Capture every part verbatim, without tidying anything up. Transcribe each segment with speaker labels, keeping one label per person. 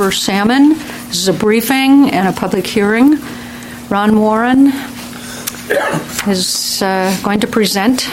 Speaker 1: Harbor salmon. This is a briefing and a public hearing. Ron Warren is uh, going to present.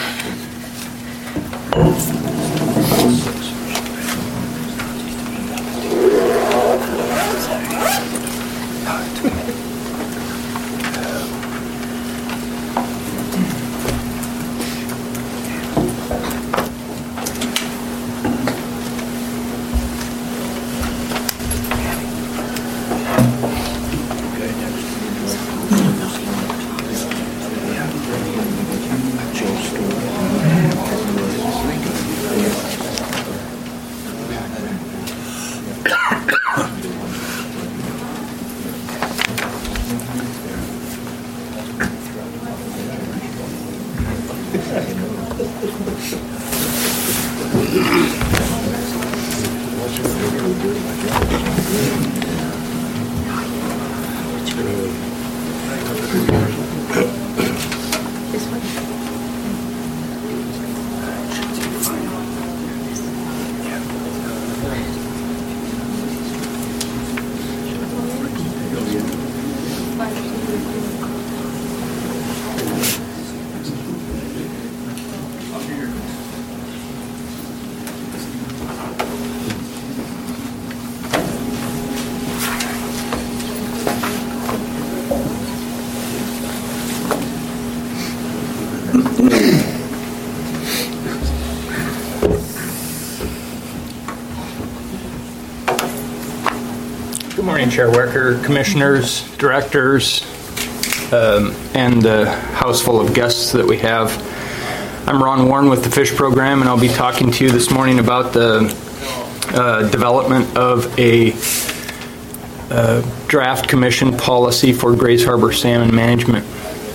Speaker 2: Good morning, Chair Wecker, Commissioners, Directors, um, and the house full of guests that we have. I'm Ron Warren with the Fish Program, and I'll be talking to you this morning about the uh, development of a uh, draft commission policy for Grays Harbor salmon management.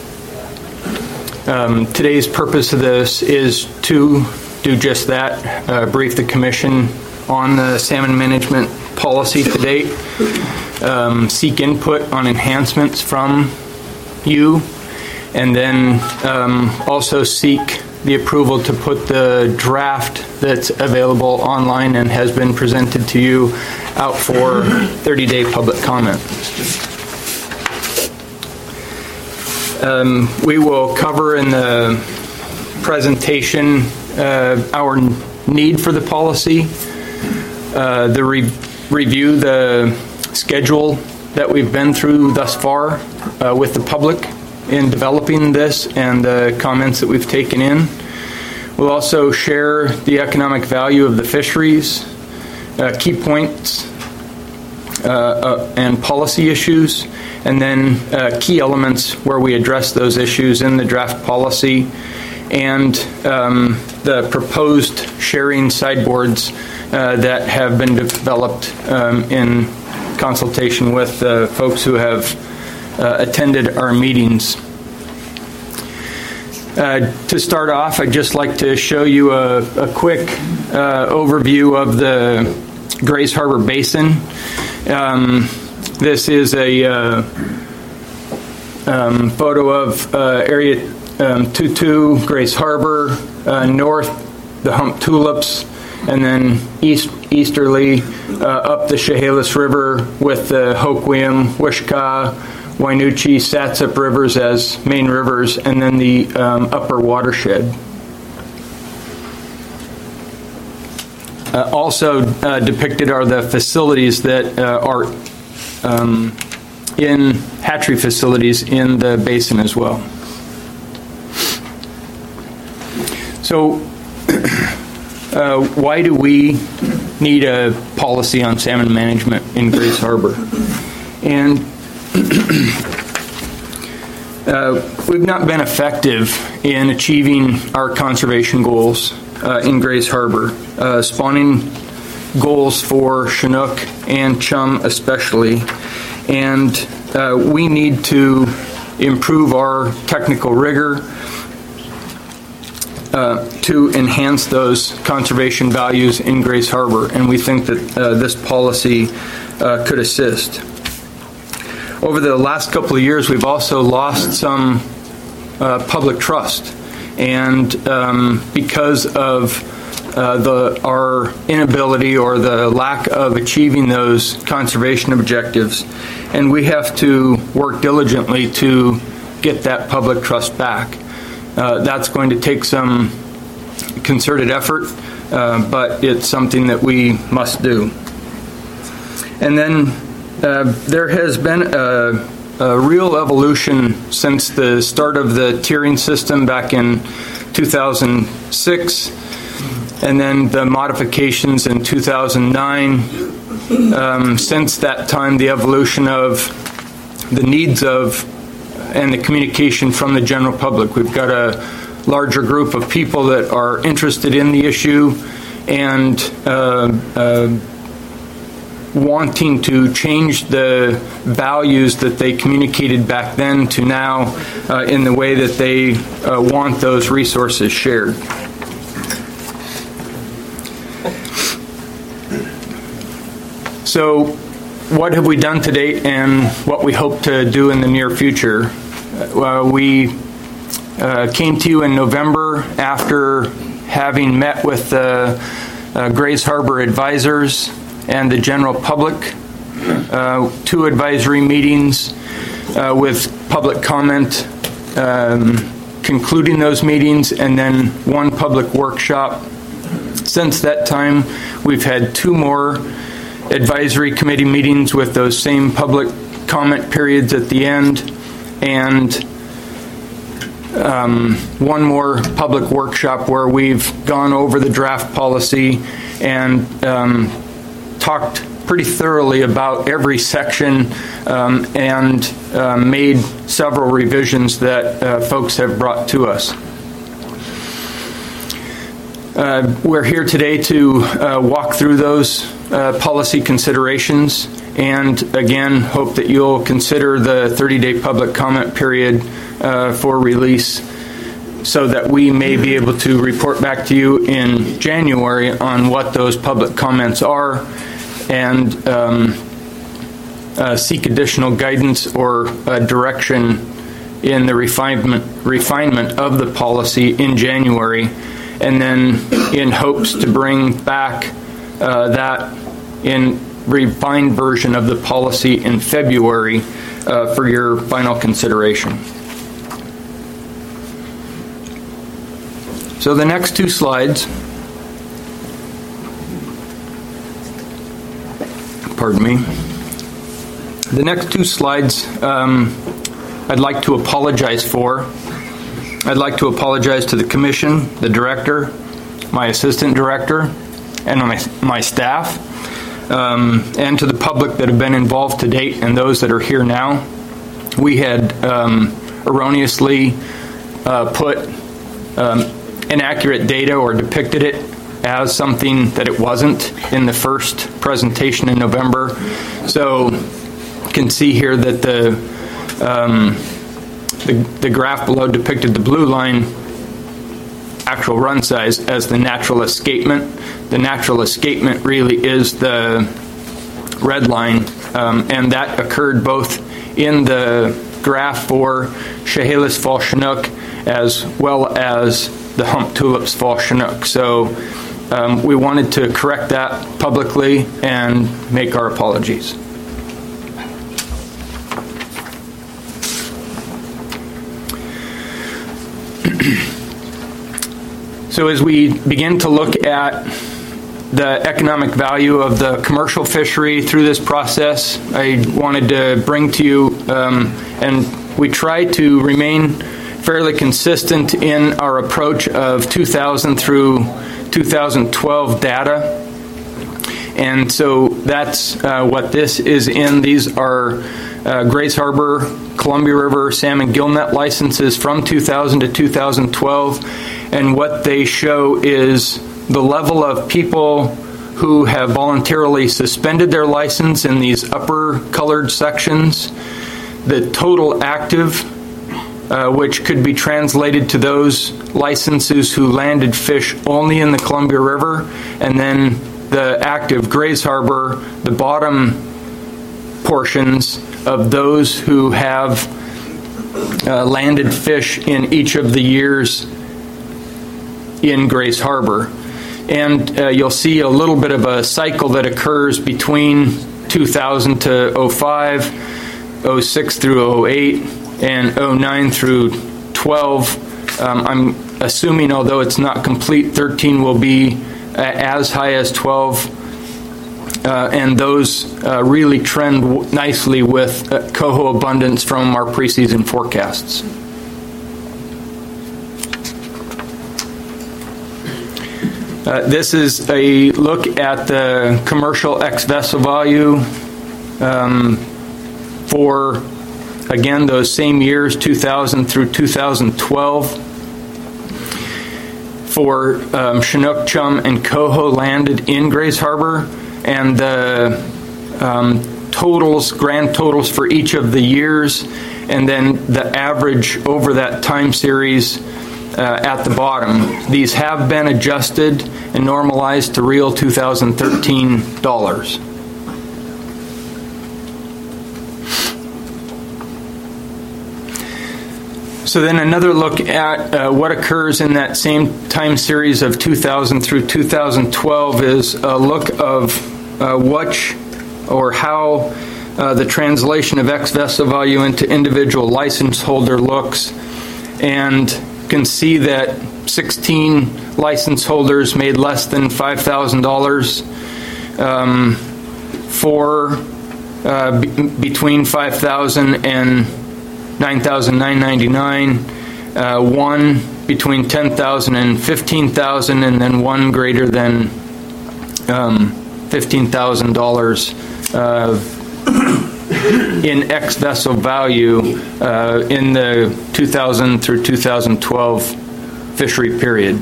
Speaker 2: Um, today's purpose of this is to do just that, uh, brief the Commission on the salmon management policy to date, um, seek input on enhancements from you, and then um, also seek the approval to put the draft that's available online and has been presented to you out for thirty-day public comment. Um, we will cover in the presentation uh, our need for the policy, uh, the re- review the schedule that we've been through thus far uh, with the public in developing this and the comments that we've taken in. We'll also share the economic value of the fisheries, uh, key points, uh, uh, and policy issues, and then uh, key elements where we address those issues in the draft policy, and um, the proposed sharing sideboards uh, that have been developed um, in consultation with uh, folks who have uh, attended our meetings. Uh, to start off, I'd just like to show you a, a quick uh, overview of the Grays Harbor Basin. Um, this is a uh, um, photo of uh, Area um, two two, Grays Harbor, uh, north, the Hump Tulips, and then east easterly uh, up the Chehalis River with the Hoquiam, Wishkah, Wainuchi, Satsip rivers as main rivers, and then the um, upper watershed. Uh, also uh, depicted are the facilities that uh, are um, in hatchery facilities in the basin as well. So, uh, why do we need a policy on salmon management in Grays Harbor? And uh, we've not been effective in achieving our conservation goals uh, in Grays Harbor, uh, spawning goals for Chinook and chum especially, and uh, we need to improve our technical rigor uh, to enhance those conservation values in Grays Harbor, and we think that uh, this policy uh, could assist. Over the last couple of years, we've also lost some uh, public trust, and um, because of uh, the our inability or the lack of achieving those conservation objectives, and we have to work diligently to get that public trust back. Uh, that's going to take some concerted effort, uh, but it's something that we must do. And then uh, there has been a, a real evolution since the start of the tiering system back in two thousand six, and then the modifications in two thousand nine. Um, since that time, the evolution of the needs of and the communication from the general public. We've got a larger group of people that are interested in the issue and uh, uh, wanting to change the values that they communicated back then to now uh, in the way that they uh, want those resources shared. So, what have we done to date and what we hope to do in the near future? Uh, we uh, came to you in November after having met with the uh, Grays Harbor advisors and the general public, uh, two advisory meetings uh, with public comment, um, concluding those meetings, and then one public workshop. Since that time, we've had two more advisory committee meetings with those same public comment periods at the end, and um, one more public workshop where we've gone over the draft policy and um, talked pretty thoroughly about every section um, and uh, made several revisions that uh, folks have brought to us. Uh, we're here today to uh, walk through those uh, policy considerations, and again, hope that you'll consider the thirty-day public comment period uh, for release so that we may be able to report back to you in January on what those public comments are and um, uh, seek additional guidance or uh, direction in the refinement, refinement of the policy in January, and then in hopes to bring back uh, that in refined version of the policy in February uh, for your final consideration. So the next two slides, pardon me, the next two slides um, I'd like to apologize for. I'd like to apologize to the Commission, the Director, my Assistant Director, and my, my staff, um, and to the public that have been involved to date and those that are here now. We had um, erroneously uh, put um, inaccurate data or depicted it as something that it wasn't in the first presentation in November. So you can see here that the um, The, the graph below depicted the blue line actual run size as the natural escapement. The natural escapement really is the red line, um, and that occurred both in the graph for Chehalis fall Chinook as well as the hump tulips fall Chinook. So um, we wanted to correct that publicly and make our apologies. So as we begin to look at the economic value of the commercial fishery through this process, I wanted to bring to you, um, and we try to remain fairly consistent in our approach of two thousand through two thousand twelve data. And so that's uh, what this is in. These are uh, Grays Harbor, Columbia River salmon gillnet licenses from two thousand to two thousand twelve. And what they show is the level of people who have voluntarily suspended their license in these upper colored sections, the total active, uh, which could be translated to those licenses who landed fish only in the Columbia River, and then the active Grays Harbor, the bottom portions of those who have uh, landed fish in each of the years in Grays Harbor. And uh, you'll see a little bit of a cycle that occurs between two thousand to oh five, oh six through oh eight, and oh nine through twelve. Um, I'm assuming, although it's not complete, thirteen will be uh, as high as twelve. Uh, and those uh, really trend w- nicely with uh, coho abundance from our preseason forecasts. Uh, this is a look at the commercial ex-vessel value um, for, again, those same years, two thousand through two thousand twelve. For um, Chinook, chum, and coho landed in Grays Harbor, and the um, totals, grand totals for each of the years, and then the average over that time series uh, at the bottom. These have been adjusted and normalized to real two thousand thirteen dollars. So then another look at uh, what occurs in that same time series of two thousand through two thousand twelve is a look of uh, what or how uh, the translation of ex-vessel value into individual license holder looks, and can see that sixteen license holders made less than five thousand dollars, um, four uh, b- between five thousand dollars and nine thousand nine hundred ninety-nine dollars, uh, one between ten thousand dollars and fifteen thousand dollars, and then one greater than um, fifteen thousand dollars uh, in ex-vessel value uh, in the two thousand through two thousand twelve fishery period.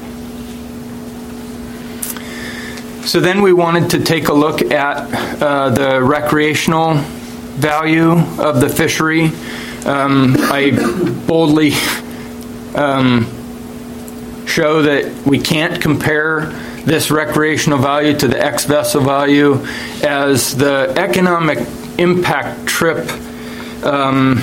Speaker 2: So then we wanted to take a look at uh, the recreational value of the fishery. Um, I boldly um, show that we can't compare this recreational value to the ex-vessel value, as the economic impact trip um,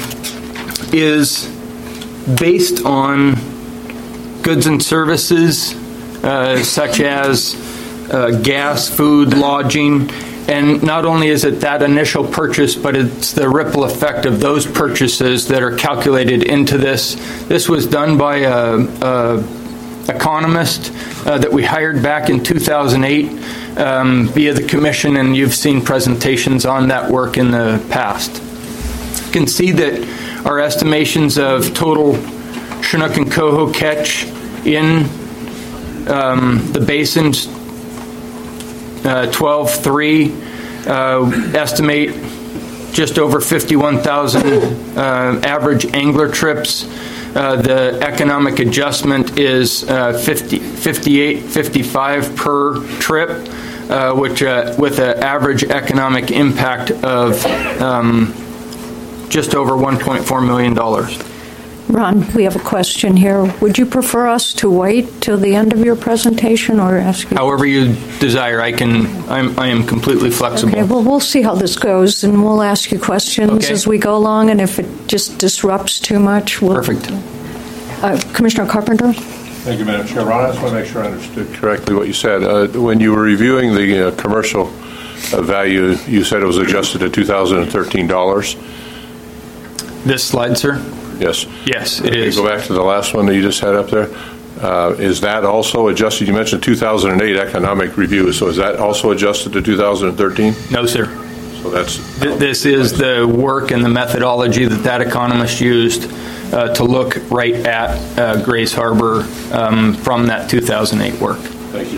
Speaker 2: is based on goods and services uh, such as uh, gas, food, lodging. And not only is it that initial purchase, but it's the ripple effect of those purchases that are calculated into this. This was done by a, a economist uh, that we hired back in two thousand eight um, via the commission, and you've seen presentations on that work in the past. You can see that our estimations of total Chinook and coho catch in um, the basins, Uh, twelve three, uh, estimate just over fifty-one thousand uh, average angler trips. Uh, the economic adjustment is uh, fifty, fifty-eight, fifty-five per trip, uh, which uh, with an average economic impact of um, just over one point four million dollars.
Speaker 1: Ron, we have a question here. Would you prefer us to wait till the end of your presentation or ask you?
Speaker 2: However you desire. I can. I'm, I am completely flexible.
Speaker 1: Okay, well, we'll see how this goes, and we'll ask you questions
Speaker 2: okay.
Speaker 1: as we go along, and if it just disrupts too much, we'll...
Speaker 2: Perfect.
Speaker 1: Uh, Commissioner Carpenter?
Speaker 3: Thank you, Madam Chair. Ron, I just want to make sure I understood correctly what you said. Uh, when you were reviewing the uh, commercial uh, value, you said it was adjusted to two thousand thirteen dollars.
Speaker 2: This slide, sir?
Speaker 3: Yes.
Speaker 2: Yes, it
Speaker 3: okay,
Speaker 2: is.
Speaker 3: Go back to the last one that you just had up there. Uh, is that also adjusted? You mentioned two thousand eight economic review, so is that also adjusted to two thousand thirteen?
Speaker 2: No, sir.
Speaker 3: So that's...
Speaker 2: Th- this is the work and the methodology that that economist used uh, to look right at uh, Grays Harbor um, from that two thousand eight work.
Speaker 3: Thank you.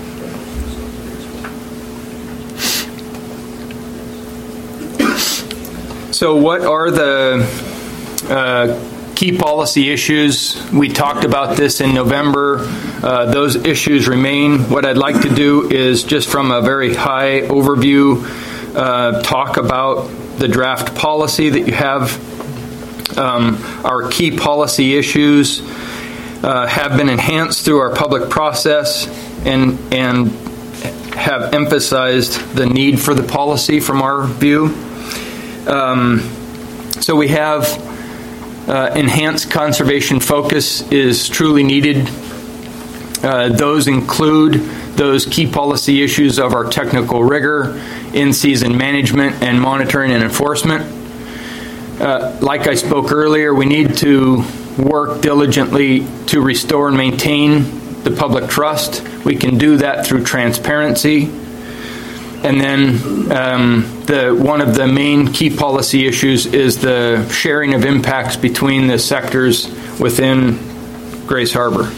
Speaker 2: So what are the uh, key policy issues? We talked about this in November. Uh, those issues remain. What I'd like to do is just from a very high overview uh, talk about the draft policy that you have. Um, our key policy issues uh, have been enhanced through our public process and and have emphasized the need for the policy from our view. Um, so we have uh, enhanced conservation focus is truly needed. Uh, those include those key policy issues of our technical rigor, in-season management, and monitoring and enforcement. Uh, like I spoke earlier, we need to work diligently to restore and maintain the public trust. We can do that through transparency. And then um, the one of the main key policy issues is the sharing of impacts between the sectors within Grays Harbor.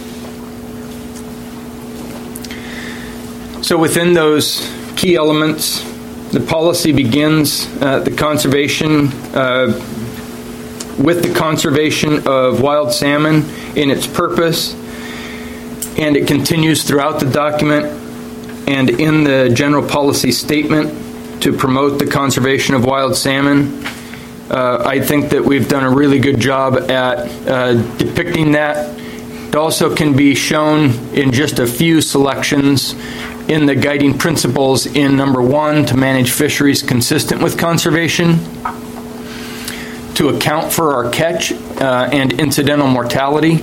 Speaker 2: So within those key elements, the policy begins uh, the conservation uh, with the conservation of wild salmon in its purpose, and it continues throughout the document and in the general policy statement to promote the conservation of wild salmon. Uh, I think that we've done a really good job at uh, depicting that. It also can be shown in just a few selections in the guiding principles in number one, to manage fisheries consistent with conservation, to account for our catch uh, and incidental mortality.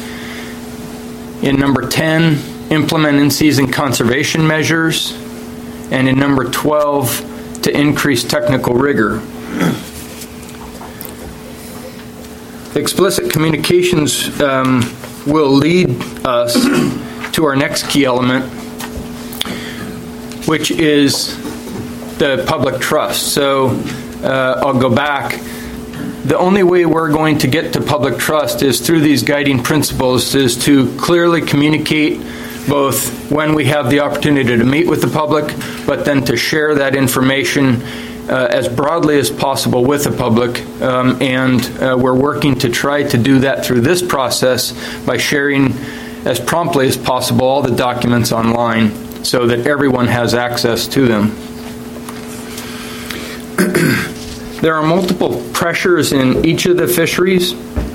Speaker 2: In number ten, implement in-season conservation measures. And in number twelve, to increase technical rigor. Explicit communications um, will lead us to our next key element, which is the public trust. So uh, I'll go back. The only way we're going to get to public trust is through these guiding principles, is to clearly communicate both when we have the opportunity to meet with the public, but then to share that information uh, as broadly as possible with the public. Um, and uh, we're working to try to do that through this process by sharing as promptly as possible all the documents online so that everyone has access to them. There are multiple pressures in each of the fisheries.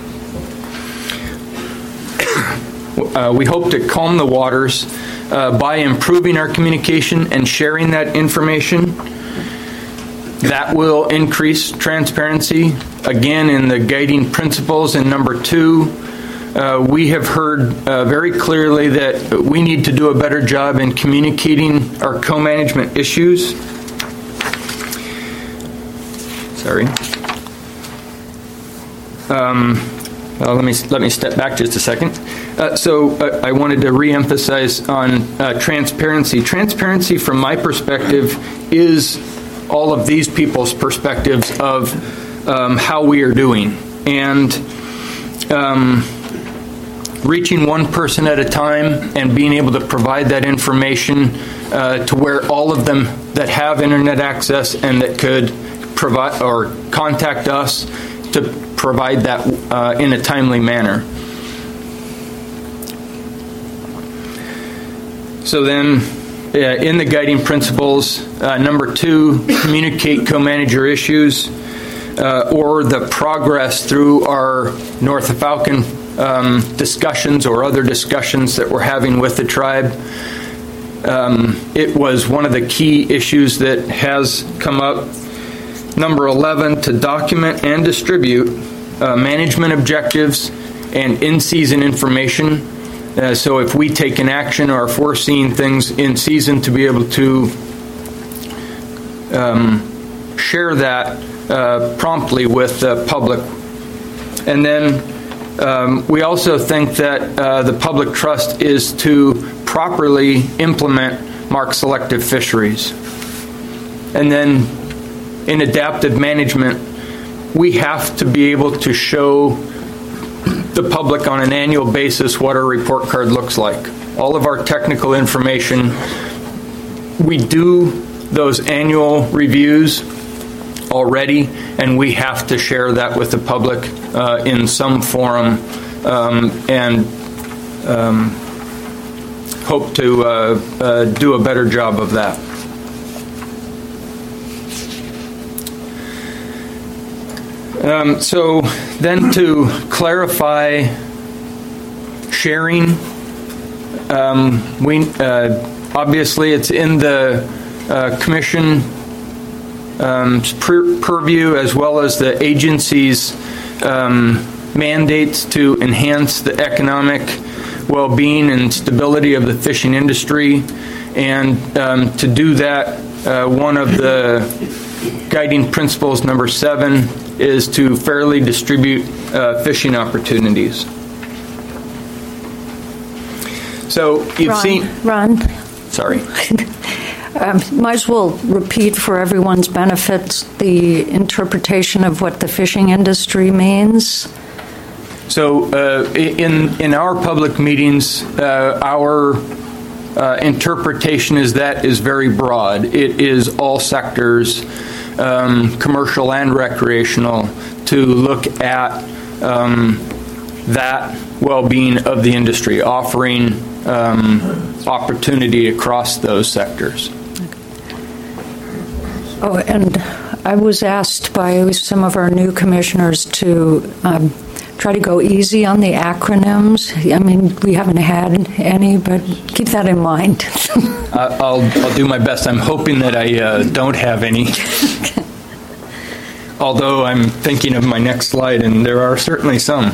Speaker 2: Uh, we hope to calm the waters uh, by improving our communication and sharing that information. That will increase transparency. Again, in the guiding principles in number two, uh, we have heard uh, very clearly that we need to do a better job in communicating our co-management issues. Sorry. Um, well, let me let me step back just a second. Uh, so uh, I wanted to re-emphasize on uh, transparency. Transparency, from my perspective, is all of these people's perspectives of um, how we are doing, and um, reaching one person at a time and being able to provide that information uh, to where all of them that have internet access and that could provide or contact us to provide that uh, in a timely manner. So then, uh, in the guiding principles, uh, number two, communicate co-manager issues uh, or the progress through our North of Falcon um, discussions or other discussions that we're having with the tribe. Um, it was one of the key issues that has come up. Number eleven, to document and distribute uh, management objectives and in-season information. Uh, so if we take an action or if we're seeing things in season, to be able to um, share that uh, promptly with the public. And then um, we also think that uh, the public trust is to properly implement mark selective fisheries. And then in adaptive management, we have to be able to show the public on an annual basis what our report card looks like. All of our technical information, we do those annual reviews already, and we have to share that with the public uh, in some forum, um, and um, hope to uh, uh, do a better job of that. Um, so then, to clarify sharing, um, we uh, obviously it's in the uh, commission um, pur- purview as well as the agency's um, mandates to enhance the economic well-being and stability of the fishing industry. And um, to do that, uh, one of the guiding principles, number seven, is to fairly distribute uh, fishing opportunities. So you've
Speaker 1: Ron,
Speaker 2: seen...
Speaker 1: Ron,
Speaker 2: Sorry.
Speaker 1: um, might as well repeat for everyone's benefit the interpretation of what the fishing industry means.
Speaker 2: So uh, in in our public meetings, uh, our uh, interpretation is that is very broad. It is all sectors, um, commercial and recreational, to look at um, that well-being of the industry, offering um, opportunity across those sectors.
Speaker 1: Oh, and I was asked by some of our new commissioners to um, try to go easy on the acronyms. I mean, we haven't had any, but keep that in mind.
Speaker 2: uh, I'll I'll do my best. I'm hoping that I uh, don't have any. Although I'm thinking of my next slide, and there are certainly some.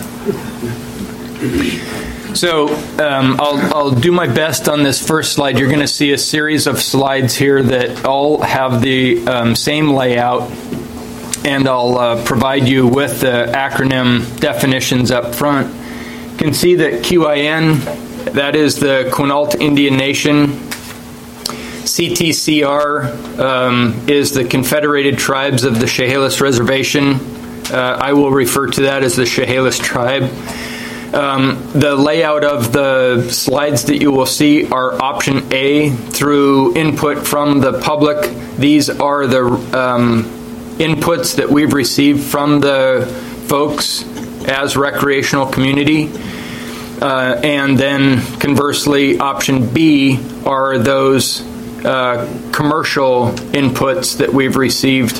Speaker 2: So um, I'll, I'll do my best on this first slide. You're going to see a series of slides here that all have the um, same layout, and I'll uh, provide you with the acronym definitions up front. You can see that Q I N, that is the Quinault Indian Nation. C T C R um, is the Confederated Tribes of the Chehalis Reservation. Uh, I will refer to that as the Chehalis Tribe. Um, the layout of the slides that you will see are option A through input from the public. These are the um, inputs that we've received from the folks as recreational community. Uh, and then conversely, option B are those uh, commercial inputs that we've received.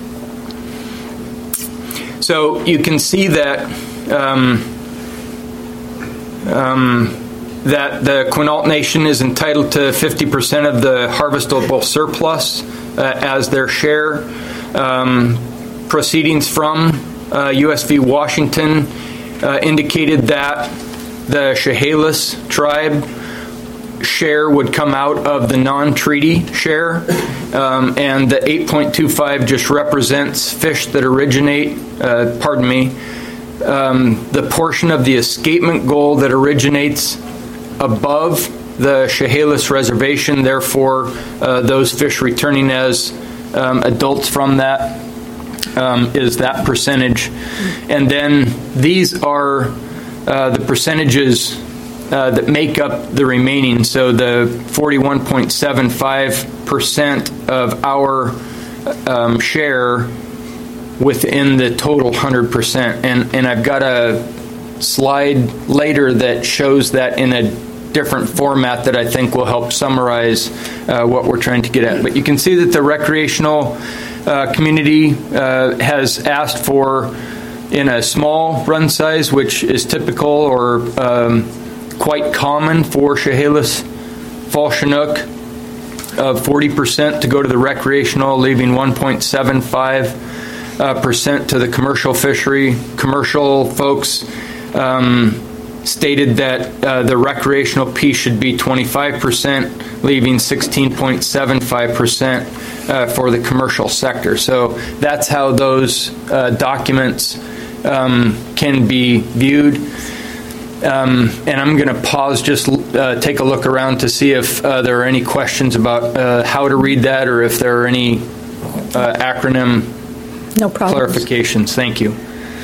Speaker 2: So you can see that um, Um, that the Quinault Nation is entitled to fifty percent of the harvestable surplus uh, as their share. Um, proceedings from uh, U S v. Washington uh, indicated that the Chehalis tribe share would come out of the non-treaty share, um, and the eight point two five just represents fish that originate, uh, pardon me, Um, the portion of the escapement goal that originates above the Chehalis Reservation. Therefore, uh, those fish returning as um, adults from that um, is that percentage. And then these are uh, the percentages uh, that make up the remaining. So the forty-one point seven five percent of our um, share within the total one hundred percent. And, and I've got a slide later that shows that in a different format that I think will help summarize uh, what we're trying to get at. But you can see that the recreational uh, community uh, has asked for, in a small run size, which is typical or um, quite common for Chehalis Fall Chinook, of forty percent to go to the recreational, leaving one point seven five Uh, percent to the commercial fishery. Commercial folks um, stated that uh, the recreational piece should be twenty-five percent, leaving sixteen point seven five percent uh, for the commercial sector. So that's how those uh, documents um, can be viewed. Um, and I'm going to pause, just uh, take a look around to see if uh, there are any questions about uh, how to read that, or if there are any uh, acronym
Speaker 1: No problem.
Speaker 2: clarifications. Thank you.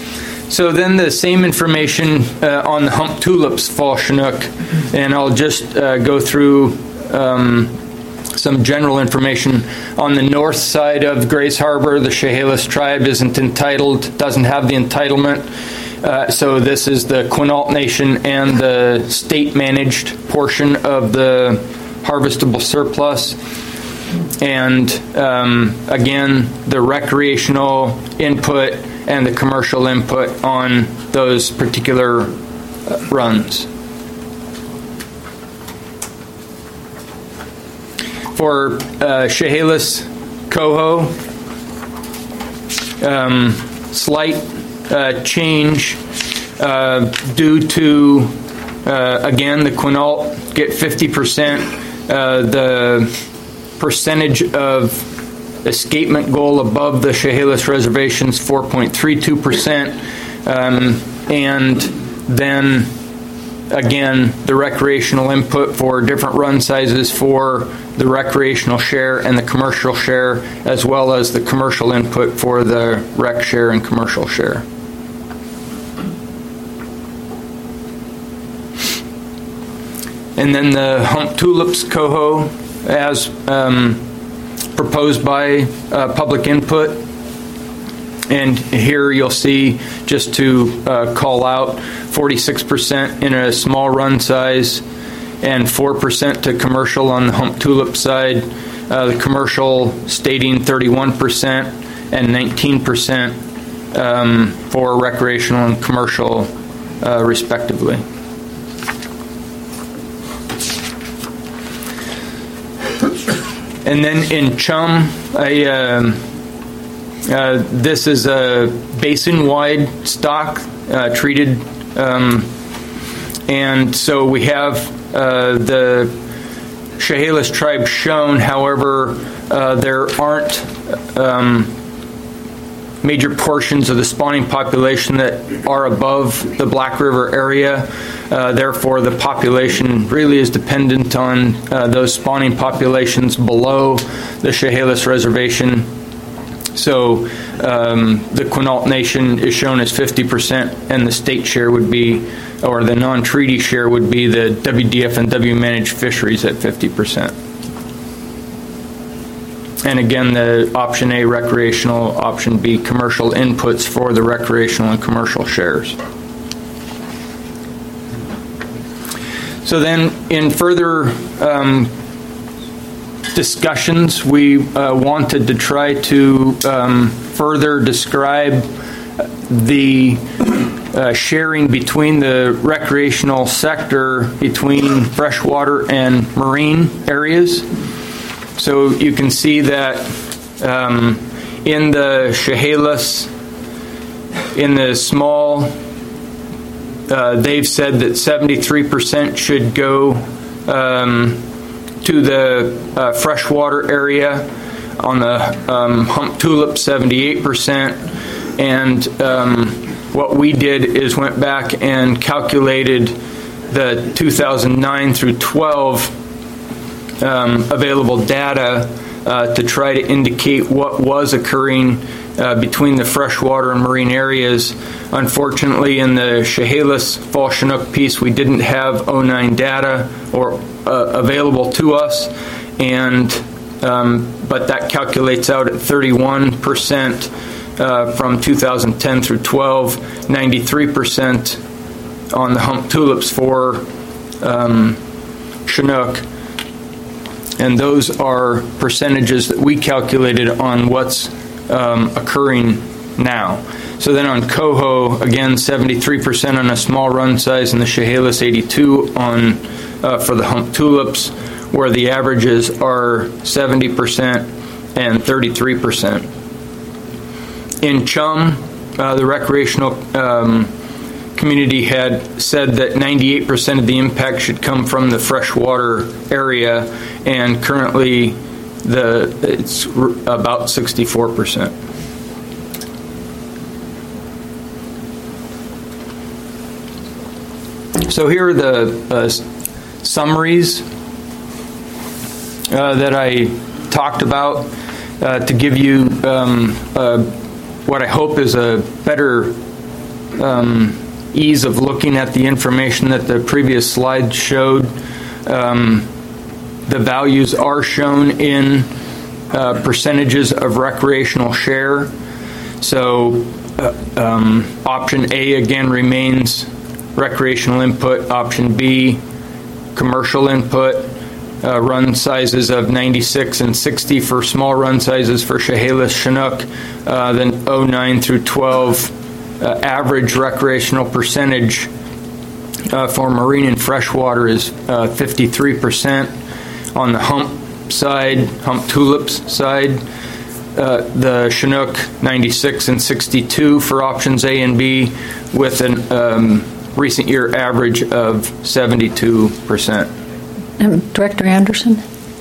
Speaker 2: So then the same information uh, on the hump tulips Fall Chinook, and I'll just uh, go through um, some general information. On the north side of Grays Harbor, the Chehalis tribe isn't entitled, doesn't have the entitlement. Uh, so this is the Quinault Nation and the state-managed portion of the harvestable surplus. And um, again, the recreational input and the commercial input on those particular uh, runs. For uh, Chehalis Coho, um, slight uh, change uh, due to uh, again, the Quinault get fifty percent. Uh, the percentage of escapement goal above the Chehalis Reservation's four point three two percent. Um, and then, again, the recreational input for different run sizes for the recreational share and the commercial share, as well as the commercial input for the rec share and commercial share. And then the Hump Tulips Coho, as um, proposed by uh, public input. And here you'll see, just to uh, call out, forty-six percent in a small run size and four percent to commercial on the Hump Tulip side. Uh, the commercial stating thirty-one percent and nineteen percent um, for recreational and commercial, uh, respectively. And then in chum, I, uh, uh, this is a basin-wide stock uh, treated, um, and so we have uh, the Chehalis tribe shown. However, uh, there aren't um, major portions of the spawning population that are above the Black River area. Uh, therefore, the population really is dependent on uh, those spawning populations below the Chehalis Reservation. So um, the Quinault Nation is shown as fifty percent, and the state share would be, or the non-treaty share would be the W D F and W managed fisheries at fifty percent. And again, the option A, recreational, option B, commercial inputs for the recreational and commercial shares. So then, in further um, discussions, we uh, wanted to try to um, further describe the uh, sharing between the recreational sector between freshwater and marine areas. So you can see that um, in the Chehalis, in the small, uh, they've said that seventy-three percent should go um, to the uh, freshwater area. On the um, Hump Tulip, seventy-eight percent. And um, what we did is went back and calculated the two thousand nine through twelve Um, available data uh, to try to indicate what was occurring uh, between the freshwater and marine areas. Unfortunately, in the Chehalis Fall Chinook piece, we didn't have oh nine data or uh, available to us, and um, but that calculates out at thirty-one percent uh, from two thousand ten through twelve, ninety-three percent on the Hump Tulips for um, Chinook. And those are percentages that we calculated on what's um, occurring now. So then on Coho, again, seventy-three percent on a small run size, and the Chehalis eighty-two on uh, for the Hump Tulips, where the averages are seventy percent and thirty-three percent. In chum, uh, the recreational um, community had said that ninety-eight percent of the impact should come from the freshwater area, and currently the it's about sixty-four percent. So here are the uh, summaries uh, that I talked about uh, to give you um, uh, what I hope is a better um, ease of looking at the information that the previous slide showed. Um, the values are shown in uh, percentages of recreational share. So uh, um, option A again remains recreational input. Option B, commercial input. Uh, run sizes of ninety-six and sixty for small run sizes for Chehalis Chinook. Uh, then oh nine through twelve. Uh, average recreational percentage uh, for marine and freshwater is uh, fifty-three percent. On the Hump side, Hump Tulips side, uh, the Chinook ninety-six and sixty-two for options A and B, with a um, recent year average of seventy-two percent.
Speaker 1: Um, Director Anderson?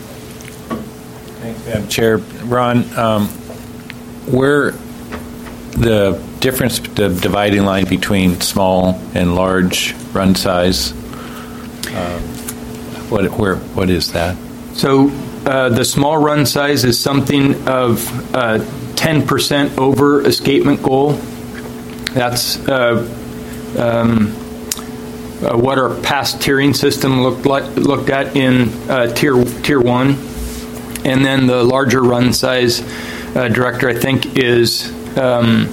Speaker 4: Thanks, Madam Chair. Ron, um, where the difference, the dividing line between small and large run size, uh, what, where, what is that?
Speaker 2: So uh, the small run size is something of uh, ten percent over escapement goal. That's uh, um, uh, what our past tiering system looked like, looked at in uh, tier tier one, and then the larger run size, uh, Director, I think is um,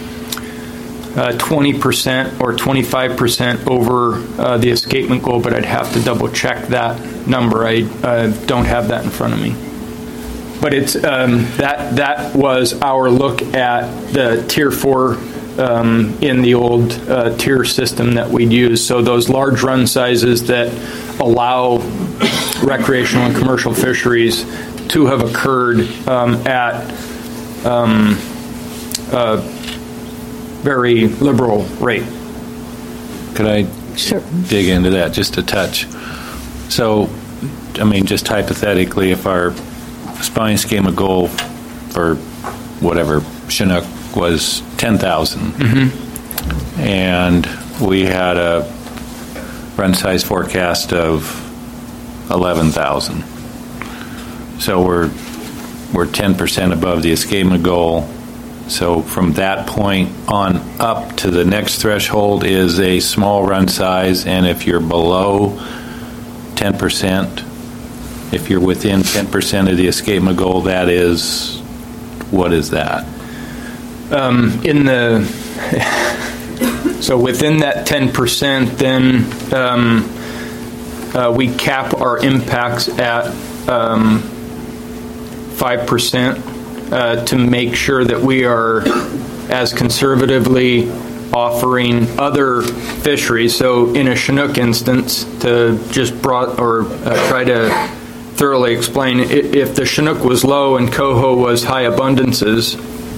Speaker 2: uh, twenty percent or twenty-five percent over uh, the escapement goal, but I'd have to double check that number. I uh, don't have that in front of me. But it's um, that that was our look at the tier four um, in the old uh, tier system that we'd use. So those large run sizes that allow recreational and commercial fisheries to have occurred um, at um, a very liberal rate.
Speaker 4: Could I
Speaker 1: Sure.
Speaker 4: dig into that just a touch? So, I mean, just hypothetically, if our spawning schema goal for whatever Chinook was ten thousand, mm-hmm. and we had a run size forecast of eleven thousand. So we're we're ten percent above the escapement goal. So from that point on up to the next threshold is a small run size, and if you're below ten percent, if you're within ten percent of the escapement goal, that is, what is that?
Speaker 2: Um, in the so within that ten percent, then um, uh, we cap our impacts at um, five percent uh, to make sure that we are as conservatively offering other fisheries. So in a Chinook instance, to just broad or uh, try to thoroughly explain, if the Chinook was low and coho was high abundances,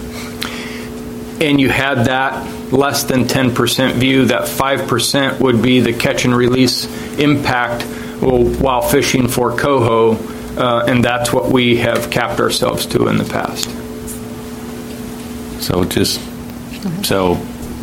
Speaker 2: and you had that less than ten percent view, that five percent would be the catch and release impact while fishing for coho, uh, and that's what we have capped ourselves to in the past.
Speaker 4: So just, so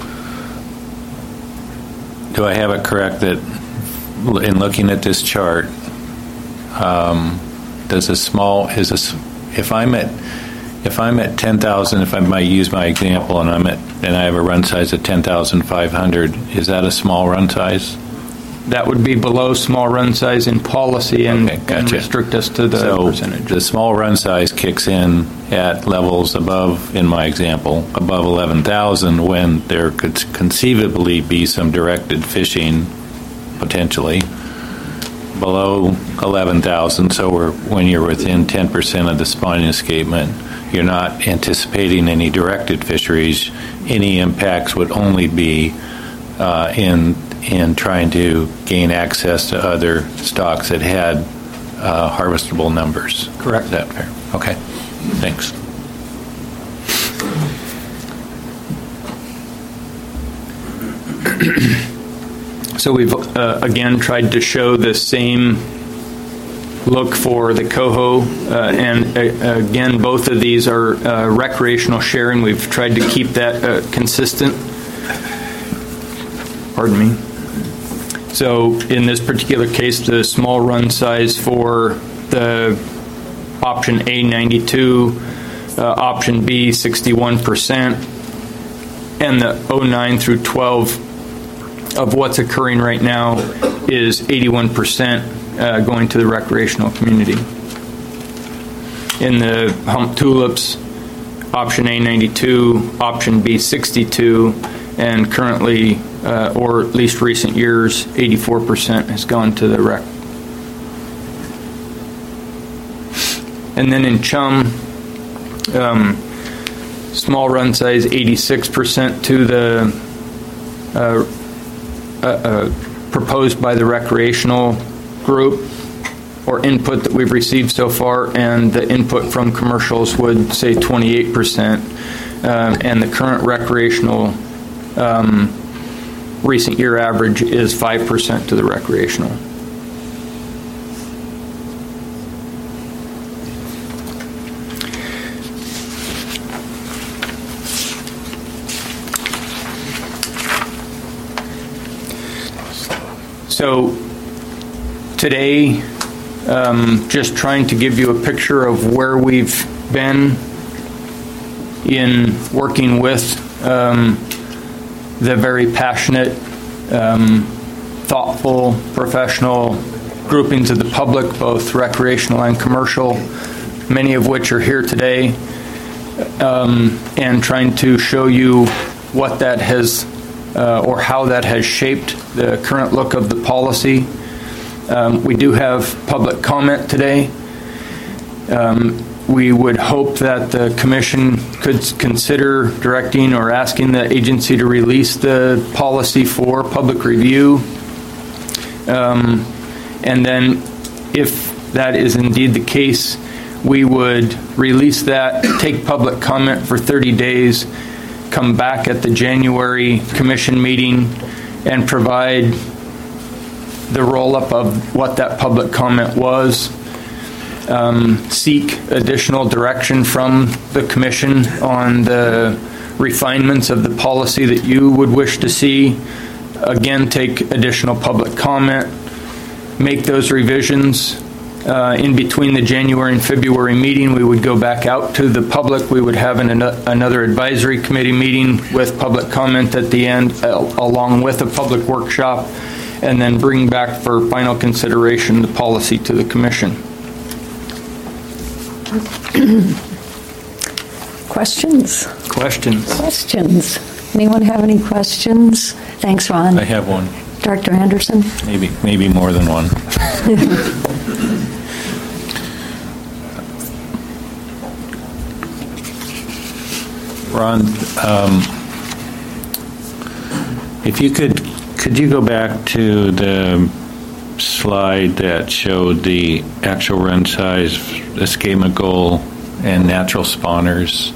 Speaker 4: do I have it correct that in looking at this chart, um, does a small, is this, if I'm at, If I'm at ten thousand, if I might use my example, and I'm at, and I have a run size of ten thousand five hundred, is that a small run size?
Speaker 2: That would be below small run size in policy and,
Speaker 4: Okay, gotcha.
Speaker 2: and restrict us to the
Speaker 4: so
Speaker 2: percentage.
Speaker 4: The small run size kicks in at levels above, in my example, above eleven thousand, when there could conceivably be some directed fishing, potentially. Below eleven thousand, so we're, when you're within ten percent of the spawning escapement, you're not anticipating any directed fisheries. Any impacts would only be uh, in in trying to gain access to other stocks that had uh, harvestable numbers.
Speaker 2: Correct.
Speaker 4: Is that fair? Okay. Thanks.
Speaker 2: So we've, uh, again, tried to show the same look for the coho, uh, and uh, again, both of these are uh, recreational sharing. We've tried to keep that uh, consistent. Pardon me. So in this particular case, the small run size for the option A, ninety-two, uh, option B, sixty-one percent, and the oh nine through twelve of what's occurring right now is eighty-one percent uh, going to the recreational community. In the hump tulips, option A, ninety-two, option B, sixty-two, and currently, uh, or at least recent years, eighty-four percent has gone to the rec. And then in chum, um, small run size, eighty-six percent to the uh, uh, uh, proposed by the recreational group or input that we've received so far, and the input from commercials would say twenty-eight percent. Um, and the current recreational um, recent year average is five percent to the recreational. So today, um, just trying to give you a picture of where we've been in working with um, the very passionate, um, thoughtful, professional groupings of the public, both recreational and commercial, many of which are here today, um, and trying to show you what that has uh, or how that has shaped the current look of the policy. Um, we do have public comment today. Um, we would hope that the Commission could consider directing or asking the agency to release the policy for public review. Um, and then if that is indeed the case, we would release that, take public comment for thirty days, come back at the January Commission meeting and provide the roll-up of what that public comment was, um, seek additional direction from the Commission on the refinements of the policy that you would wish to see, again, take additional public comment, make those revisions. Uh, in between the January and February meeting, we would go back out to the public. We would have an, another advisory committee meeting with public comment at the end, uh, along with a public workshop, and then bring back for final consideration the policy to the Commission.
Speaker 1: Questions?
Speaker 2: Questions?
Speaker 1: Questions. Anyone have any questions? Thanks, Ron.
Speaker 4: I have one.
Speaker 1: Director Anderson?
Speaker 4: Maybe, maybe more than one. Ron, um, if you could, could you go back to the slide that showed the actual run size, escapement goal, and natural spawners?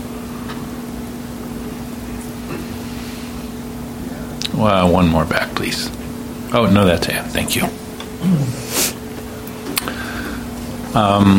Speaker 4: Well, one more back, please. Oh, no, that's it. Thank you. Um,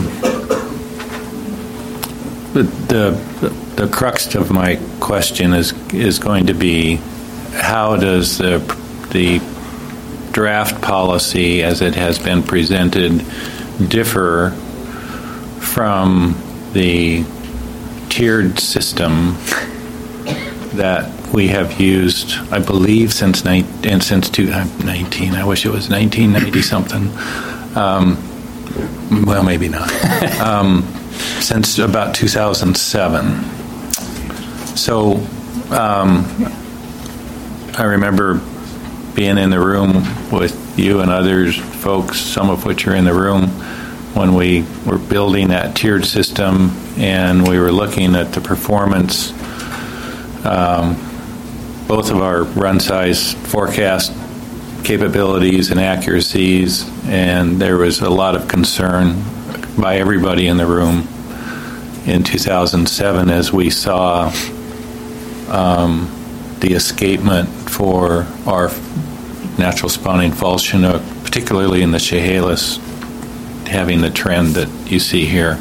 Speaker 4: the, the the crux of my question is is going to be, how does the the draft policy, as it has been presented, differ from the tiered system that we have used, I believe, since ni- and since two, nineteen. I wish it was nineteen ninety something. Um, well, maybe not. um, since about two thousand seven. So, um, I remember being in the room with you and others, folks, some of which are in the room, when we were building that tiered system, and we were looking at the performance, um, both of our run size forecast capabilities and accuracies, and there was a lot of concern by everybody in the room in two thousand seven as we saw um, the escapement for our natural spawning false Chinook, particularly in the Chehalis, having the trend that you see here.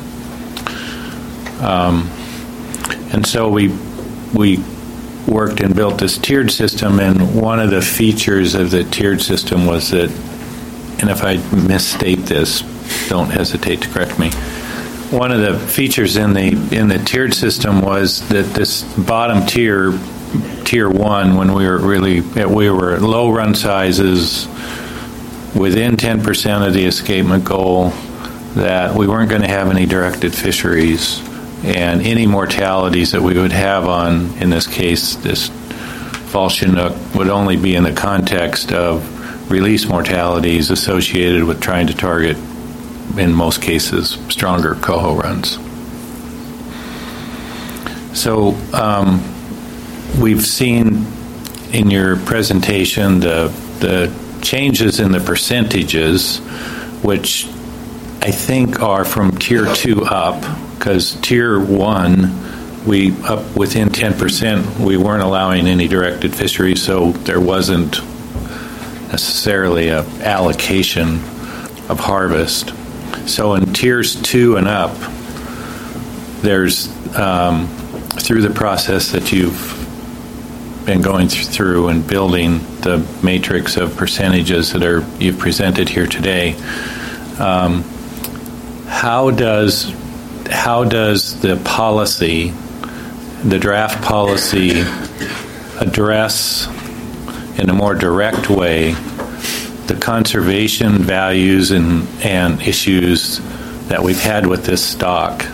Speaker 4: Um, and so we we worked and built this tiered system, and one of the features of the tiered system was that, and if I misstate this, don't hesitate to correct me, one of the features in the in the tiered system was that this bottom tier, tier one, when we were really we were at low run sizes, within ten percent of the escapement goal, that we weren't going to have any directed fisheries, and any mortalities that we would have on, in this case, this false Chinook, would only be in the context of release mortalities associated with trying to target, in most cases, stronger coho runs. So um, we've seen in your presentation the the changes in the percentages, which I think are from tier two up, because tier one, we up within ten percent, we weren't allowing any directed fisheries, so there wasn't necessarily a allocation of harvest. So in tiers two and up, there's um, through the process that you've been going through and building the matrix of percentages that are you've presented here today. Um, how does how does the policy, the draft policy, address in a more direct way the conservation values and, and issues that we've had with this stock?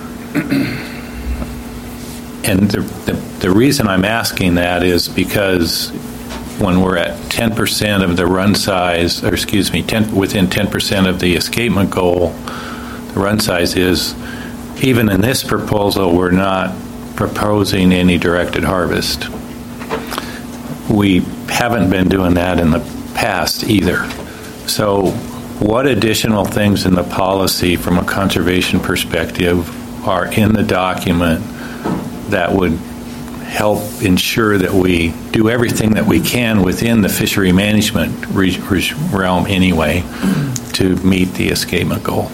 Speaker 4: And the, the, the reason I'm asking that is because when we're at ten percent of the run size, or excuse me, ten, within ten percent of the escapement goal, the run size is, even in this proposal, we're not proposing any directed harvest. We haven't been doing that in the past either. So what additional things in the policy from a conservation perspective are in the document that would help ensure that we do everything that we can within the fishery management re- re- realm anyway to meet the escapement goal?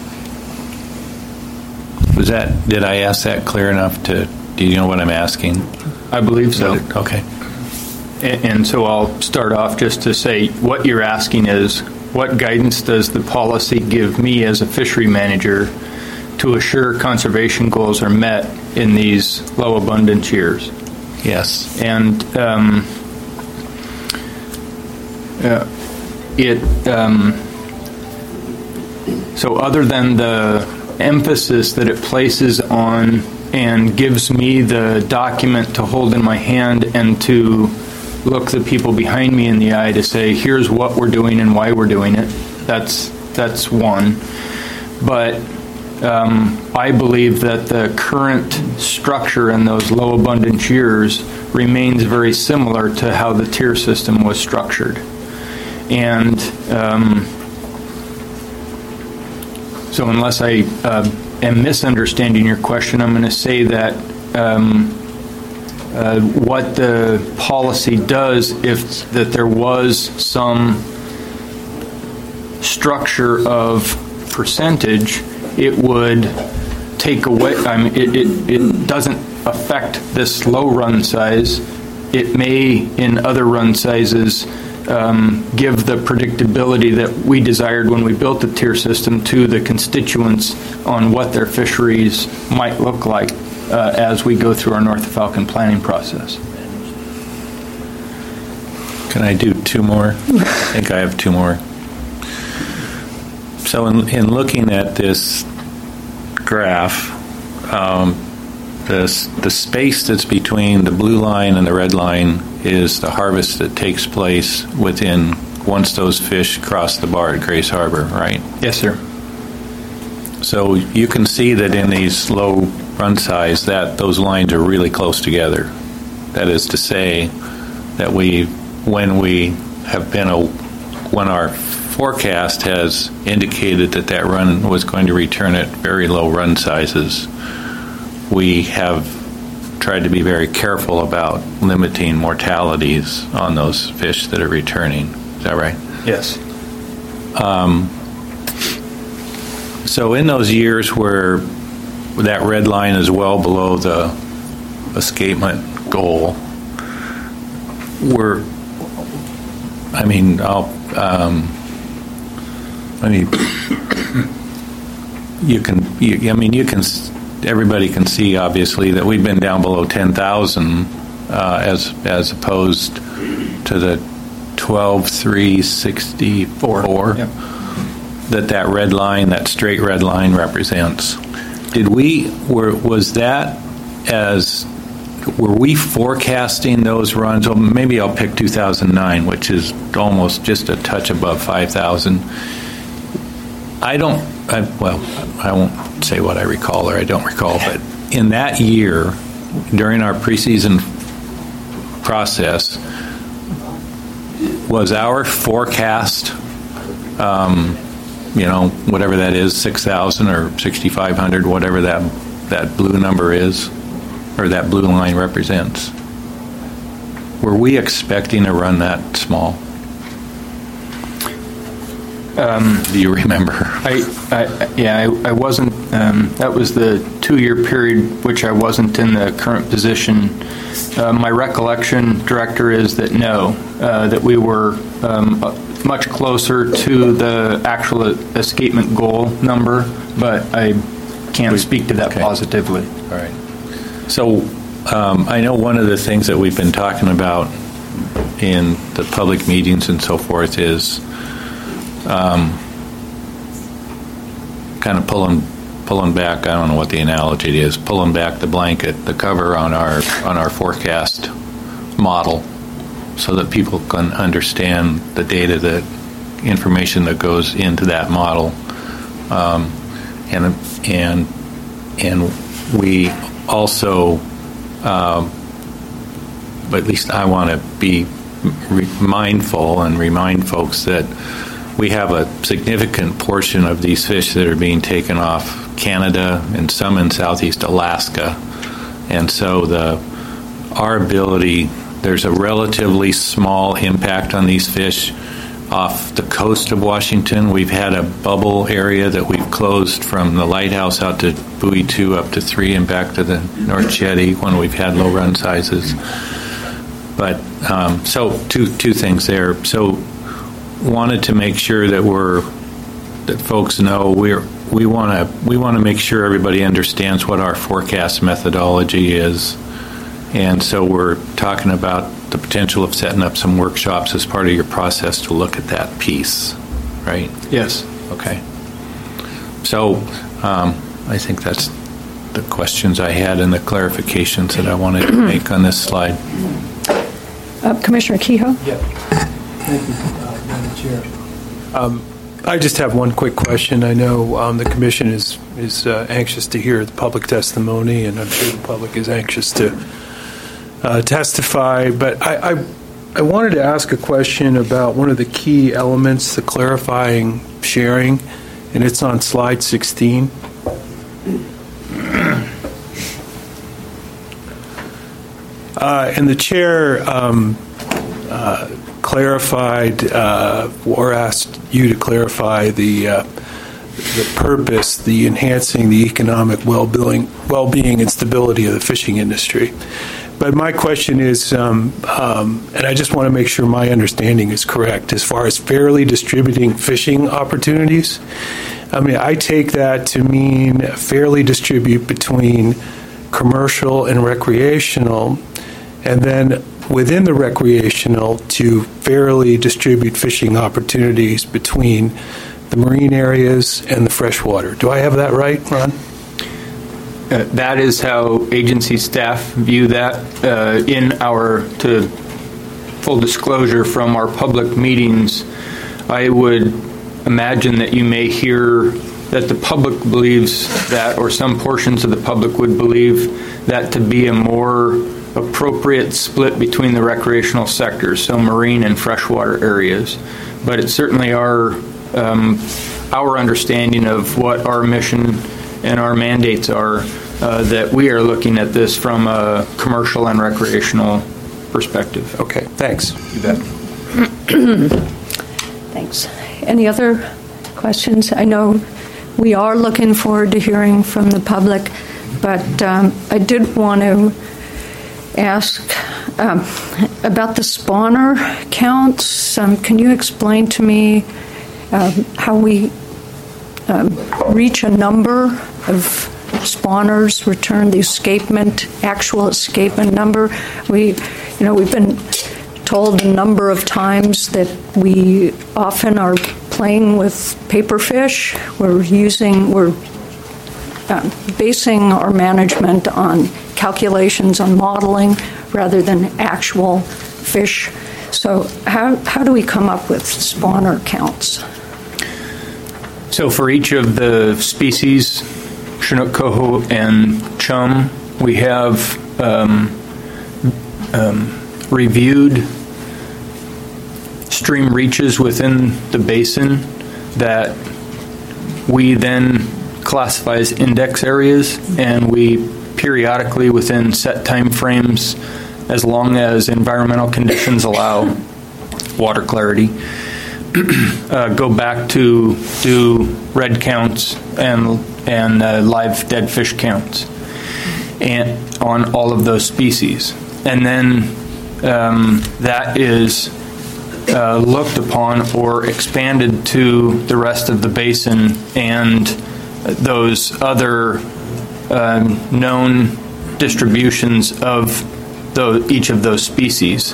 Speaker 4: Was that, did I ask that clear enough to, do you know what I'm asking?
Speaker 2: I believe so.
Speaker 4: Okay.
Speaker 2: And, and so I'll start off just to say what you're asking is, what guidance does the policy give me as a fishery manager to assure conservation goals are met in these low abundance years?
Speaker 4: Yes.
Speaker 2: And um, uh, it um, so other than the emphasis that it places on and gives me the document to hold in my hand and to look the people behind me in the eye to say, here's what we're doing and why we're doing it. That's that's one. But Um, I believe that the current structure in those low abundance years remains very similar to how the tier system was structured. And um, so unless I uh, am misunderstanding your question, I'm going to say that um, uh, what the policy does, if that there was some structure of percentage, it would take away, I mean, it, it, it doesn't affect this low run size. It may, in other run sizes, um, give the predictability that we desired when we built the tier system to the constituents on what their fisheries might look like uh, as we go through our North Falcon planning process.
Speaker 4: Can I do two more? I think I have two more. So in, in looking at this graph, um, the, the space that's between the blue line and the red line is the harvest that takes place within, once those fish cross the bar at Grace Harbor, right?
Speaker 2: Yes, sir.
Speaker 4: So you can see that in these low run size that those lines are really close together. That is to say that we, when we have been, a, when our forecast has indicated that that run was going to return at very low run sizes, we have tried to be very careful about limiting mortalities on those fish that are returning. Is that right?
Speaker 2: Yes.
Speaker 4: Um, so in those years where that red line is well below the escapement goal, we're, I mean, I'll, um, I mean, you can, you, I mean, you can, everybody can see, obviously, that we've been down below ten thousand uh, as as opposed to the twelve three sixty-four
Speaker 2: Yep.
Speaker 4: that that red line, that straight red line represents. Did we, were, was that as, were we forecasting those runs? Well, maybe I'll pick two thousand nine, which is almost just a touch above five thousand. I don't, I, well, I won't say what I recall or I don't recall, but in that year, during our preseason process, was our forecast, um, you know, whatever that is, six thousand or sixty-five hundred, whatever that, that blue number is, or that blue line represents? Were we expecting to run that small?
Speaker 2: Um,
Speaker 4: Do you remember?
Speaker 2: I, I yeah, I, I wasn't. Um, that was the two-year period which I wasn't in the current position. Uh, my recollection, Director, is that no, uh, that we were um, much closer to the actual escapement goal number, but I can't speak to that
Speaker 4: okay.
Speaker 2: positively.
Speaker 4: All right. So um, I know one of the things that we've been talking about in the public meetings and so forth is um, kind of pulling pulling back. I don't know what the analogy is. Pulling back the blanket, the cover on our on our forecast model, so that people can understand the data, that information that goes into that model, um, and and and we also, um, but at least I want to be re- mindful and remind folks that we have a significant portion of these fish that are being taken off Canada and some in Southeast Alaska, and so the our ability, there's a relatively small impact on these fish off the coast of Washington. We've had a bubble area that we've closed from the lighthouse out to buoy two up to three and back to the North Jetty when we've had low run sizes. But um, so two two things there. So wanted to make sure that we're that folks know we're we want to we want to make sure everybody understands what our forecast methodology is, and so we're talking about the potential of setting up some workshops as part of your process to look at that piece, right?
Speaker 2: Yes.
Speaker 4: Okay. So um, I think that's the questions I had and the clarifications that I wanted to make on this slide.
Speaker 1: Uh, Commissioner Kehoe?
Speaker 5: Yeah. Thank you, uh, Madam Chair. Um, I just have one quick question. I know um, the Commission is, is uh, anxious to hear the public testimony, and I'm sure the public is anxious to uh, testify, but I, I, I wanted to ask a question about one of the key elements, the clarifying sharing, and it's on slide sixteen. Uh, and the chair um, uh, clarified uh, or asked you to clarify the uh, the purpose, the enhancing the economic well-being, well-being and stability of the fishing industry. But my question is, um, um, and I just want to make sure my understanding is correct, as far as fairly distributing fishing opportunities. I mean, I take that to mean fairly distribute between commercial and recreational, and then within the recreational to fairly distribute fishing opportunities between the marine areas and the freshwater. Do I have that right, Ron?
Speaker 2: Uh, that is how agency staff view that. Uh, in our, to full disclosure from our public meetings, I would imagine that you may hear that the public believes that, or some portions of the public would believe that to be a more appropriate split between the recreational sectors, so marine and freshwater areas. But it's certainly our um, our understanding of what our mission and our mandates are, uh, that we are looking at this from a commercial and recreational perspective.
Speaker 5: Okay, thanks.
Speaker 2: You bet.
Speaker 1: Thanks. Any other questions? I know we are looking forward to hearing from the public, but um, I did want to ask um, about the spawner counts. Um, can you explain to me um, how we um, reach a number of spawners, return the escapement, actual escapement number? We, you know, we've been told a number of times that we often are playing with paper fish. We're using, we're uh, basing our management on calculations, on modeling, rather than actual fish. So how, how do we come up with spawner counts?
Speaker 2: So for each of the species, Chinook, coho, and chum, we have um, um, reviewed stream reaches within the basin that we then classify as index areas, and we periodically, within set time frames, as long as environmental conditions allow, water clarity, uh, go back to do red counts and and uh, live dead fish counts, and on all of those species, and then um, that is uh, looked upon or expanded to the rest of the basin and those other um, known distributions of those, each of those species.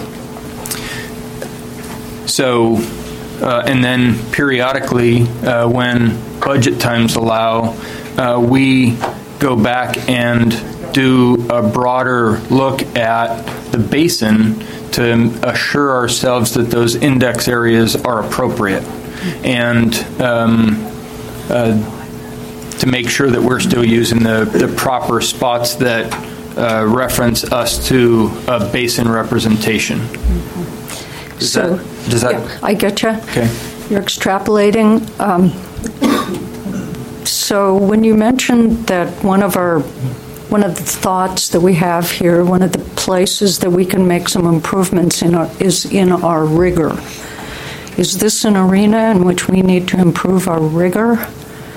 Speaker 2: So, uh, and then periodically, uh, when budget times allow, uh, we go back and do a broader look at the basin to assure ourselves that those index areas are appropriate, and um, uh, to make sure that we're still using the, the proper spots that uh, reference us to a basin representation. Does
Speaker 1: so,
Speaker 2: that, does that?
Speaker 1: Yeah, I get you.
Speaker 2: Okay.
Speaker 1: You're extrapolating. Um, so when you mentioned that one of our, one of the thoughts that we have here, one of the places that we can make some improvements in our, is in our rigor. Is this an arena in which we need to improve our rigor?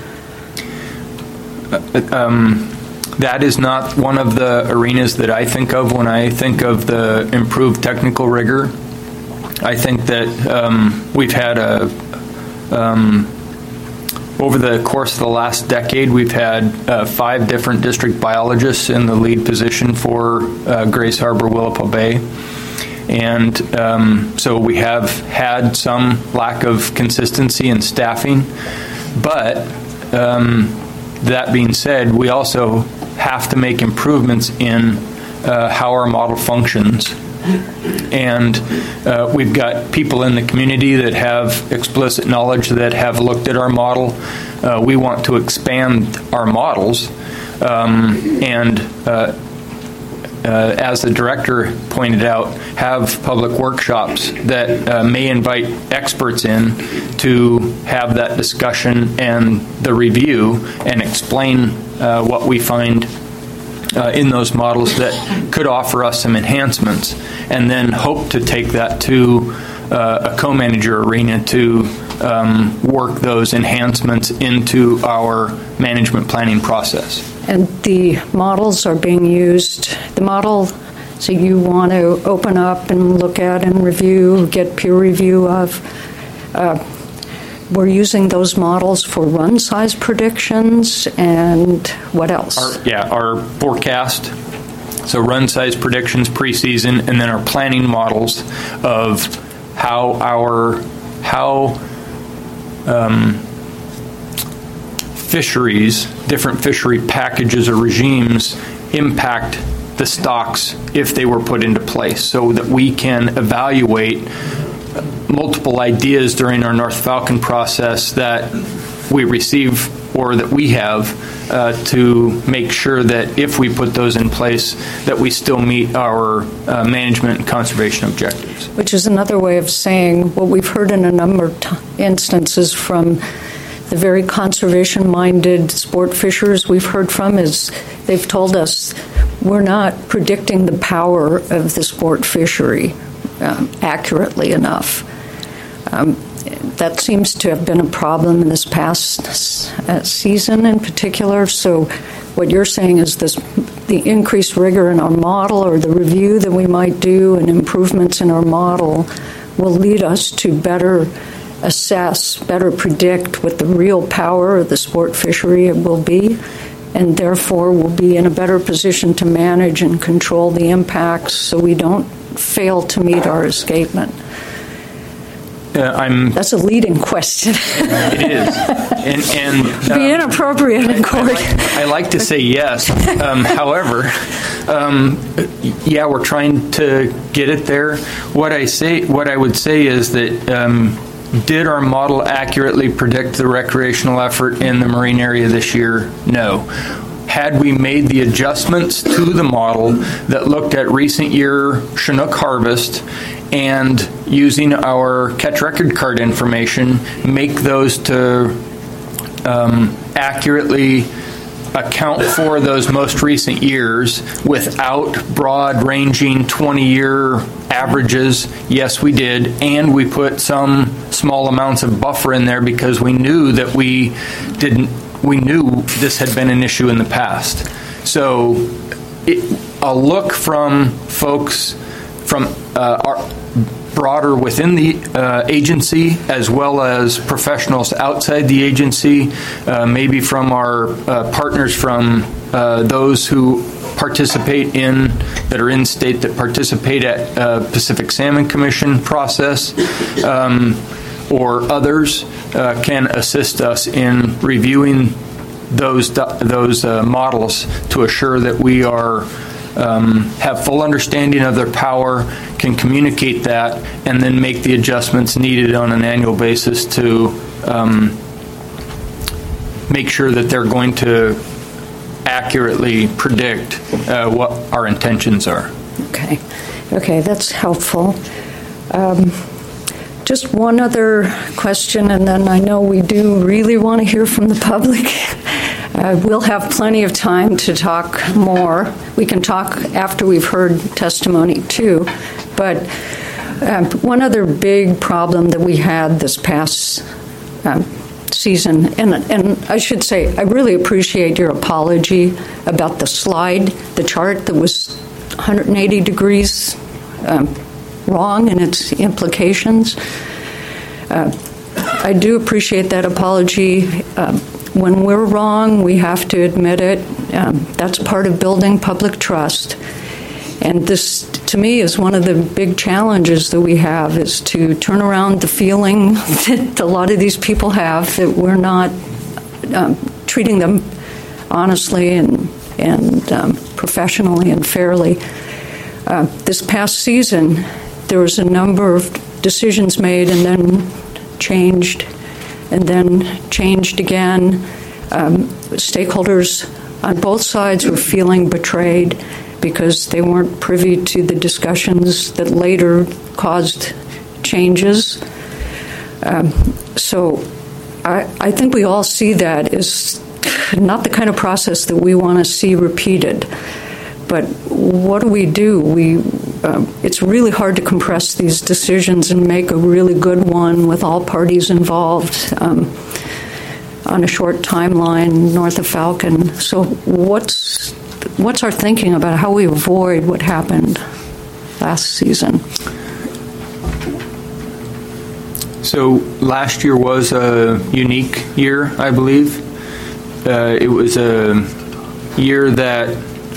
Speaker 2: Um, that is not one of the arenas that I think of when I think of the improved technical rigor. I think that um, we've had a, um, over the course of the last decade, we've had uh, five different district biologists in the lead position for uh, Grace Harbor, Willapa Bay. And um, so we have had some lack of consistency in staffing. But um, that being said, we also have to make improvements in uh, how our model functions. And uh, we've got people in the community that have explicit knowledge that have looked at our model. Uh, we want to expand our models. Um, and uh, uh, as the director pointed out, have public workshops that uh, may invite experts in to have that discussion and the review and explain uh, what we find Uh, in those models that could offer us some enhancements, and then hope to take that to uh, a co-manager arena to um, work those enhancements into our management planning process.
Speaker 1: And the models are being used, the model, so you want to open up and look at and review, get peer review of. Uh, We're using those models for run size predictions and what else?
Speaker 2: Our, yeah, our forecast, so run size predictions preseason, and then our planning models of how our how um, fisheries, different fishery packages or regimes impact the stocks if they were put into place, so that we can evaluate multiple ideas during our North Falcon process that we receive or that we have uh, to make sure that if we put those in place, that we still meet our uh, management and conservation objectives.
Speaker 1: Which is another way of saying what we've heard in a number of t- instances from the very conservation-minded sport fishers we've heard from is they've told us we're not predicting the power of the sport fishery um, accurately enough. Um, that seems to have been a problem in this past uh, season in particular. So what you're saying is this, the increased rigor in our model or the review that we might do and improvements in our model will lead us to better assess, better predict what the real power of the sport fishery will be, and therefore we'll be in a better position to manage and control the impacts so we don't fail to meet our escapement.
Speaker 2: Uh, I'm.
Speaker 1: That's a leading question.
Speaker 2: It is, and, and
Speaker 1: uh, be inappropriate in court.
Speaker 2: I like, I like to say yes. Um, however, um, yeah, we're trying to get it there. What I say, what I would say is that um, did our model accurately predict the recreational effort in the marine area this year? No. Had we made the adjustments to the model that looked at recent year Chinook harvest and using our catch record card information, make those to um, accurately account for those most recent years without broad-ranging twenty-year averages? Yes, we did, and we put some small amounts of buffer in there because we knew that we didn't. We knew this had been an issue in the past. So, it, a look from folks from uh, our broader within the uh, agency, as well as professionals outside the agency, uh, maybe from our uh, partners from uh, those who participate in, that are in state that participate at uh, Pacific Salmon Commission process, um, or others uh, can assist us in reviewing those those uh, models to assure that we are Um, have full understanding of their power, can communicate that, and then make the adjustments needed on an annual basis to um, make sure that they're going to accurately predict uh, what our intentions are.
Speaker 1: Okay, okay, that's helpful. Um, just one other question, and then I know we do really want to hear from the public. Uh, we'll have plenty of time to talk more. We can talk after we've heard testimony, too. But uh, one other big problem that we had this past um, season, and, and I should say, I really appreciate your apology about the slide, the chart that was one hundred eighty degrees um, wrong in its implications. Uh, I do appreciate that apology. Um, When we're wrong, we have to admit it. Um, that's part of building public trust. And this, to me, is one of the big challenges that we have, is to turn around the feeling that a lot of these people have that we're not um, treating them honestly and, and um, professionally and fairly. Uh, this past season, there was a number of decisions made and then changed and then changed again. Um, stakeholders on both sides were feeling betrayed because they weren't privy to the discussions that later caused changes. Um, so I, I think we all see that as not the kind of process that we want to see repeated. But what do we do? We, uh, it's really hard to compress these decisions and make a really good one with all parties involved um, on a short timeline north of Falcon. So what's what's our thinking about how we avoid what happened last season?
Speaker 2: So last year was a unique year, I believe. Uh, it was a year that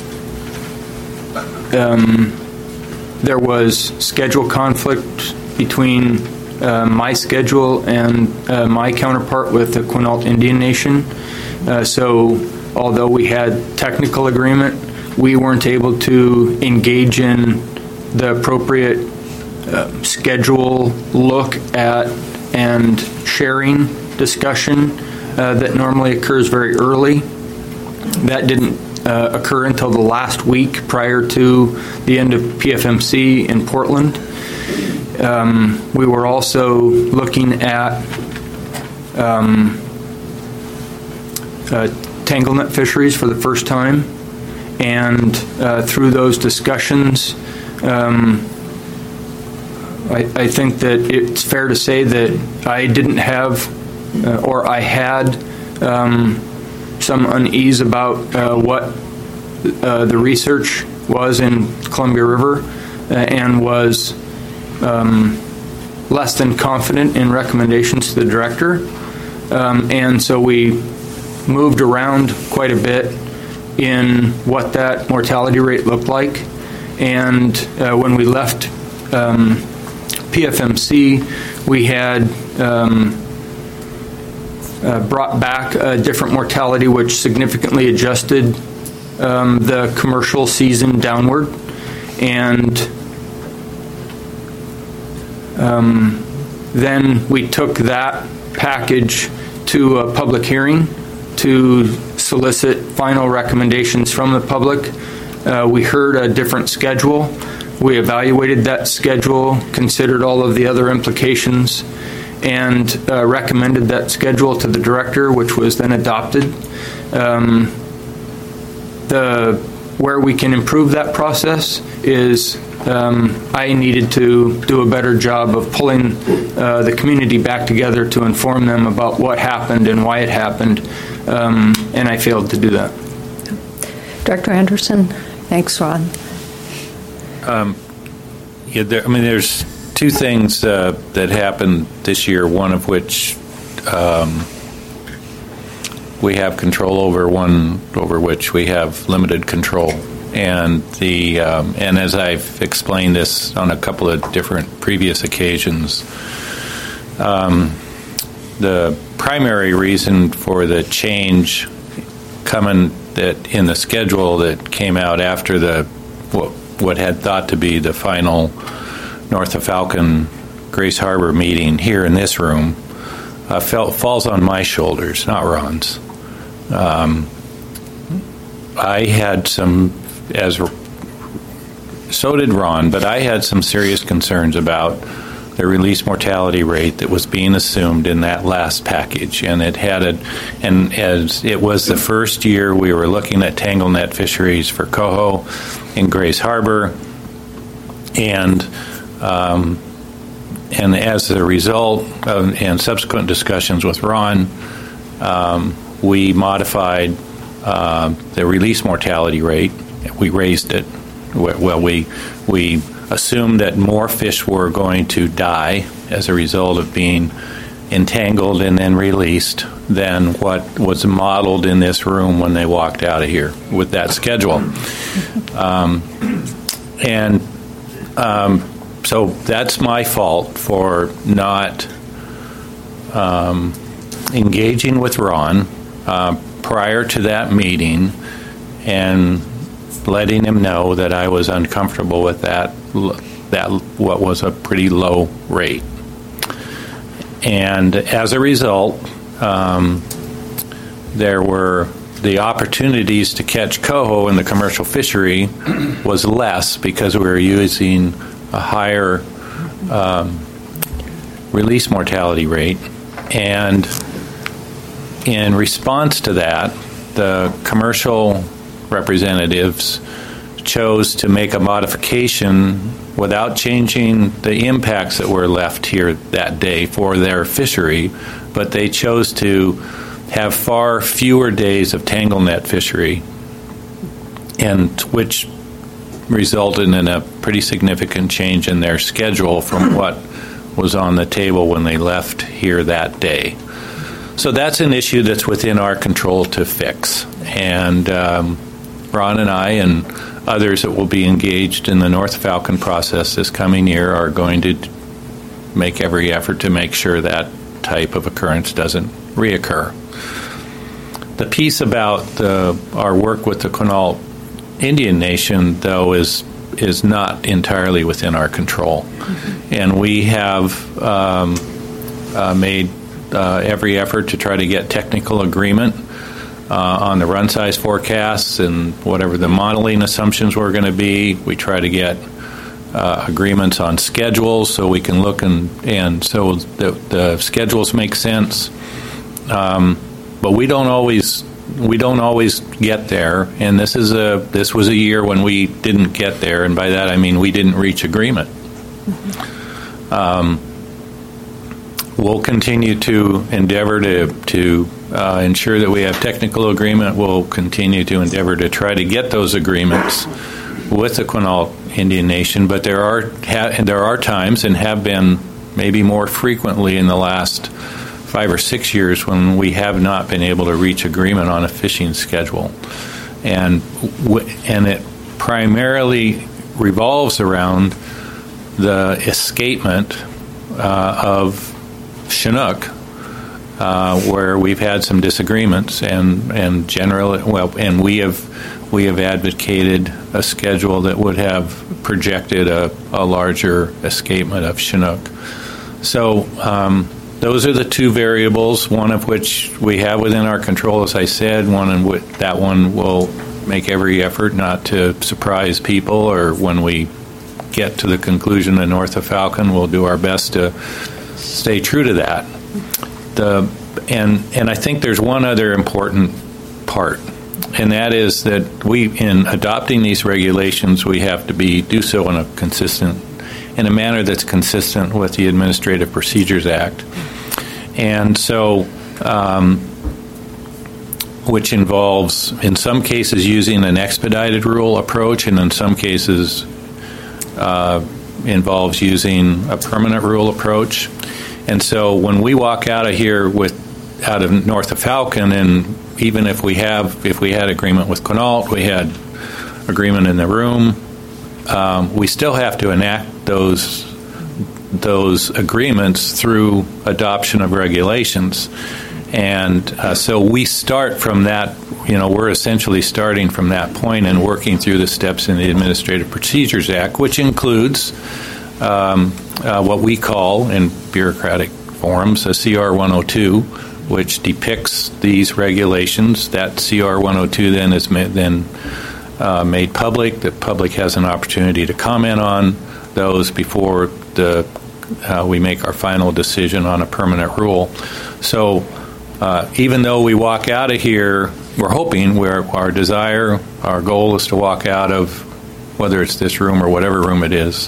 Speaker 2: Um, there was schedule conflict between uh, my schedule and uh, my counterpart with the Quinault Indian Nation. Uh, so although we had technical agreement, we weren't able to engage in the appropriate uh, schedule look at and sharing discussion uh, that normally occurs very early. That didn't Uh, occur until the last week prior to the end of P F M C in Portland. Um, we were also looking at um, uh, tanglenet fisheries for the first time, and uh, through those discussions, um, I, I think that it's fair to say that I didn't have, uh, or I had, um, some unease about uh, what uh, the research was in Columbia River uh, and was um, less than confident in recommendations to the director. Um, and so we moved around quite a bit in what that mortality rate looked like. And uh, when we left um, P F M C, we had um, Uh, brought back a different mortality, which significantly adjusted um, the commercial season downward. And um, then we took that package to a public hearing to solicit final recommendations from the public. Uh, we heard a different schedule. We evaluated that schedule, considered all of the other implications, and uh, recommended that schedule to the director, which was then adopted. Um, the where we can improve that process is um, I needed to do a better job of pulling uh, the community back together to inform them about what happened and why it happened, um, and I failed to do that.
Speaker 1: Doctor Anderson? Thanks, Ron.
Speaker 4: Um, yeah, there, I mean, there's two things uh, that happened this year, one of which um, we have control over, one over which we have limited control. And the um, and as I've explained this on a couple of different previous occasions, um, the primary reason for the change coming that in the schedule that came out after the what, what had thought to be the final North of Falcon Grace Harbor meeting here in this room uh, fell, falls on my shoulders, not Ron's. Um, I had some, as so did Ron, but I had some serious concerns about the release mortality rate that was being assumed in that last package, and it had a, and as it was the first year we were looking at tangle net fisheries for coho in Grace Harbor, and um, and as a result of, and subsequent discussions with Ron, um, we modified uh, the release mortality rate. We raised it. Well, we we assumed that more fish were going to die as a result of being entangled and then released than what was modeled in this room when they walked out of here with that schedule. Um, and um, so that's my fault for not um, engaging with Ron uh, prior to that meeting and letting him know that I was uncomfortable with that, that what was a pretty low rate. And as a result, um, there were the opportunities to catch coho in the commercial fishery was less because we were using a higher um, release mortality rate. And in response to that, the commercial representatives chose to make a modification without changing the impacts that were left here that day for their fishery, but they chose to have far fewer days of tangle net fishery, and which resulted in a pretty significant change in their schedule from what was on the table when they left here that day. So that's an issue that's within our control to fix. And um, Ron and I and others that will be engaged in the North Falcon process this coming year are going to make every effort to make sure that type of occurrence doesn't reoccur. The piece about the, our work with the Quinault Indian Nation, though, is is not entirely within our control. Mm-hmm. And we have um, uh, made uh, every effort to try to get technical agreement Uh, on the run size forecasts and whatever the modeling assumptions were going to be. We try to get uh, agreements on schedules so we can look and, and so the, the schedules make sense. Um, but we don't always we don't always get there. And this is a this was a year when we didn't get there, and by that I mean we didn't reach agreement. Mm-hmm. Um, we'll continue to endeavor to to. Uh, ensure that we have technical agreement. We'll continue to endeavor to try to get those agreements with the Quinault Indian Nation, but there are ha- there are times, and have been maybe more frequently in the last five or six years, when we have not been able to reach agreement on a fishing schedule, and w- and it primarily revolves around the escapement uh, of Chinook. Uh, where we've had some disagreements, and and generally, well, and we have we have advocated a schedule that would have projected a, a larger escapement of Chinook. So um, those are the two variables, one of which we have within our control, as I said. One in which that one will make every effort not to surprise people, or when we get to the conclusion of North of Falcon, we'll do our best to stay true to that. The, and and I think there's one other important part, and that is that we, in adopting these regulations, we have to be do so in a consistent, in a manner that's consistent with the Administrative Procedures Act, and so, um, which involves, in some cases, using an expedited rule approach, and in some cases, uh, involves using a permanent rule approach. And so, when we walk out of here with out of north of Falcon, and even if we have, if we had agreement with Quinault, we had agreement in the room, um, we still have to enact those those agreements through adoption of regulations. And uh, so we start from that, you know, we're essentially starting from that point and working through the steps in the Administrative Procedures Act, which includes um, uh, what we call, in bureaucratic forms, a C R one oh two, which depicts these regulations. That C R one oh two then is ma- then uh, made public. The public has an opportunity to comment on those before the uh, we make our final decision on a permanent rule. So uh, even though we walk out of here, we're hoping, we're, our desire, our goal is to walk out of, whether it's this room or whatever room it is,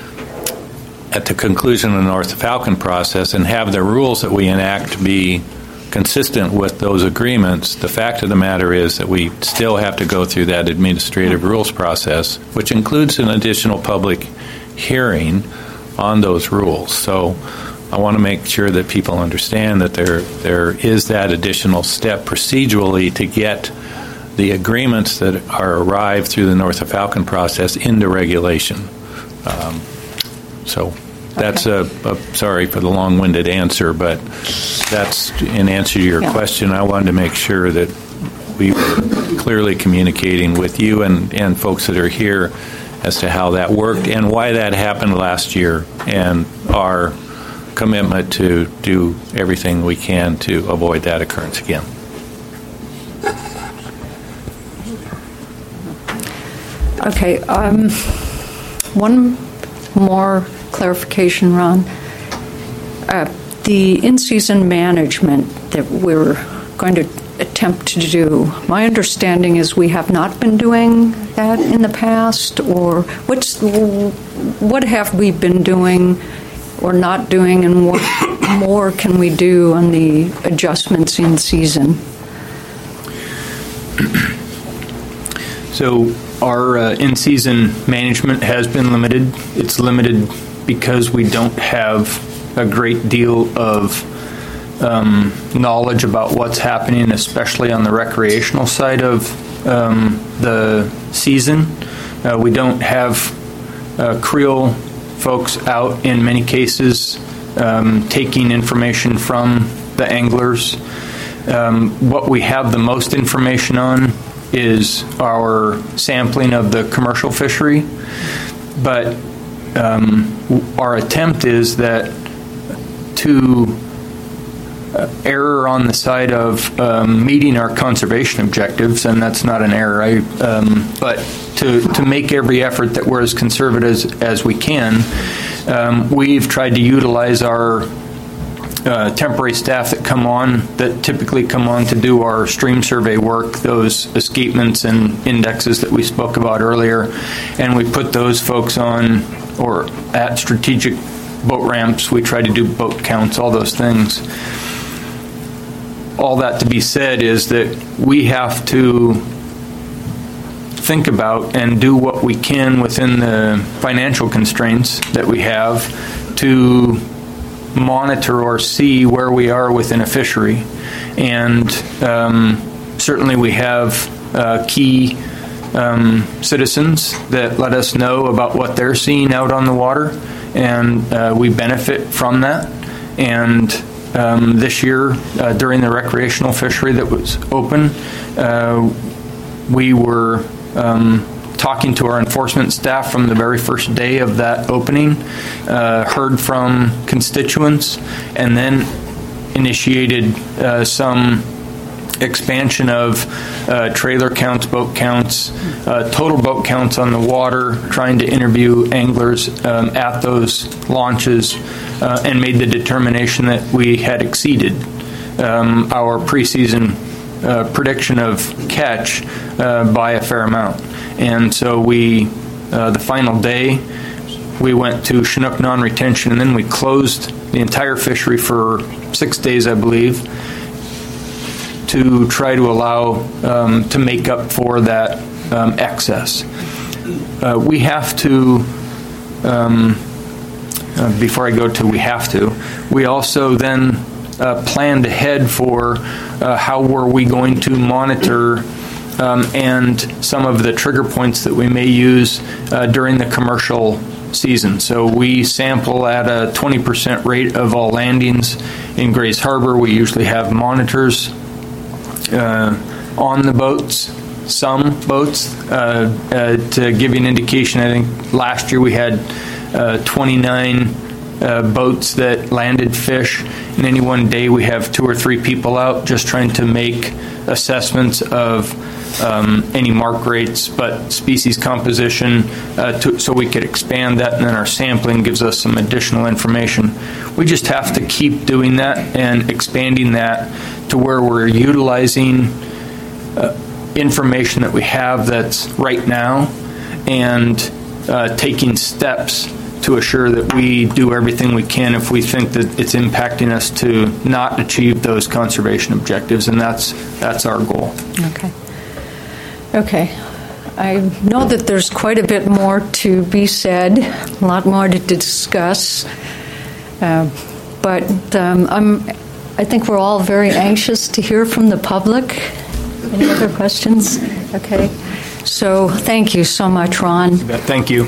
Speaker 4: at the conclusion of the North Falcon process and have the rules that we enact be consistent with those agreements. The fact of the matter is that we still have to go through that administrative rules process, which includes an additional public hearing on those rules. So I want to make sure that people understand that there there is that additional step procedurally to get the agreements that are arrived through the North Falcon process into regulation. Um, so that's okay. a, a sorry for the long-winded answer, but that's in answer to your yeah. question. I wanted to make sure that we were clearly communicating with you and, and folks that are here as to how that worked and why that happened last year, and our commitment to do everything we can to avoid that occurrence again.
Speaker 1: Okay. Um, one more clarification, Ron. Uh, the in-season management that we're going to attempt to do, my understanding is we have not been doing that in the past, or what's what have we been doing or not doing, and what more can we do on the adjustments in season?
Speaker 2: So our uh, in-season management has been limited. It's limited because we don't have a great deal of um, knowledge about what's happening, especially on the recreational side of um, the season. Uh, we don't have uh, Creel folks out in many cases um, taking information from the anglers. Um, what we have the most information on is our sampling of the commercial fishery, but um, our attempt is that to uh, err on the side of um, meeting our conservation objectives, and that's not an error, I, um, but to, to make every effort that we're as conservative as, as we can. Um, we've tried to utilize our Uh, temporary staff that come on, that typically come on to do our stream survey work, those escapements and indexes that we spoke about earlier, and we put those folks on, or at strategic boat ramps. We try to do boat counts, all those things. All that to be said is that we have to think about and do what we can within the financial constraints that we have to monitor or see where we are within a fishery. And um, certainly we have uh, key um, citizens that let us know about what they're seeing out on the water, and uh, we benefit from that. And um, this year, uh, during the recreational fishery that was open, uh, we were um, talking to our enforcement staff from the very first day of that opening, uh, heard from constituents, and then initiated uh, some expansion of uh, trailer counts, boat counts, uh, total boat counts on the water, trying to interview anglers um, at those launches, uh, and made the determination that we had exceeded um, our preseason uh, prediction of catch uh, by a fair amount. And so we, uh, the final day, we went to Chinook non-retention, and then we closed the entire fishery for six days, I believe, to try to allow, um, to make up for that um, excess. Uh, we have to, um, uh, before I go to we have to, we also then uh, planned ahead for uh, how were we going to monitor um, and some of the trigger points that we may use uh, during the commercial season. So we sample at a twenty percent rate of all landings in Grays Harbor. We usually have monitors uh, on the boats, some boats. Uh, uh, to give you an indication, I think last year we had uh, twenty-nine uh, boats that landed fish. In any one day we have two or three people out just trying to make assessments of Um, any mark rates, but species composition, uh, to, so we could expand that, and then our sampling gives us some additional information. We just have to keep doing that and expanding that to where we're utilizing uh, information that we have that's right now and uh, taking steps to assure that we do everything we can if we think that it's impacting us to not achieve those conservation objectives, and that's that's our goal.
Speaker 1: Okay. Okay. I know that there's quite a bit more to be said, a lot more to discuss, uh, but um, I'm, I think we're all very anxious to hear from the public. Any other questions? Okay. So thank you so much, Ron.
Speaker 2: Thank you.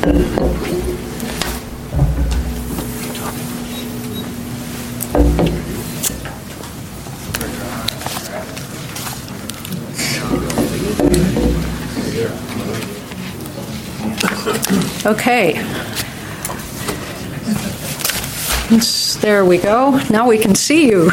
Speaker 1: Okay. There we go. Now we can see you.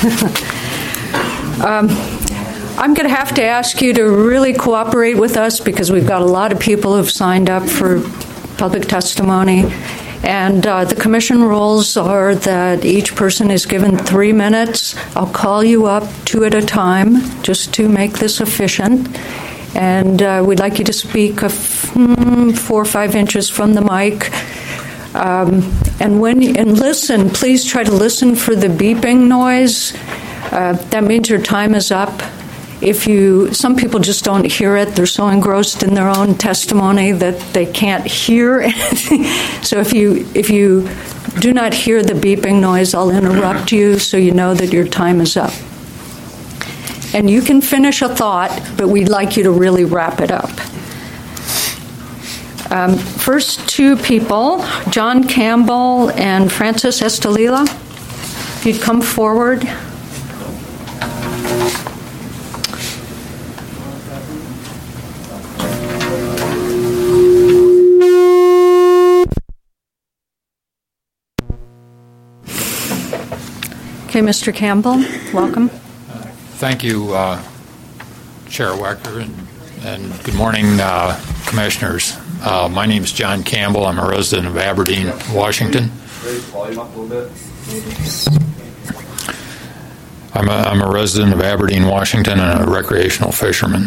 Speaker 1: um, I'm going to have to ask you to really cooperate with us because we've got a lot of people who've signed up for public testimony. And uh, the commission rules are that each person is given three minutes. I'll call you up two at a time just to make this efficient. And uh, we'd like you to speak a f- mm, four or five inches from the mic. Um, and when and listen, please try to listen for the beeping noise. Uh, that means your time is up. If you, some people just don't hear it. They're so engrossed in their own testimony that they can't hear anything. So if you if you do not hear the beeping noise, I'll interrupt you so you know that your time is up. And you can finish a thought, but we'd like you to really wrap it up. Um, first two people, John Campbell and Francis Estelila. If you'd come forward. Okay, Mister Campbell, welcome.
Speaker 6: Thank you, uh, Chair Wecker, and, and good morning, uh, Commissioners. Uh, my name is John Campbell. I'm a resident of Aberdeen, Washington. I'm a, I'm a resident of Aberdeen, Washington, and a recreational fisherman.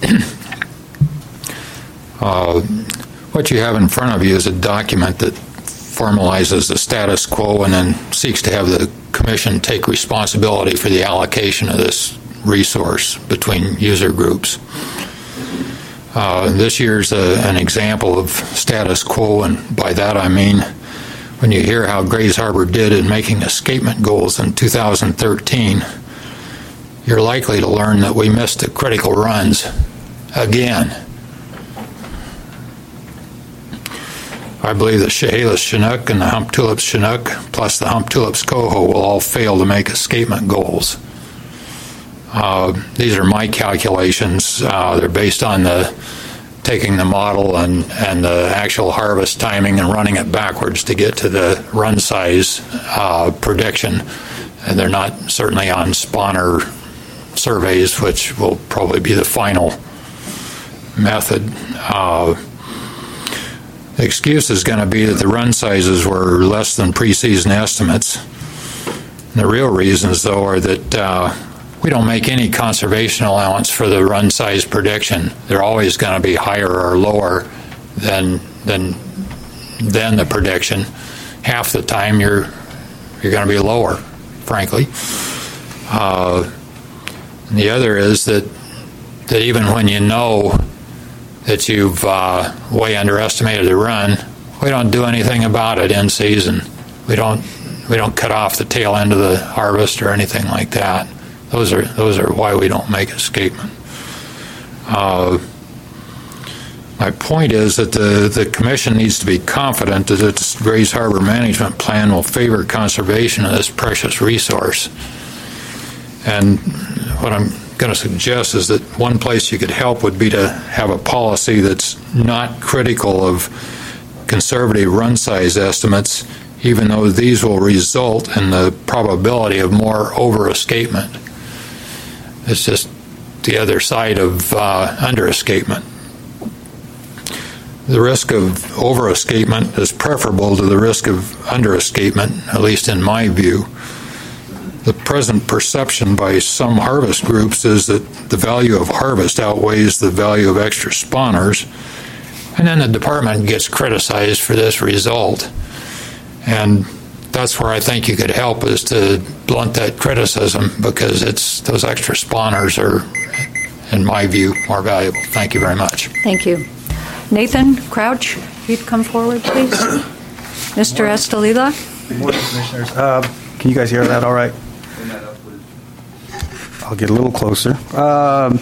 Speaker 6: uh, what you have in front of you is a document that formalizes the status quo and then seeks to have the Commission take responsibility for the allocation of this resource between user groups. Uh, this year's a, an example of status quo, and by that I mean when you hear how Grays Harbor did in making escapement goals in two thousand thirteen, you're likely to learn that we missed the critical runs again. I believe the Chehalis Chinook and the Hump Tulips Chinook plus the Hump Tulips Coho will all fail to make escapement goals. Uh, these are my calculations. Uh, they're based on the taking the model and, and the actual harvest timing and running it backwards to get to the run size uh, prediction. And they're not certainly on spawner surveys, which will probably be the final method. Uh, the excuse is going to be that the run sizes were less than preseason estimates. And the real reasons, though, are that uh, we don't make any conservation allowance for the run size prediction. They're always going to be higher or lower than than than the prediction. Half the time you're you're going to be lower, frankly. Uh, and the other is that that even when you know that you've uh, way underestimated the run, we don't do anything about it in season. We don't we don't cut off the tail end of the harvest or anything like that. Those are those are why we don't make escapement. Uh, my point is that the, the Commission needs to be confident that its Grays Harbor Management Plan will favor conservation of this precious resource. And what I'm going to suggest is that one place you could help would be to have a policy that's not critical of conservative run size estimates, even though these will result in the probability of more over-escapement. It's just the other side of uh, under-escapement. The risk of over-escapement is preferable to the risk of under-escapement, at least in my view. The present perception by some harvest groups is that the value of harvest outweighs the value of extra spawners, and then the department gets criticized for this result. And that's where I think you could help, is to blunt that criticism, because it's those extra spawners are, in my view, more valuable. Thank you very much.
Speaker 1: Thank you. Nathan Crouch, if you'd come forward, please. Mister Estelila.
Speaker 7: Good morning, Commissioners. Uh, can you guys hear that all right? I'll get a little closer. Um,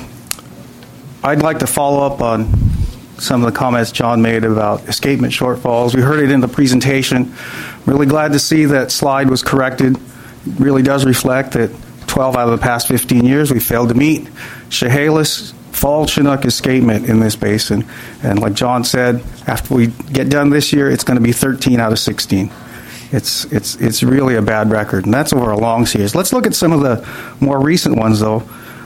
Speaker 7: I'd like to follow up on some of the comments John made about escapement shortfalls. We heard it in the presentation. Really glad to see that slide was corrected. It really does reflect that twelve out of the past fifteen years we failed to meet Chehalis fall Chinook escapement in this basin. And like John said, after we get done this year, it's going to be thirteen out of sixteen. It's it's it's really a bad record, and that's over a long series. Let's look at some of the more recent ones, though.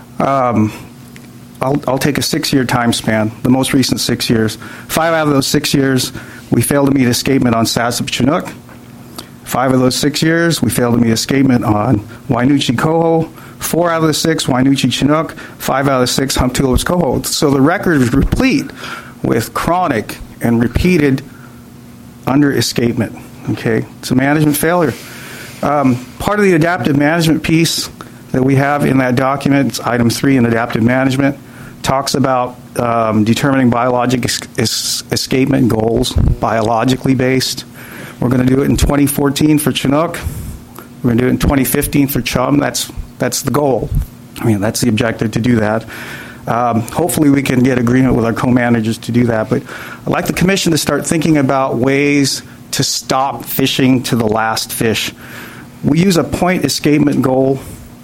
Speaker 7: Um, I'll, I'll take a six-year time span, the most recent six years. Five out of those six years, we failed to meet escapement on Sassafras Chinook. Five of those six years, we failed to meet escapement on Wainuchi Coho. Four out of the six, Wainuchi Chinook. Five out of the six, Hump Tulips Coho. So the record is replete with chronic and repeated under-escapement. Okay, it's a management failure. Um, part of the adaptive management piece that we have in that document, it's item three in adaptive management, talks about um, determining biologic es- es- escapement goals, biologically based. We're going to do it in twenty fourteen for Chinook. We're going to do it in twenty fifteen for Chum. That's that's the goal. I mean, that's the objective, to do that. Um, hopefully we can get agreement with our co-managers to do that. But I'd like the Commission to start thinking about ways to stop fishing to the last fish. We use a point escapement goal,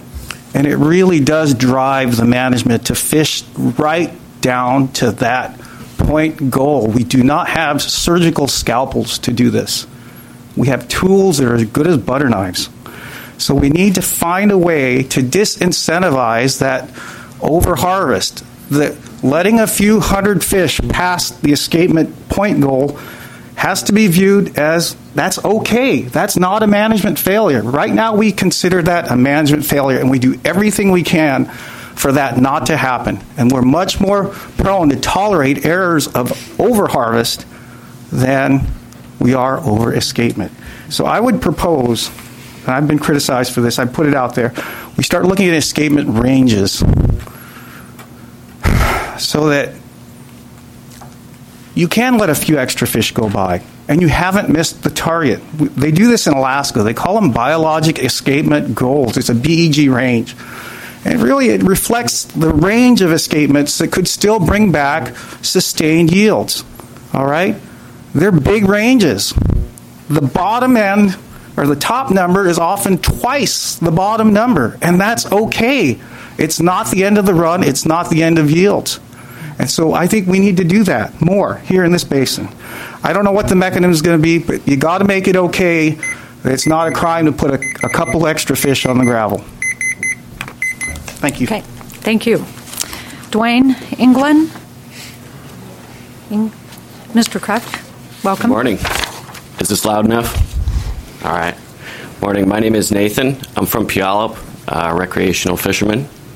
Speaker 7: and it really does drive the management to fish right down to that point goal. We do not have surgical scalpels to do this. We have tools that are as good as butter knives. So we need to find a way to disincentivize that overharvest. The, letting a few hundred fish past the escapement point goal has to be viewed as, that's okay. That's not a management failure. Right now we consider that a management failure, and we do everything we can for that not to happen. And we're much more prone to tolerate errors of overharvest than we are over escapement. So I would propose, and I've been criticized for this, I put it out there, we start looking at escapement ranges so that you can let a few extra fish go by, and you haven't missed the target. They do this in Alaska. They call them biologic escapement goals. It's a B E G range. And really, it reflects the range of escapements that could still bring back sustained yields. All right? They're big ranges. The bottom end, or the top number, is often twice the bottom number, and that's okay. It's not the end of the run. It's not the end of yields. And so I think we need to do that more here in this basin. I don't know what the mechanism is going to be, but you got to make it okay. It's not a crime to put a, a couple extra fish on the gravel. Thank you.
Speaker 1: Okay, thank you. Dwayne England? Eng- Mister Kraft, welcome.
Speaker 8: Good morning. Is this loud enough? All right. Morning. My name is Nathan. I'm from Puyallup, uh, recreational fisherman.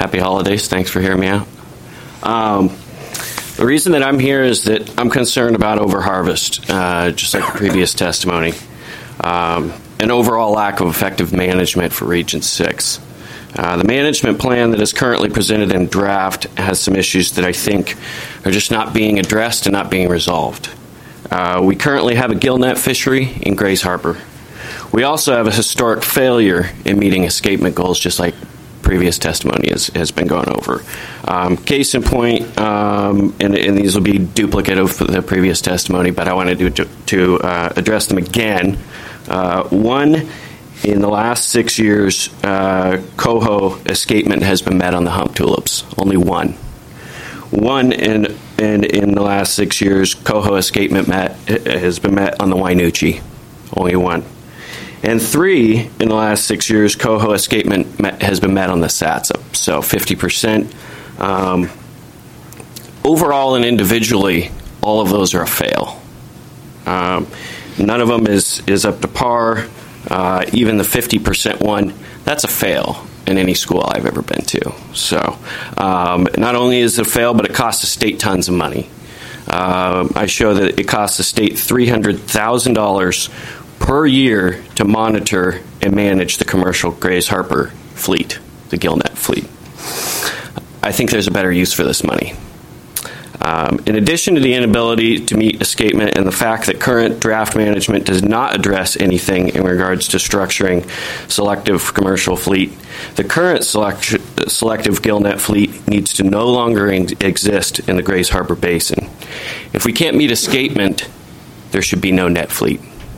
Speaker 8: Happy holidays. Thanks for hearing me out. Um, the reason that I'm here is that I'm concerned about overharvest, uh, just like the previous testimony, um, and overall lack of effective management for Region six. Uh, the management plan that is currently presented in draft has some issues that I think are just not being addressed and not being resolved. Uh, we currently have a gillnet fishery in Grays Harbor. We also have a historic failure in meeting escapement goals, just like previous testimony has, has been gone over. Um, case in point, um, and, and these will be duplicative for the previous testimony, but I wanted to, to uh, address them again. Uh, one, in the last six years, uh, coho escapement has been met on the hump tulips. Only one. One in in, in the last six years, coho escapement met, has been met on the Wainuchi. Only one. And three, in the last six years, coho escapement met, has been met on the Satsop, so fifty percent. Um, overall and individually, all of those are a fail. Um, none of them is, is up to par. Uh, even the fifty percent one, that's a fail in any school I've ever been to. So um, not only is it a fail, but it costs the state tons of money. Uh, I show that it costs the state three hundred thousand dollars per year to monitor and manage the commercial Grays Harbor fleet, the gillnet fleet. I think there's a better use for this money. Um, in addition to the inability to meet escapement and the fact that current draft management does not address anything in regards to structuring selective commercial fleet, the current select- selective gillnet fleet needs to no longer ex- exist in the Grays Harbor Basin. If we can't meet escapement, there should be no net fleet.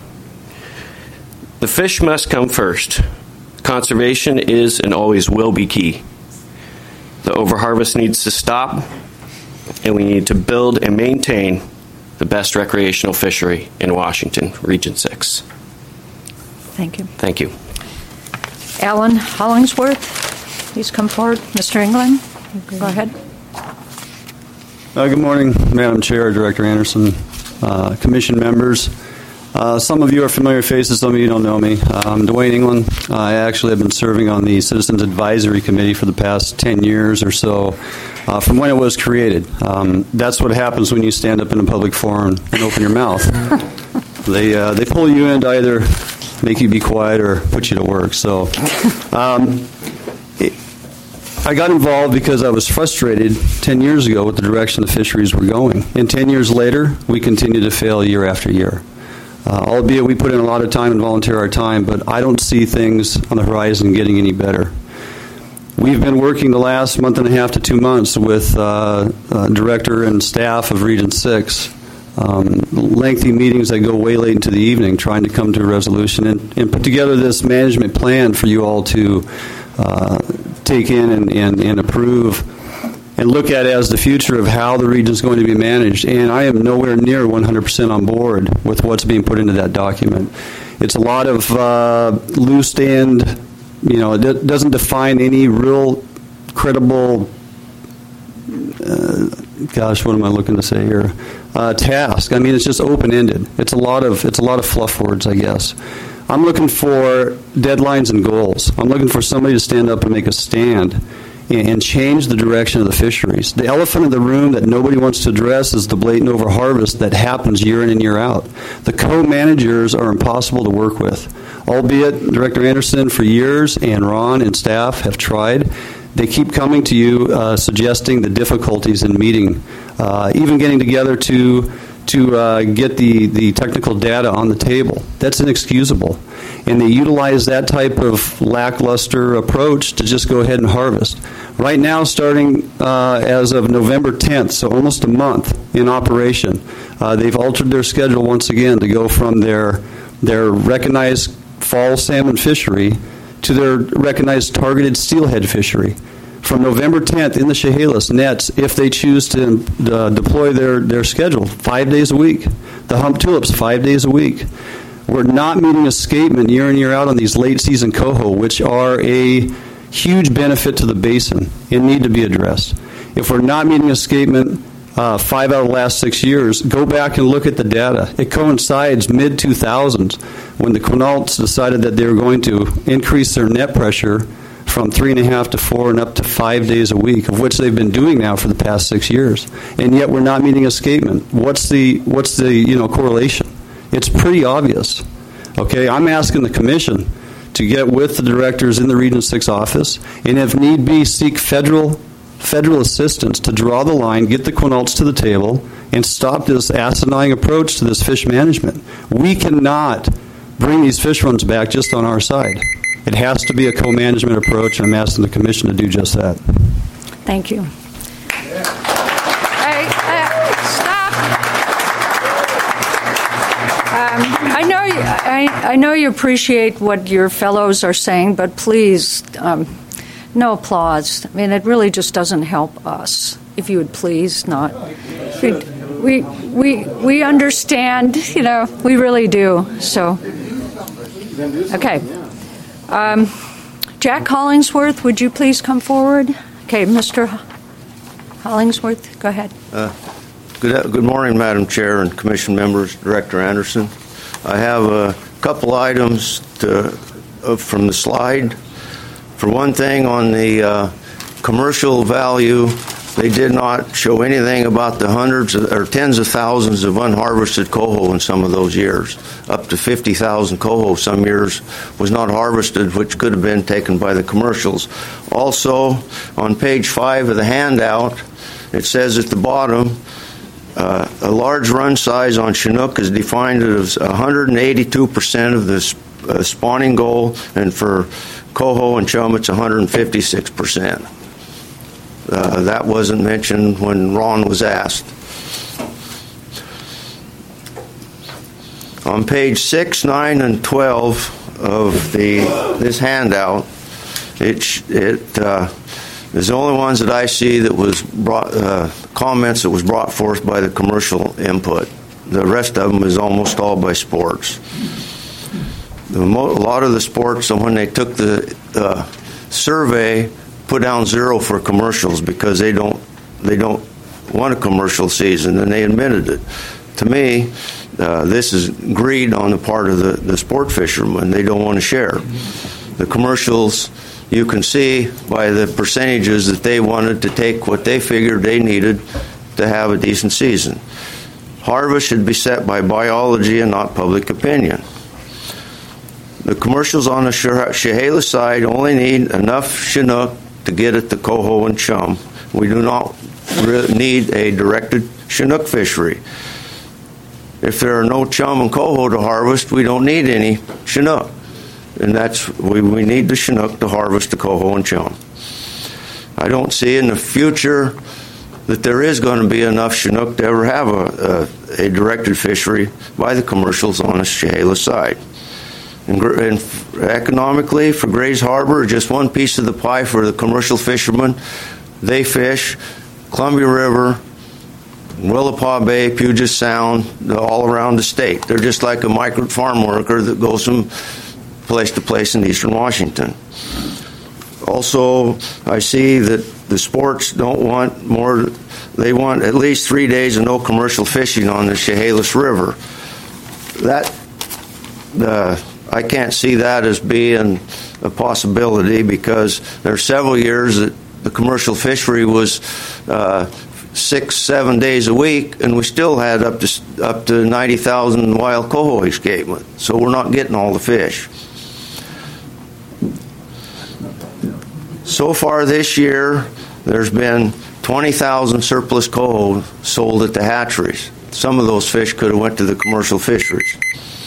Speaker 8: The fish must come first. Conservation is and always will be key. The overharvest needs to stop, and we need to build and maintain the best recreational fishery in Washington, Region six.
Speaker 1: Thank you.
Speaker 8: Thank you.
Speaker 1: Alan Hollingsworth, please come forward. Mister England, go ahead.
Speaker 9: Uh, good morning, Madam Chair, Director Anderson, uh, Commission members. Uh, some of you are familiar faces, some of you don't know me. Uh, I'm Dwayne England. Uh, I actually have been serving on the Citizens Advisory Committee for the past ten years or so, uh, from when it was created. Um, that's what happens when you stand up in a public forum and open your mouth. They uh, they pull you in to either make you be quiet or put you to work. So um, it, I got involved because I was frustrated ten years ago with the direction the fisheries were going. And ten years later, we continue to fail year after year. Uh, albeit we put in a lot of time and volunteer our time, but I don't see things on the horizon getting any better. We've been working the last month and a half to two months with uh, uh, director and staff of Region six, um, lengthy meetings that go way late into the evening trying to come to a resolution and, and put together this management plan for you all to uh, take in and, and, and approve and look at as the future of how the region is going to be managed. And I am nowhere near one hundred percent on board with what's being put into that document. It's a lot of uh, loose end, you know, it doesn't define any real credible, uh, gosh, what am I looking to say here, uh, task. I mean, it's just open-ended. It's a lot of, it's a lot of fluff words, I guess. I'm looking for deadlines and goals. I'm looking for somebody to stand up and make a stand and change the direction of the fisheries. The elephant in the room that nobody wants to address is the blatant overharvest that happens year in and year out. The co-managers are impossible to work with, albeit Director Anderson for years and Ron and staff have tried. They keep coming to you uh, suggesting the difficulties in meeting, uh, even getting together to to uh, get the, the technical data on the table. That's inexcusable. And they utilize that type of lackluster approach to just go ahead and harvest. Right now, starting uh, as of November tenth, so almost a month in operation, uh, they've altered their schedule once again to go from their, their recognized fall salmon fishery to their recognized targeted steelhead fishery. From November tenth in the Chehalis nets, if they choose to uh, deploy their, their schedule, five days a week. The hump tulips, five days a week. We're not meeting escapement year in, year out on these late season coho, which are a huge benefit to the basin and need to be addressed. If we're not meeting escapement uh, five out of the last six years, go back and look at the data. It coincides mid two thousands when the Quinaults decided that they were going to increase their net pressure from three and a half to four and up to five days a week, of which they've been doing now for the past six years. And yet we're not meeting escapement. What's the, what's the you know, correlation? It's pretty obvious. Okay, I'm asking the commission to get with the directors in the Region six office, and if need be, seek federal federal assistance to draw the line, get the Quinaults to the table, and stop this asinine approach to this fish management. We cannot bring these fish runs back just on our side. It has to be a co-management approach, and I'm asking the commission to do just that.
Speaker 1: Thank you. Hey, uh, stop. Um, I know you, I, I know you appreciate what your fellows are saying, but please, um, no applause. I mean, it really just doesn't help us. If you would please not. We we we understand. You know, we really do. So, okay. Um, Jack Hollingsworth, would you please come forward? Okay, Mister Hollingsworth, go ahead.
Speaker 10: Uh, good, good morning, Madam Chair and Commission members, Director Anderson. I have a couple items to, uh, from the slide. For one thing, on the uh, commercial value, they did not show anything about the hundreds of, or tens of thousands of unharvested coho in some of those years. Up to fifty thousand coho some years was not harvested, which could have been taken by the commercials. Also, on page five of the handout, it says at the bottom, uh, a large run size on Chinook is defined as one hundred eighty-two percent of the sp- uh, spawning goal, and for coho and chum, it's one hundred fifty-six percent. Uh, that wasn't mentioned when Ron was asked. On page six, nine, and twelve of the this handout, it it uh, is the only ones that I see that was brought uh, comments that was brought forth by the commercial input. The rest of them is almost all by sports. The mo- a lot of the sports, when they took the uh, survey, put down zero for commercials because they don't they don't want a commercial season, and they admitted it. To me, uh, this is greed on the part of the, the sport fishermen. They don't want to share. The commercials, you can see by the percentages that they wanted to take what they figured they needed to have a decent season. Harvest should be set by biology and not public opinion. The commercials on the Chehalis side only need enough Chinook to get at the coho and chum. We do not re- need a directed Chinook fishery. If there are no chum and coho to harvest, we don't need any Chinook. And that's, we, we need the Chinook to harvest the coho and chum. I don't see in the future that there is going to be enough Chinook to ever have a, a, a directed fishery by the commercials on the Chehalis side. And, and economically, for Grays Harbor, just one piece of the pie for the commercial fishermen. They fish Columbia River, Willapa Bay, Puget Sound, all around the state. They're just like a migrant farm worker that goes from place to place in eastern Washington. Also, I see that the sports don't want more, they want at least three days of no commercial fishing on the Chehalis River. That, uh, I can't see that as being a possibility because there are several years that the commercial fishery was uh, six, seven days a week, and we still had up to up to ninety thousand wild coho escapement. So we're not getting all the fish. So far this year, there's been twenty thousand surplus coho sold at the hatcheries. Some of those fish could have went to the commercial fisheries.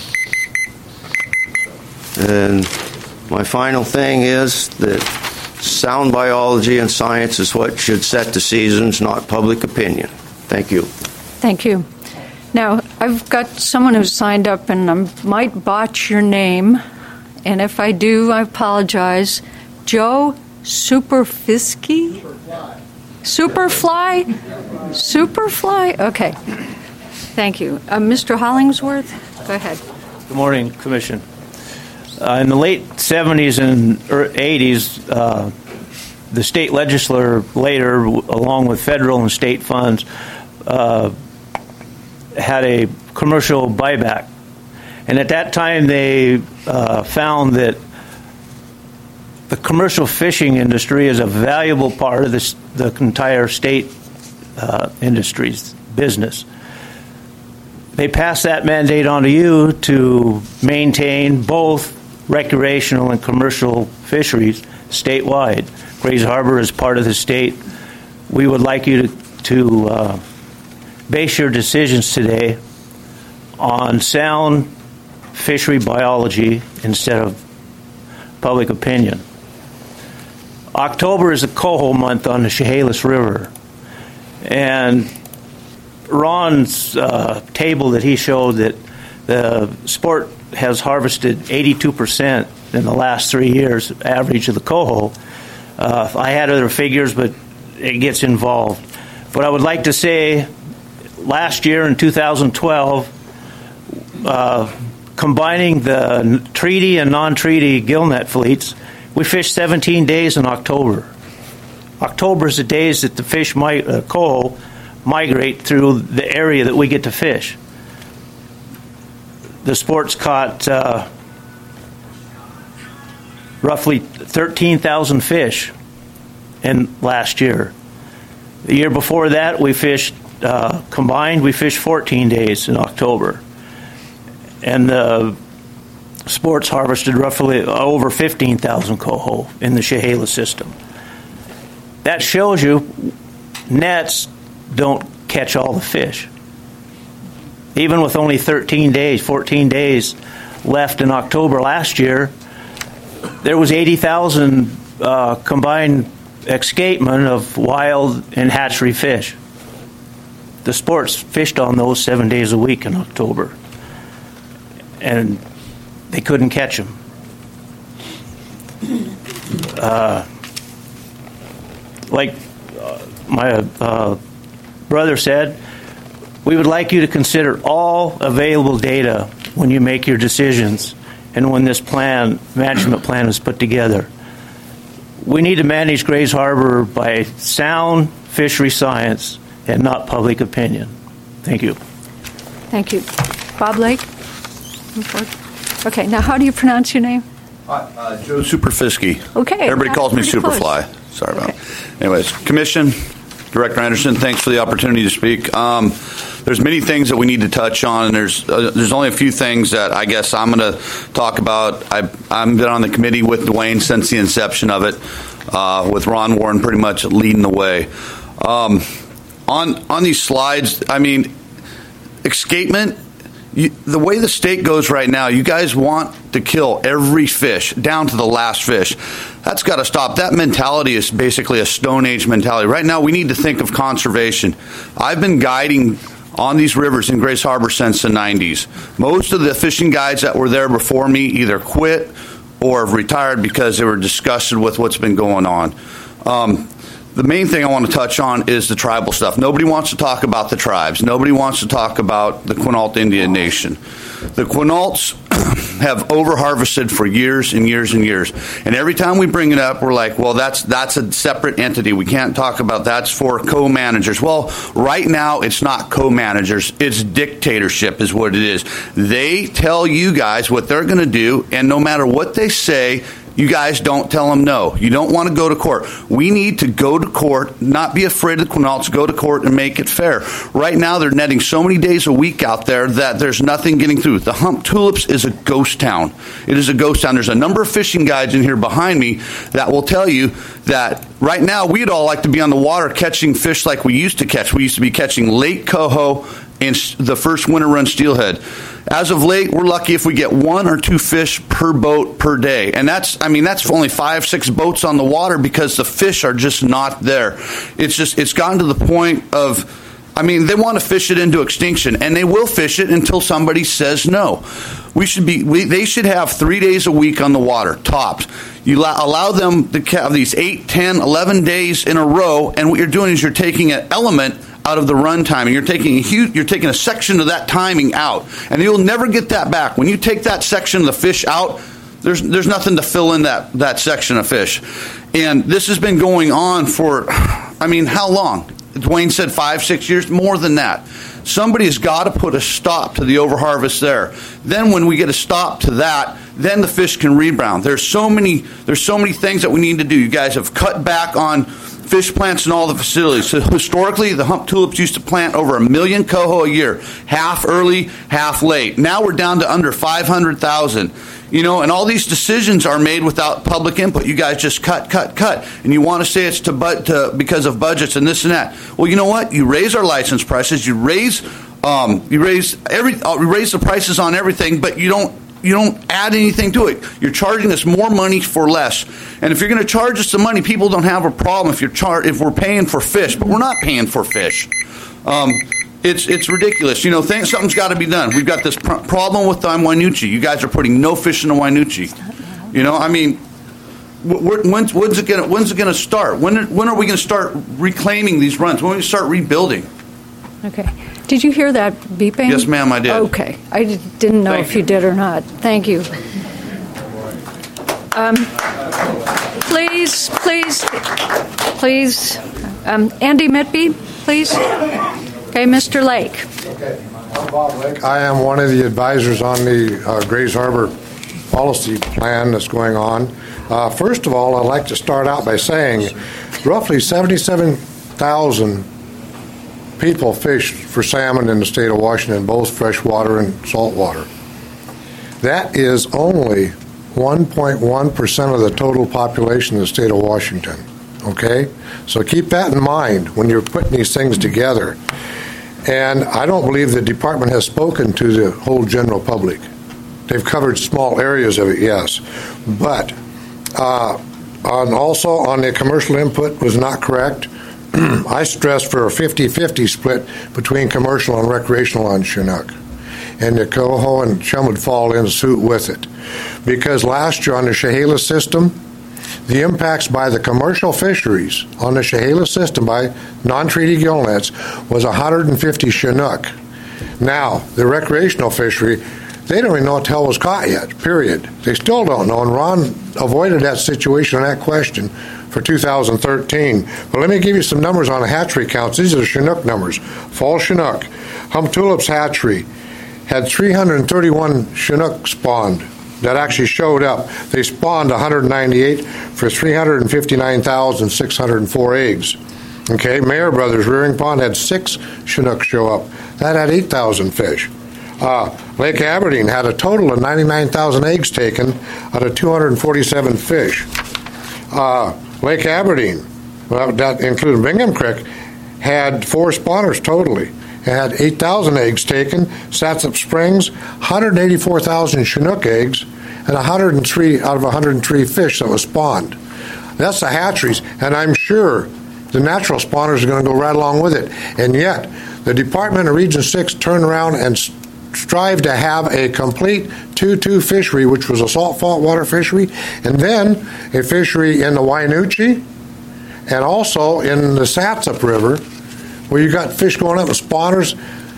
Speaker 10: And my final thing is that sound biology and science is what should set the seasons, not public opinion. Thank you.
Speaker 1: Thank you. Now, I've got someone who's signed up, and I might botch your name, and if I do, I apologize. Joe Superfisky? Superfly? Superfly? Okay. Thank you. Uh, Mister Hollingsworth, go ahead.
Speaker 11: Good morning, Commission. Uh, in the late seventies and eighties, uh, the state legislature later, along with federal and state funds, uh, had a commercial buyback. And at that time, they uh, found that the commercial fishing industry is a valuable part of this, the entire state uh, industry's business. They pass that mandate on to you to maintain both recreational and commercial fisheries statewide. Grays Harbor is part of the state. We would like you to, to uh, base your decisions today on sound fishery biology instead of public opinion. October is a coho month on the Chehalis River, and Ron's uh, table that he showed that the sport has harvested eighty-two percent in the last three years, average of the coho. Uh, I had other figures, but it gets involved. But I would like to say, last year in two thousand twelve, uh, combining the treaty and non-treaty gillnet fleets, we fished seventeen days in October. October is the days that the fish might, uh, coho migrate through the area that we get to fish. The sport's caught uh, roughly thirteen thousand fish in last year. The year before that, we fished, uh, combined, we fished fourteen days in October. And the sports harvested roughly over fifteen thousand coho in the Chehalis system. That shows you nets don't catch all the fish. Even with only thirteen days, fourteen days left in October last year, there was eighty thousand uh, combined escapement of wild and hatchery fish. The sports fished on those seven days a week in October, and they couldn't catch them. Uh, like uh, my uh, brother said, we would like you to consider all available data when you make your decisions and when this plan, management plan is put together. We need to manage Grays Harbor by sound fishery science and not public opinion. Thank you.
Speaker 1: Thank you. Bob Lake? Okay, now how do you pronounce your name?
Speaker 12: Uh, uh, Joe Superfisky.
Speaker 1: Okay.
Speaker 12: Everybody calls me
Speaker 1: pretty
Speaker 12: Superfly.
Speaker 1: close.
Speaker 12: Sorry about
Speaker 1: Okay.
Speaker 12: it. Anyways, Commission, Director Anderson, thanks for the opportunity to speak. Um, there's many things that we need to touch on, and there's uh, there's only a few things that I guess I'm going to talk about. I've, I've been on the committee with Dwayne since the inception of it, uh, with Ron Warren pretty much leading the way. Um, on on these slides, I mean, escapement. You, the way the state goes right now, you guys want to kill every fish, down to the last fish. That's got to stop. That mentality is basically a Stone Age mentality. Right now, we need to think of conservation. I've been guiding on these rivers in Grays Harbor since the nineties. Most of the fishing guides that were there before me either quit or have retired because they were disgusted with what's been going on. Um, The main thing I want to touch on is the tribal stuff. Nobody wants to talk about the tribes. Nobody wants to talk about the Quinault Indian Nation. The Quinaults have over-harvested for years and years and years. And every time we bring it up, we're like, well, that's that's a separate entity. We can't talk about that's for co-managers. Well, right now, it's not co-managers. It's dictatorship is what it is. They tell you guys what they're going to do, and no matter what they say, you guys don't tell them no. You don't want to go to court. We need to go to court, not be afraid of the Quinaults, go to court and make it fair. Right now, they're netting so many days a week out there that there's nothing getting through. The Hump Tulips is a ghost town. It is a ghost town. There's a number of fishing guides in here behind me that will tell you that right now, we'd all like to be on the water catching fish like we used to catch. We used to be catching lake coho and the first winter run steelhead. As of late, we're lucky if we get one or two fish per boat per day. And that's, I mean, that's only five, six boats on the water because the fish are just not there. It's just, it's gotten to the point of, I mean, they want to fish it into extinction, and they will fish it until somebody says no. We should be, we, they should have three days a week on the water, tops. You allow, allow them to have these eight, ten, eleven days in a row, and what you're doing is you're taking an element out of the run timing. You're taking a huge, you're taking a section of that timing out, and you'll never get that back. When you take that section of the fish out, there's there's nothing to fill in that that section of fish. And this has been going on for, I mean, how long? Dwayne said five, six years, more than that. Somebody has got to put a stop to the overharvest there. Then when we get a stop to that, then the fish can rebound. There's so many, there's so many things that we need to do. You guys have cut back on fish plants in all the facilities. So historically, the hump tulips used to plant over a million coho a year, half early, half late. Now we're down to under five hundred thousand. You know, and all these decisions are made without public input. You guys just cut, cut, cut. And you want to say it's to, but, to because of budgets and this and that. Well, you know what? You raise our license prices. You raise, um, you raise every, uh, you raise the prices on everything, but you don't, you don't add anything to it. You're charging us more money for less. And if you're going to charge us the money, people don't have a problem if you're char- if we're paying for fish, but we're not paying for fish. Um, It's it's ridiculous. You know, things, something's got to be done. We've got this pr- problem with the Wainuchi. You guys are putting no fish in the Wainuchi. You know, I mean, wh- when's, when's it going when's it going to start? When when are we going to start reclaiming these runs? When are we going to start rebuilding?
Speaker 1: Okay. Did you hear that beeping?
Speaker 12: Yes, ma'am, I did.
Speaker 1: Okay. I d- didn't know
Speaker 12: Thank
Speaker 1: if you. you did or not. Thank you. Um, please, please, please. Um, Andy Mitby, please. Okay, Mister Lake.
Speaker 13: Okay, I'm Bob Lake. I am one of the advisors on the uh, Grays Harbor policy plan that's going on. Uh, first of all, I'd like to start out by saying roughly seventy-seven thousand people fish for salmon in the state of Washington, both freshwater and saltwater. That is only one point one percent of the total population of the state of Washington. Okay? So keep that in mind when you're putting these things together. And I don't believe the department has spoken to the whole general public. They've covered small areas of it, yes. But uh, on also on the commercial input was not correct. I stressed for a fifty-fifty split between commercial and recreational on Chinook. And the coho and chum would fall in suit with it. Because last year on the Chehalis system, the impacts by the commercial fisheries on the Chehalis system by non-treaty gill nets was one hundred fifty Chinook. Now, the recreational fishery, they don't even know what the hell was caught yet, period. They still don't know, and Ron avoided that situation and that question for two thousand thirteen. But let me give you some numbers on the hatchery counts. These are the Chinook numbers. Fall Chinook. Hump Tulips hatchery had three hundred thirty-one Chinook spawned that actually showed up. They spawned one hundred ninety-eight for three hundred fifty-nine thousand six hundred four eggs. Okay, Mayer Brothers Rearing Pond had six Chinook show up. That had eight thousand fish. Uh, Lake Aberdeen had a total of ninety-nine thousand eggs taken out of two hundred forty-seven fish. Uh, Lake Aberdeen, well, that included Bingham Creek, had four spawners totally. It had eight thousand eggs taken. Satsop Springs, one hundred eighty-four thousand Chinook eggs, and one hundred three out of one hundred three fish that was spawned. That's the hatcheries, and I'm sure the natural spawners are going to go right along with it. And yet, the Department of Region six turned around and strived to have a complete two two fishery, which was a salt fault water fishery, and then a fishery in the Wainuchi, and also in the Satsop River, where you got fish going up with spawners.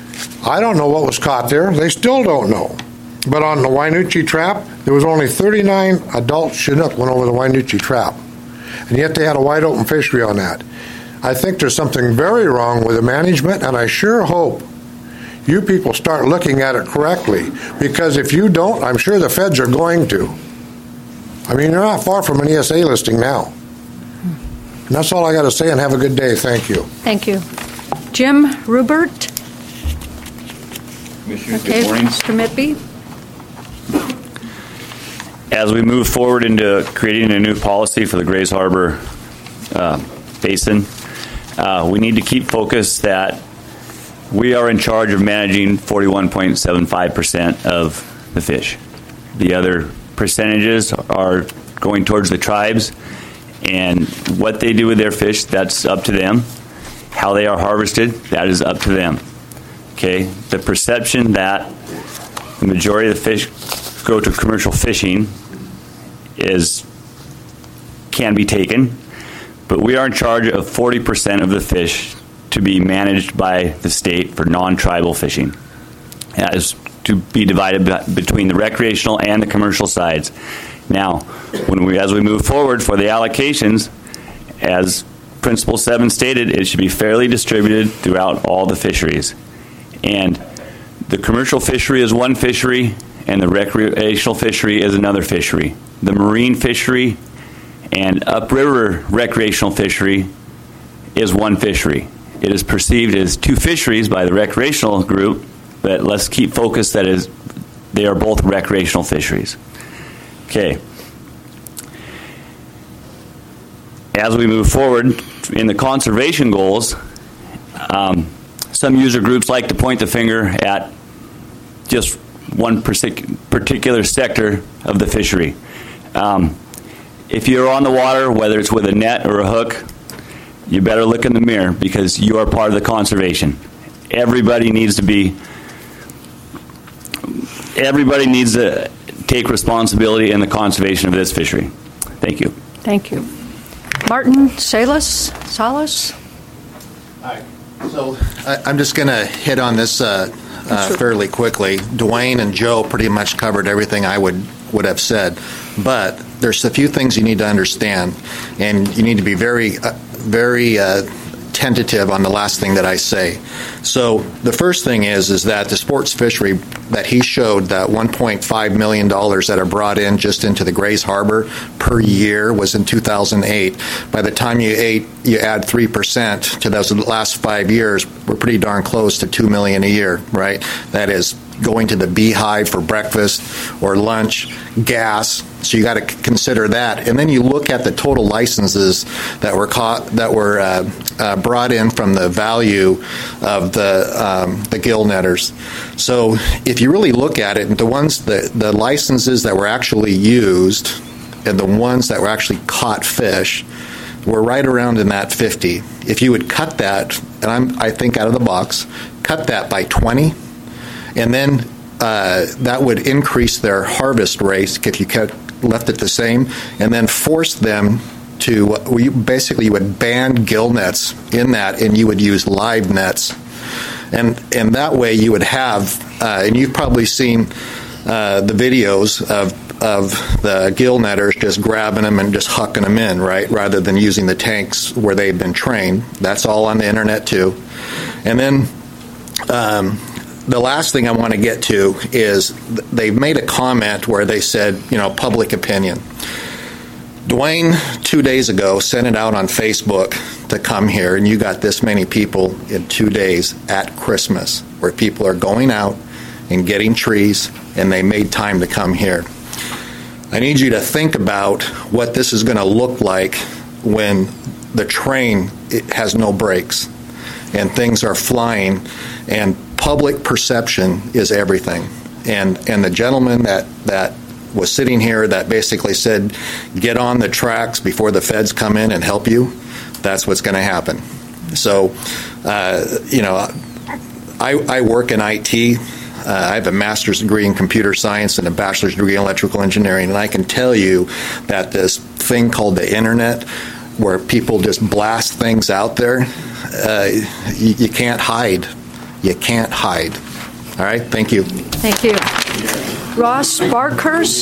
Speaker 13: I don't know what was caught there. They still don't know. But on the Wainuchi trap, there was only thirty-nine adult Chinook went over the Wainuchi trap. And yet they had a wide open fishery on that. I think there's something very wrong with the management, and I sure hope you people start looking at it correctly. Because if you don't, I'm sure the feds are going to. I mean, you're not far from an E S A listing now. And that's all I got to say, and have a good day. Thank you.
Speaker 1: Thank you. Jim Rubert.
Speaker 14: Commissioners,
Speaker 1: Okay,
Speaker 14: good morning.
Speaker 1: Mister Mitby.
Speaker 14: As we move forward into creating a new policy for the Grays Harbor uh, Basin, uh, we need to keep focused that we are in charge of managing forty-one point seven five percent of the fish. The other percentages are going towards the tribes, and what they do with their fish, that's up to them. How they are harvested, that is up to them. Okay, the perception that the majority of the fish go to commercial fishing is can be taken, but we are in charge of forty percent of the fish to be managed by the state for non-tribal fishing. That is to be divided between the recreational and the commercial sides. Now, when we as we move forward for the allocations, as Principle seven stated it should be fairly distributed throughout all the fisheries. And the commercial fishery is one fishery, and the recreational fishery is another fishery. The marine fishery and upriver recreational fishery is one fishery. It is perceived as two fisheries by the recreational group, but let's keep focused that is they are both recreational fisheries. Okay. As we move forward in the conservation goals, um, some user groups like to point the finger at just one particular sector of the fishery. Um, if you're on the water, whether it's with a net or a hook, you better look in the mirror because you are part of the conservation. Everybody needs to be, everybody needs to take responsibility in the conservation of this fishery. Thank you.
Speaker 1: Thank you. Martin Salas? Salas?
Speaker 15: Hi. So I, I'm just going to hit on this uh, uh, fairly quickly. Dwayne and Joe pretty much covered everything I would, would have said. But there's a few things you need to understand, and you need to be very, uh, very uh, tentative on the last thing that I say. So the first thing is is that the sports fishery that he showed, that one point five million dollars that are brought in just into the Grays Harbor per year was in two thousand eight. By the time you ate, you add three percent to those last five years, we're pretty darn close to two million dollars a year, right? That is going to the beehive for breakfast or lunch, gas. So you got to consider that, and then you look at the total licenses that were caught, that were uh, uh, brought in from the value of the um, the gill netters. So if you really look at it, the ones the the licenses that were actually used and the ones that were actually caught fish were right around in that fifty. If you would cut that, and I'm I think out of the box, cut that by twenty, and then uh, that would increase their harvest rate if you cut. Left it the same, and then forced them to, we basically you would ban gill nets in that, and you would use live nets. And and that way you would have, uh, and you've probably seen uh, the videos of of the gill netters just grabbing them and just hucking them in, right, rather than using the tanks where they've been trained. That's all on the internet too. And then um, the last thing I want to get to is they made a comment where they said, you know, public opinion. Dwayne, two days ago, sent it out on Facebook to come here, and you got this many people in two days at Christmas, where people are going out and getting trees, and they made time to come here. I need you to think about what this is going to look like when the train it has no brakes and things are flying, and public perception is everything. And and the gentleman that, that was sitting here that basically said, get on the tracks before the feds come in and help you, that's what's going to happen. So, uh, you know, I, I work in I T. Uh, I have a master's degree in computer science and a bachelor's degree in electrical engineering, and I can tell you that this thing called the internet, where people just blast things out there, uh, you, you can't hide. You can't hide. All right, thank you.
Speaker 1: Thank you. Ross Barkhurst.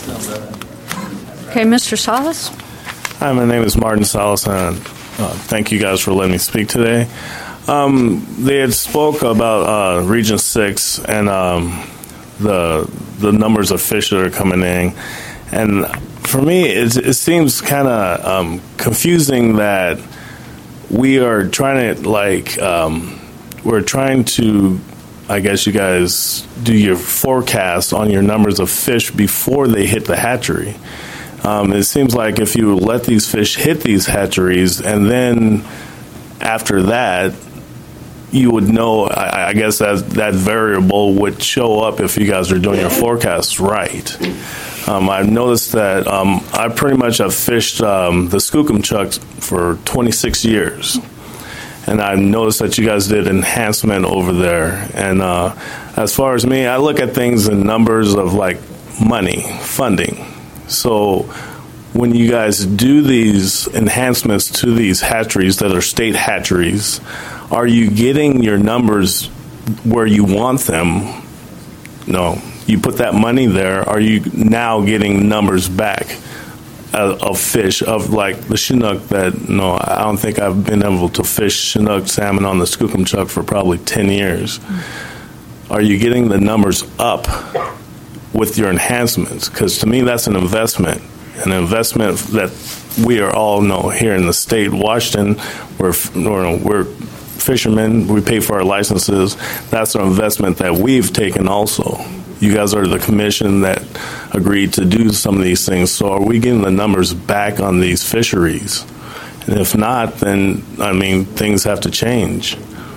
Speaker 1: Okay, Mister Salas.
Speaker 16: Hi, my name is Martin Salas, and uh, thank you guys for letting me speak today. Um, they had spoke about uh, Region six and um, the the numbers of fish that are coming in, and for me, it, it seems kind of um, confusing that we are trying to like um, we're trying to. I guess you guys do your forecast on your numbers of fish before they hit the hatchery. Um, it seems like if you let these fish hit these hatcheries, and then after that, you would know, I, I guess that that variable would show up if you guys are doing your forecasts right. Um, I've noticed that um, I pretty much have fished um, the Skookumchuck for twenty-six years. And I noticed that you guys did enhancement over there. And uh, as far as me, I look at things in numbers of like money, funding. So when you guys do these enhancements to these hatcheries that are state hatcheries, are you getting your numbers where you want them? No. You put that money there, are you now getting numbers back uh, of fish, of like the Chinook that, no, I don't think I've been able to fish Chinook salmon on the Skookumchuck for probably ten years. Are you getting the numbers up with your enhancements? Because to me, that's an investment, an investment that we are all know here in the state of Washington. We're, we're, we're fishermen. We pay for our licenses. That's an investment that we've taken also. You guys are the commission that agreed to do some of these things. So are we getting the numbers back on these fisheries? And if not, then, I mean, things have to change.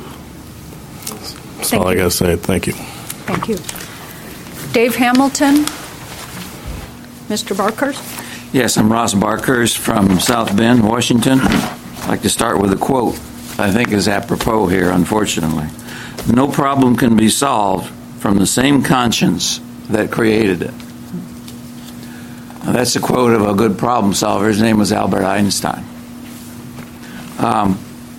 Speaker 16: That's all I got to say. Thank you.
Speaker 1: Thank you. Dave Hamilton, Mister Barkers.
Speaker 17: Yes, I'm Ross Barkers from South Bend, Washington. I'd like to start with a quote I think is apropos here, unfortunately. No problem can be solved from the same conscience that created it. Now, that's a quote of a good problem solver. His name was Albert Einstein. Um,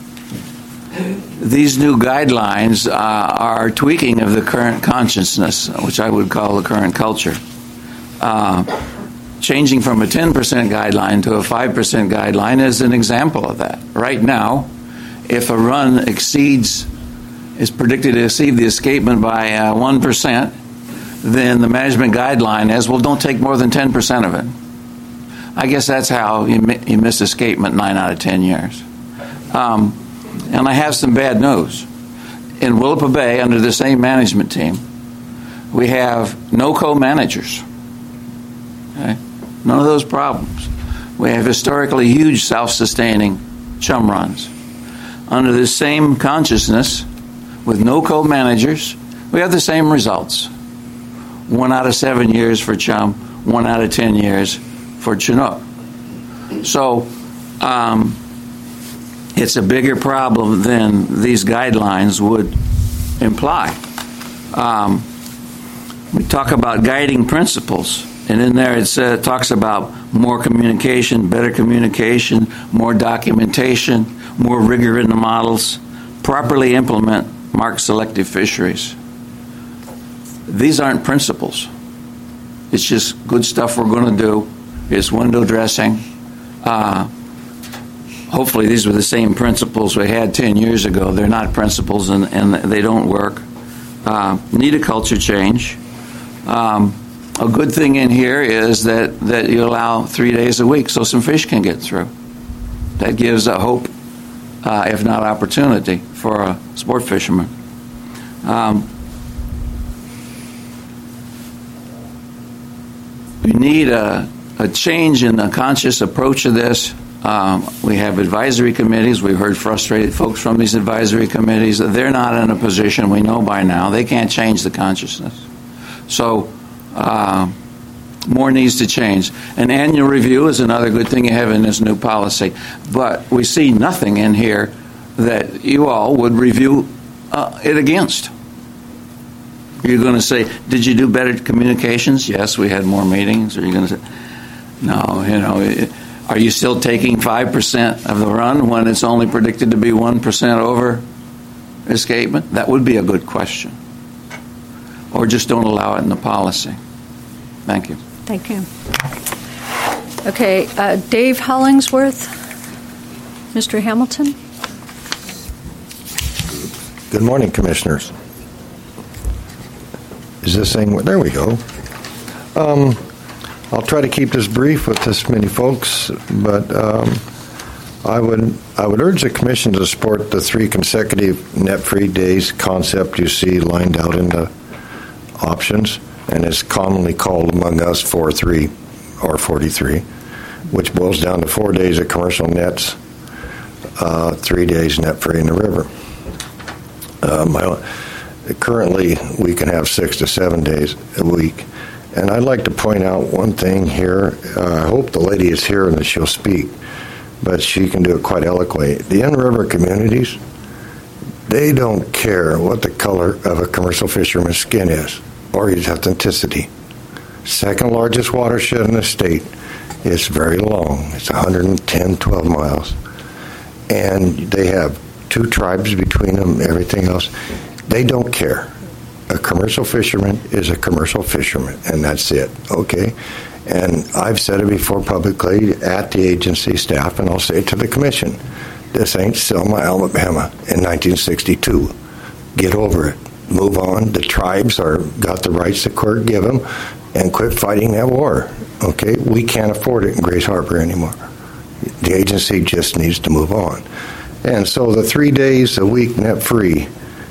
Speaker 17: these new guidelines uh, are tweaking of the current consciousness, which I would call the current culture. Uh, changing from a ten percent guideline to a five percent guideline is an example of that. Right now, if a run exceeds, is predicted to exceed the escapement by uh, one percent, then the management guideline is, well, don't take more than ten percent of it. I guess that's how you, mi- you miss escapement nine out of ten years. Um, and I have some bad news. In Willapa Bay, under the same management team, we have no co-managers. Okay? None of those problems. We have historically huge self-sustaining chum runs. Under the same consciousness, with no co-managers, we have the same results. One out of seven years for chum, one out of ten years for Chinook. So um, it's a bigger problem than these guidelines would imply. Um, we talk about guiding principles, and in there it uh, talks about more communication, better communication, more documentation, more rigor in the models, properly implement marked selective fisheries. These aren't principles. It's just good stuff we're going to do. It's window dressing. Uh, hopefully these were the same principles we had ten years ago. They're not principles, and, and they don't work. Uh, need a culture change. Um, a good thing in here is that, that you allow three days a week so some fish can get through. That gives a hope, uh, if not opportunity, for a sport fisherman. Um, we need a, a change in the conscious approach to this. Um, we have advisory committees. We've heard frustrated folks from these advisory committees. They're not in a position, we know by now, they can't change the consciousness. So uh, more needs to change. An annual review is another good thing you have in this new policy. But we see nothing in here that you all would review uh, it against. You're going to say, did you do better communications? Yes, we had more meetings. Or you're going to say, no, you know, it, are you still taking five percent of the run when it's only predicted to be one percent over escapement? That would be a good question. Or just don't allow it in the policy. Thank you.
Speaker 1: Thank you. Okay, uh, Dave Hollingsworth, Mister Hamilton.
Speaker 18: Good morning, Commissioners. Is this thing, there we go. Um, I'll try to keep this brief with this many folks, but um, I would I would urge the Commission to support the three consecutive net-free days concept you see lined out in the options, and is commonly called among us four three or forty-three, which boils down to four days of commercial nets, uh, three days net-free in the river. Uh, my, currently, we can have six to seven days a week. And I'd like to point out one thing here. Uh, I hope the lady is here and that she'll speak, but she can do it quite eloquently. The in-river communities, they don't care what the color of a commercial fisherman's skin is or his ethnicity. Second largest watershed in the state. It's very long. It's one hundred ten, twelve miles. And they have two tribes between them, everything else. They don't care. A commercial fisherman is a commercial fisherman, and that's it, okay? And I've said it before publicly at the agency staff, and I'll say it to the commission. This ain't Selma, Alabama in nineteen sixty-two. Get over it. Move on. The tribes are got the rights the court give them, and quit fighting that war. Okay? We can't afford it in Grays Harbor anymore. The agency just needs to move on. And so the three days a week net free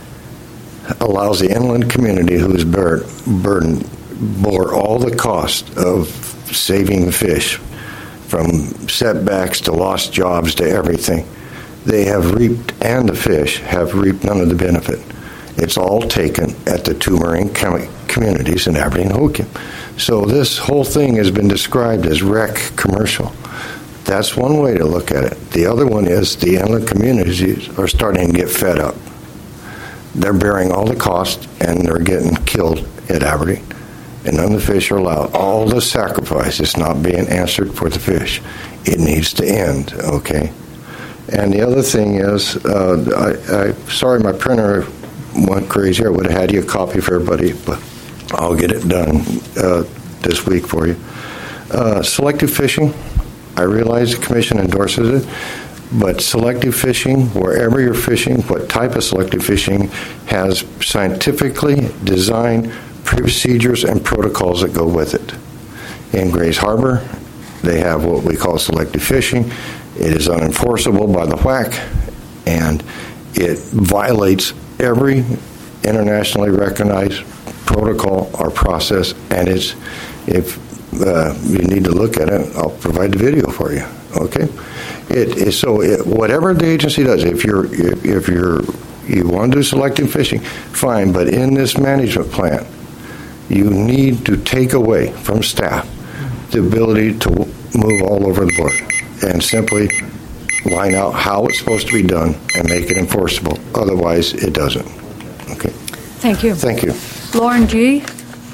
Speaker 18: allows the inland community whose bur- burden bore all the cost of saving fish, from setbacks to lost jobs to everything. They have reaped, and the fish have reaped none of the benefit. It's all taken at the two marine com- communities in Aberdeen and Hoquiam. So this whole thing has been described as wreck commercial. That's one way to look at it. The other one is the inland communities are starting to get fed up. They're bearing all the cost, and they're getting killed at Aberdeen. And none of the fish are allowed. All the sacrifice is not being answered for the fish. It needs to end, okay? And the other thing is, uh, I, I sorry my printer went crazy. I would have had you a copy for everybody, but I'll get it done uh, this week for you. Uh, selective fishing. I realize the commission endorses it, but selective fishing, wherever you're fishing, what type of selective fishing, has scientifically designed procedures and protocols that go with it. In Grays Harbor, they have what we call selective fishing. It is unenforceable by the W A C, and it violates every internationally recognized protocol or process, and it's, if uh, you need to look at it, I'll provide the video for you, okay? It is, so it, whatever the agency does, if you're, if, if you're, you want to do selective fishing, fine, but in this management plan, you need to take away from staff the ability to move all over the board and simply line out how it's supposed to be done and make it enforceable. Otherwise, it doesn't. Okay.
Speaker 1: Thank you.
Speaker 18: Thank you.
Speaker 1: Lauren G.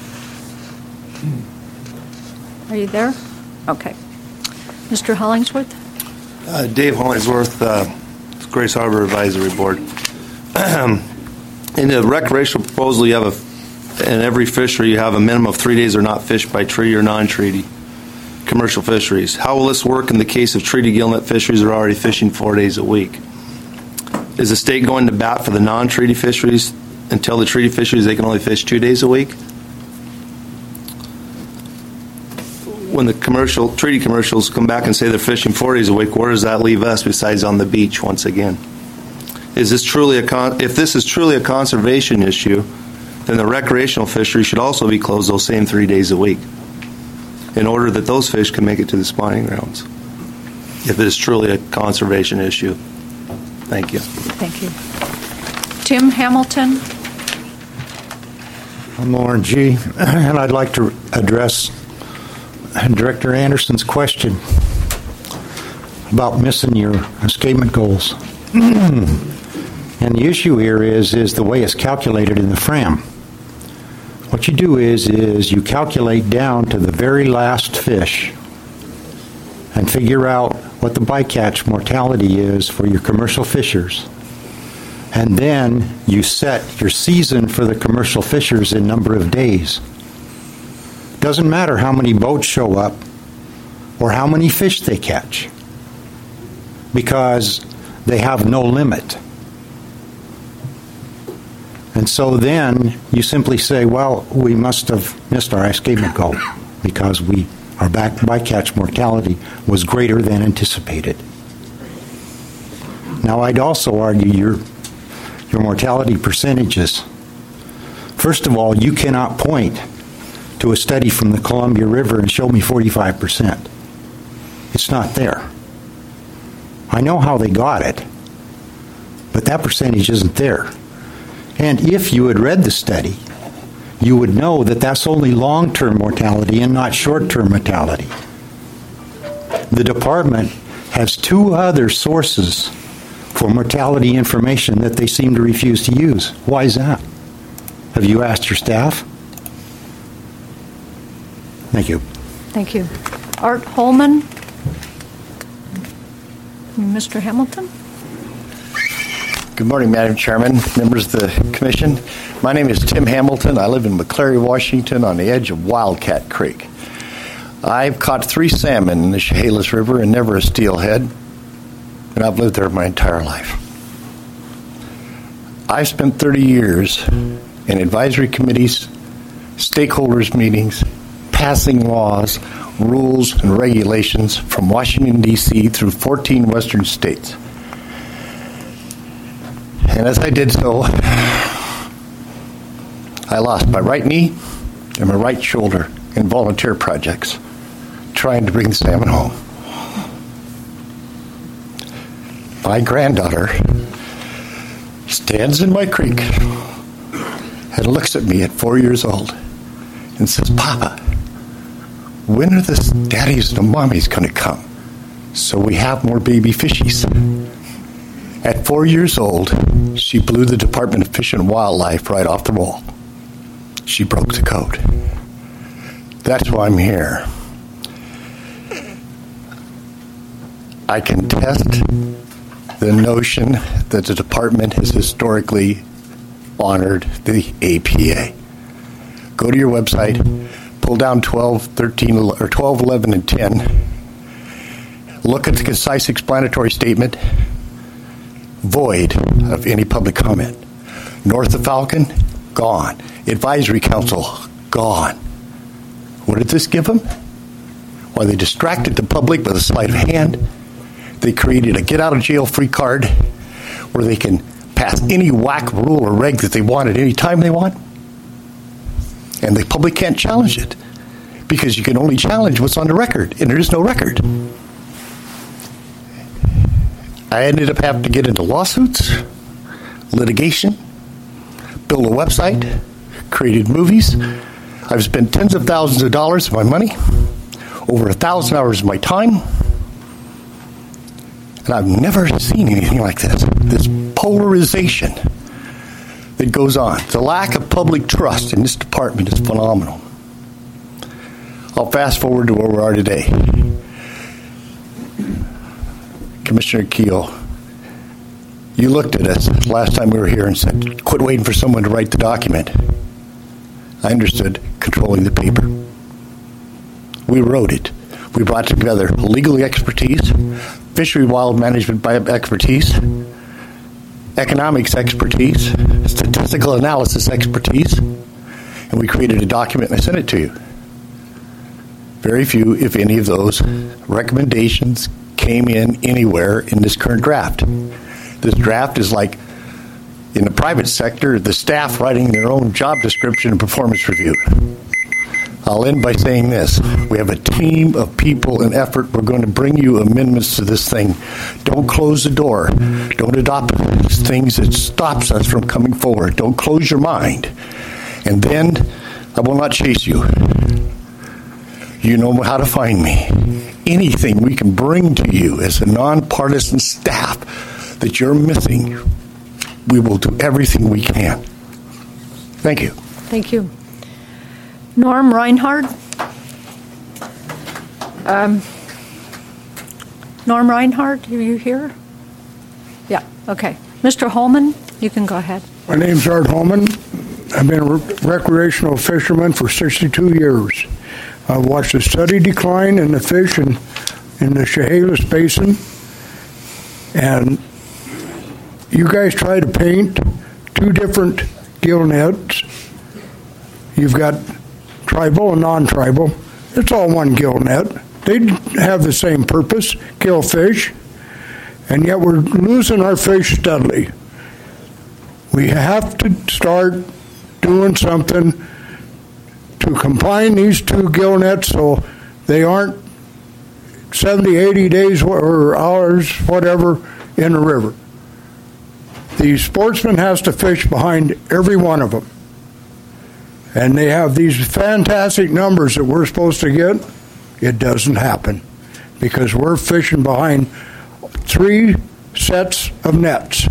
Speaker 1: Are you there? Okay. Mister Hollingsworth?
Speaker 19: Uh, Dave Hollingsworth, uh, Grays Harbor Advisory Board. In the recreational proposal, you have a, in every fishery, you have a minimum of three days are not fished by treaty or non-treaty commercial fisheries. How will this work in the case of treaty gillnet fisheries that are already fishing four days a week? Is the state going to bat for the non-treaty fisheries until the treaty fisheries they can only fish two days a week? When the commercial treaty commercials come back and say they're fishing four days a week, where does that leave us besides on the beach once again? Is this truly a con- if this is truly a conservation issue, then the recreational fishery should also be closed those same three days a week in order that those fish can make it to the spawning grounds, if it is truly a conservation issue. Thank you.
Speaker 1: Thank you. Tim Hamilton.
Speaker 20: I'm Lauren G., and I'd like to address Director Anderson's question about missing your escapement goals. And the issue here is is the way it's calculated in the F R A M. What you do is is you calculate down to the very last fish and figure out what the bycatch mortality is for your commercial fishers. And then you set your season for the commercial fishers in number of days. Doesn't matter how many boats show up or how many fish they catch, because they have no limit. And so then you simply say, well, we must have missed our escapement goal because we our back bycatch mortality was greater than anticipated. Now, I'd also argue your your mortality percentages. First of all, you cannot point to a study from the Columbia River and show me forty-five percent. It's not there. I know how they got it, but that percentage isn't there. And if you had read the study, you would know that that's only long-term mortality and not short-term mortality. The department has two other sources for mortality information that they seem to refuse to use. Why is that? Have you asked your staff? Thank you.
Speaker 1: Thank you. Art Holman. Mister Hamilton.
Speaker 21: Good morning, Madam Chairman, members of the Commission. My name is Tim Hamilton. I live in McCleary, Washington, on the edge of Wildcat Creek.
Speaker 20: I've caught three salmon in the Chehalis River and never a steelhead, and I've lived there my entire life. I've spent thirty years in advisory committees, stakeholders meetings, passing laws, rules, and regulations from Washington, D C through fourteen western states. And as I did so, I lost my right knee and my right shoulder in volunteer projects trying to bring the salmon home. My granddaughter stands in my creek and looks at me at four years old and says, "Papa, when are the daddies and the mommies going to come so we have more baby fishies?" At four years old, she blew the Department of Fish and Wildlife right off the wall. She broke the code. That's why I'm here. I contest the notion that the department has historically honored the A P A. Go to your website, pull down twelve, thirteen, or twelve, eleven, and ten. Look at the concise explanatory statement, void of any public comment. North of Falcon, gone. Advisory Council, gone. What did this give them? Well, they distracted the public with a sleight of hand. They created a get-out-of-jail-free card where they can pass any whack rule or reg that they want at any time they want. And the public can't challenge it because you can only challenge what's on the record, and there is no record. I ended up having to get into lawsuits, litigation, build a website, created movies. I've spent tens of thousands of dollars of my money, over a thousand hours of my time, and I've never seen anything like this. This polarization that goes on. The lack of public trust in this department is phenomenal. I'll fast forward to where we are today. Commissioner Keel, you looked at us last time we were here and said, quit waiting for someone to write the document. I understood controlling the paper. We wrote it. We brought together legal expertise, fishery wild management expertise, economics expertise, statistical analysis expertise, and we created a document and I sent it to you. Very few, if any, of those recommendations came in anywhere in this current draft. This draft is like, in the private sector, the staff writing their own job description and performance review. I'll end by saying this. We have a team of people and effort. We're going to bring you amendments to this thing. Don't close the door. Don't adopt things that stops us from coming forward. Don't close your mind. And then I will not chase you. You know how to find me. Anything we can bring to you as a nonpartisan staff that you're missing, we will do everything we can. Thank you.
Speaker 1: Thank you. Norm Reinhardt. Um, Norm Reinhardt, are you here? Yeah, okay. Mister Holman, you can go ahead.
Speaker 3: My name's Art Holman. I've been a recreational fisherman for sixty-two years. I've watched the steady decline in the fish in, in the Chehalis Basin, and you guys try to paint two different gill nets. You've got tribal and non-tribal. It's all one gill net. They have the same purpose, kill fish, and yet we're losing our fish steadily. We have to start doing something to combine these two gill nets so they aren't seventy, eighty days or hours, whatever, in the river. The sportsman has to fish behind every one of them. And they have these fantastic numbers that we're supposed to get. It doesn't happen because we're fishing behind three sets of nets.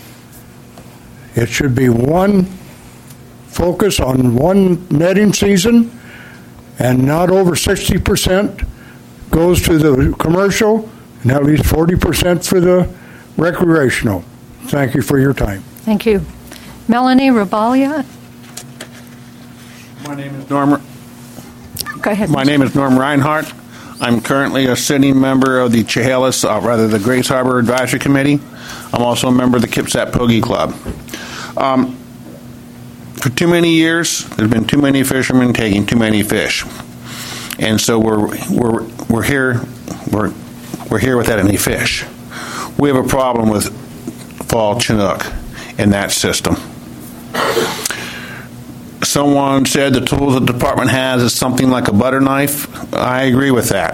Speaker 3: It should be one focus on one netting season, and not over sixty percent goes to the commercial and at least forty percent for the recreational. Thank you for your time.
Speaker 1: Thank you. Melanie Rabalia.
Speaker 22: My name is Norm.
Speaker 1: Go Go ahead.
Speaker 5: My name is Norm Reinhardt. I'm currently a sitting member of the Chehalis, uh, rather the Grays Harbor Advisory Committee. I'm also a member of the Kipsap Pogie Club. Um, for too many years, there's been too many fishermen taking too many fish, and so we're we're we're here we're we're here without any fish. We have a problem with fall Chinook in that system. Someone said the tools the department has is something like a butter knife. I agree with that.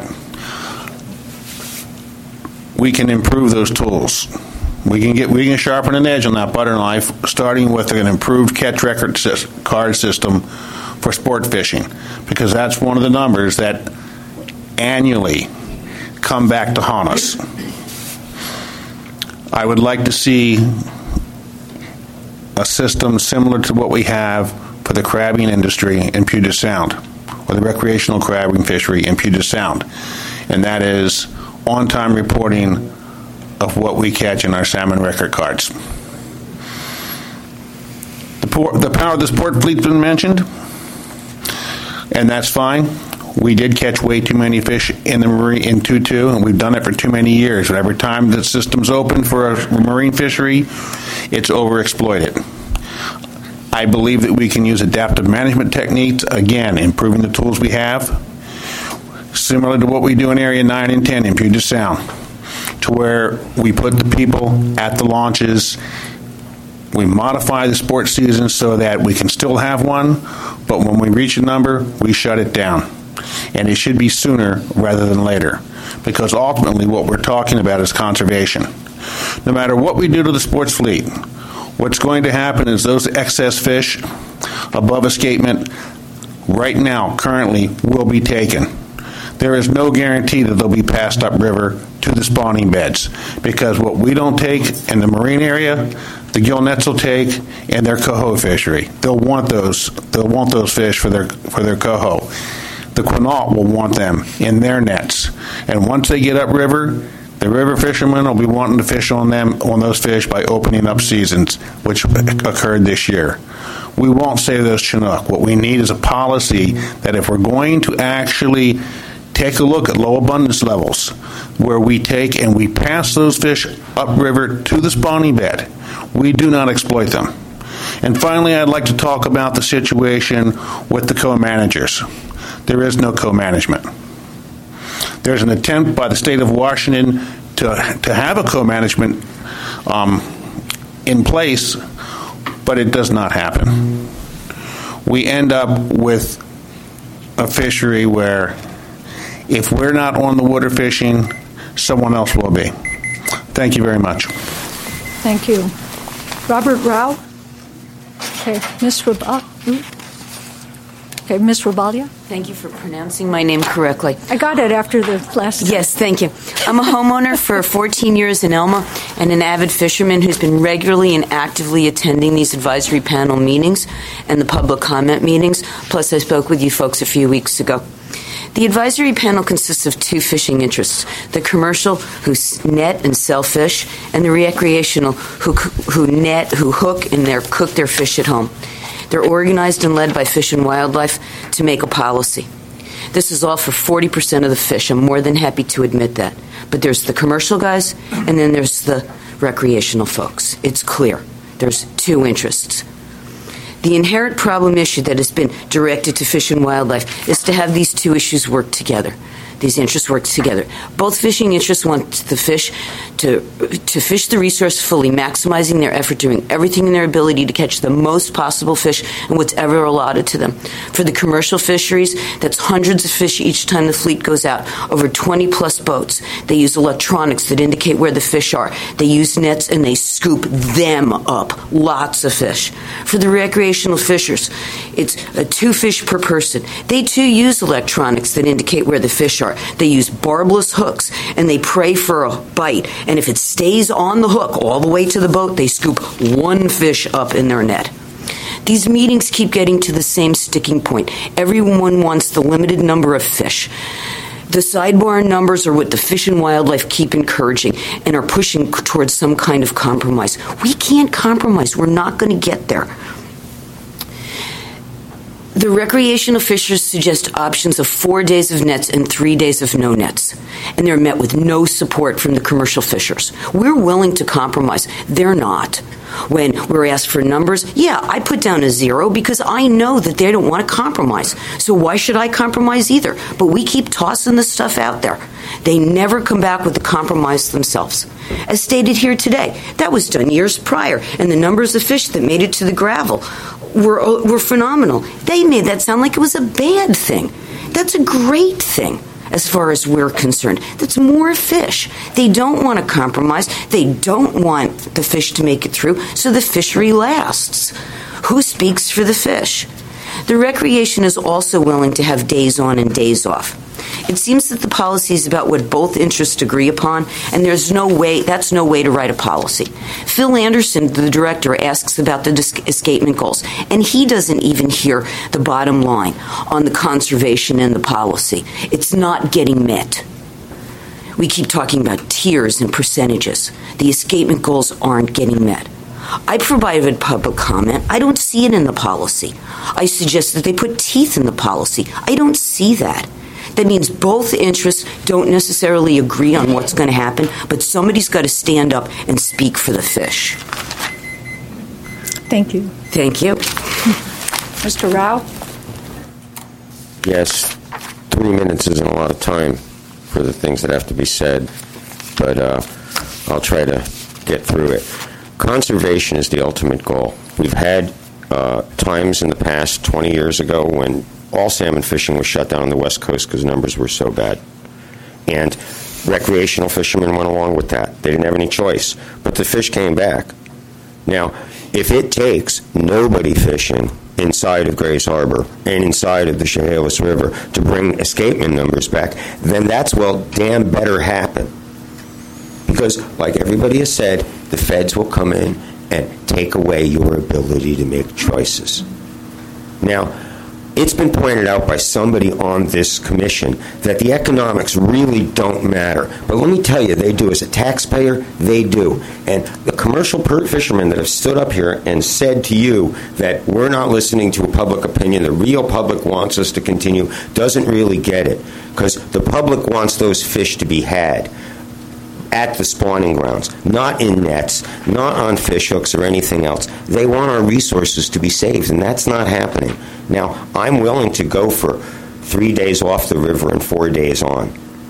Speaker 5: We can improve those tools. We can get we can sharpen an edge on that butter knife, starting with an improved catch record card system for sport fishing, because that's one of the numbers that annually come back to haunt us. I would like to see a system similar to what we have for the crabbing industry in Puget Sound, or the recreational crabbing fishery in Puget Sound, and that is on-time reporting of what we catch in our salmon record cards. The, por- the power of the sport fleet's been mentioned, and that's fine. We did catch way too many fish in the marine in Tutu, and we've done it for too many years. But every time the system's open for a marine fishery, it's overexploited. I believe that we can use adaptive management techniques, again, improving the tools we have, similar to what we do in Area nine and ten in Puget Sound, to where we put the people at the launches. We modify the sports season so that we can still have one, but when we reach a number, we shut it down. And it should be sooner rather than later, because ultimately what we're talking about is conservation. No matter what we do to the sports fleet, what's going to happen is those excess fish above escapement right now, currently, will be taken. There is no guarantee that they'll be passed upriver to the spawning beds, because what we don't take in the marine area, the gill nets will take in their coho fishery. They'll want those. They'll want those fish for their for their coho. The Quinault will want them in their nets, and once they get upriver, the river fishermen will be wanting to fish on them on those fish by opening up seasons, which occurred this year. We won't save those Chinook. What we need is a policy that if we're going to actually take a look at low abundance levels, where we take and we pass those fish upriver to the spawning bed, we do not exploit them. And finally, I'd like to talk about the situation with the co-managers. There is no co-management. There's an attempt by the state of Washington to to have a co-management um, in place, but it does not happen. We end up with a fishery where if we're not on the water fishing, someone else will be. Thank you very much.
Speaker 1: Thank you. Robert Rao? Okay, Miz Rabal- Okay, Miz Rabalia?
Speaker 22: Thank you for pronouncing my name correctly.
Speaker 1: I got it after the last time.
Speaker 22: Yes, thank you. I'm a homeowner for fourteen years in Elma and an avid fisherman who's been regularly and actively attending these advisory panel meetings and the public comment meetings. Plus, I spoke with you folks a few weeks ago. The advisory panel consists of two fishing interests, the commercial, who net and sell fish, and the recreational, who, who net, who hook, and their, cook their fish at home. They're organized and led by Fish and Wildlife to make a policy. This is all for forty percent of the fish. I'm more than happy to admit that. But there's the commercial guys, and then there's the recreational folks. It's clear. There's two interests. The inherent problem issue that has been directed to Fish and Wildlife is to have these two issues work together. These interests work together. Both fishing interests want the fish to to fish the resource fully, maximizing their effort, doing everything in their ability to catch the most possible fish and whatever allotted to them. For the commercial fisheries, that's hundreds of fish each time the fleet goes out, over twenty plus boats. They use electronics that indicate where the fish are. They use nets and they scoop them up, lots of fish. For the recreational fishers, it's uh, two fish per person. They too use electronics that indicate where the fish are. They use barbless hooks and they pray for a bite. And if it stays on the hook all the way to the boat, they scoop one fish up in their net. These meetings keep getting to the same sticking point. Everyone wants the limited number of fish. The sidebar numbers are what the Fish and Wildlife keep encouraging and are pushing towards some kind of compromise. We can't compromise. We're not going to get there. The recreational fishers suggest options of four days of nets and three days of no nets, and they're met with no support from the commercial fishers. We're willing to compromise. They're not. When we're asked for numbers, yeah, I put down a zero because I know that they don't want to compromise. So why should I compromise either? But we keep tossing this stuff out there. They never come back with the compromise themselves. As stated here today, that was done years prior, and the numbers of fish that made it to the gravel were, were phenomenal. They made that sound like it was a bad thing. That's a great thing. As far as we're concerned, that's more fish. They don't want to compromise. They don't want the fish to make it through, so the fishery lasts. Who speaks for the fish? The recreation is also willing to have days on and days off. It seems that the policy is about what both interests agree upon, and there's no way, that's no way to write a policy. Phil Anderson, the director, asks about the escapement goals, and he doesn't even hear the bottom line on the conservation and the policy. It's not getting met. We keep talking about tiers and percentages. The escapement goals aren't getting met. I provided public comment. I don't see it in the policy. I suggest that they put teeth in the policy. I don't see that. That means both interests don't necessarily agree on what's going to happen, but somebody's got to stand up and speak for the fish.
Speaker 1: Thank you.
Speaker 22: Thank you.
Speaker 1: Mister Rao?
Speaker 2: Yes, three minutes isn't a lot of time for the things that have to be said, but uh, I'll try to get through it. Conservation is the ultimate goal. We've had uh, times in the past, twenty years ago, when all salmon fishing was shut down on the West Coast because numbers were so bad. And recreational fishermen went along with that. They didn't have any choice. But the fish came back. Now, if it takes nobody fishing inside of Grays Harbor and inside of the Chehalis River to bring escapement numbers back, then that's, well, damn better happen. Because, like everybody has said, the feds will come in and take away your ability to make choices. Now, it's been pointed out by somebody on this commission that the economics really don't matter. But let me tell you, they do. As a taxpayer, they do. And the commercial fishermen that have stood up here and said to you that we're not listening to a public opinion, the real public wants us to continue, doesn't really get it. Because the public wants those fish to be had at the spawning grounds, not in nets, not on fish hooks or anything else. They want our resources to be saved, and that's not happening. Now, I'm willing to go for three days off the river and four days on.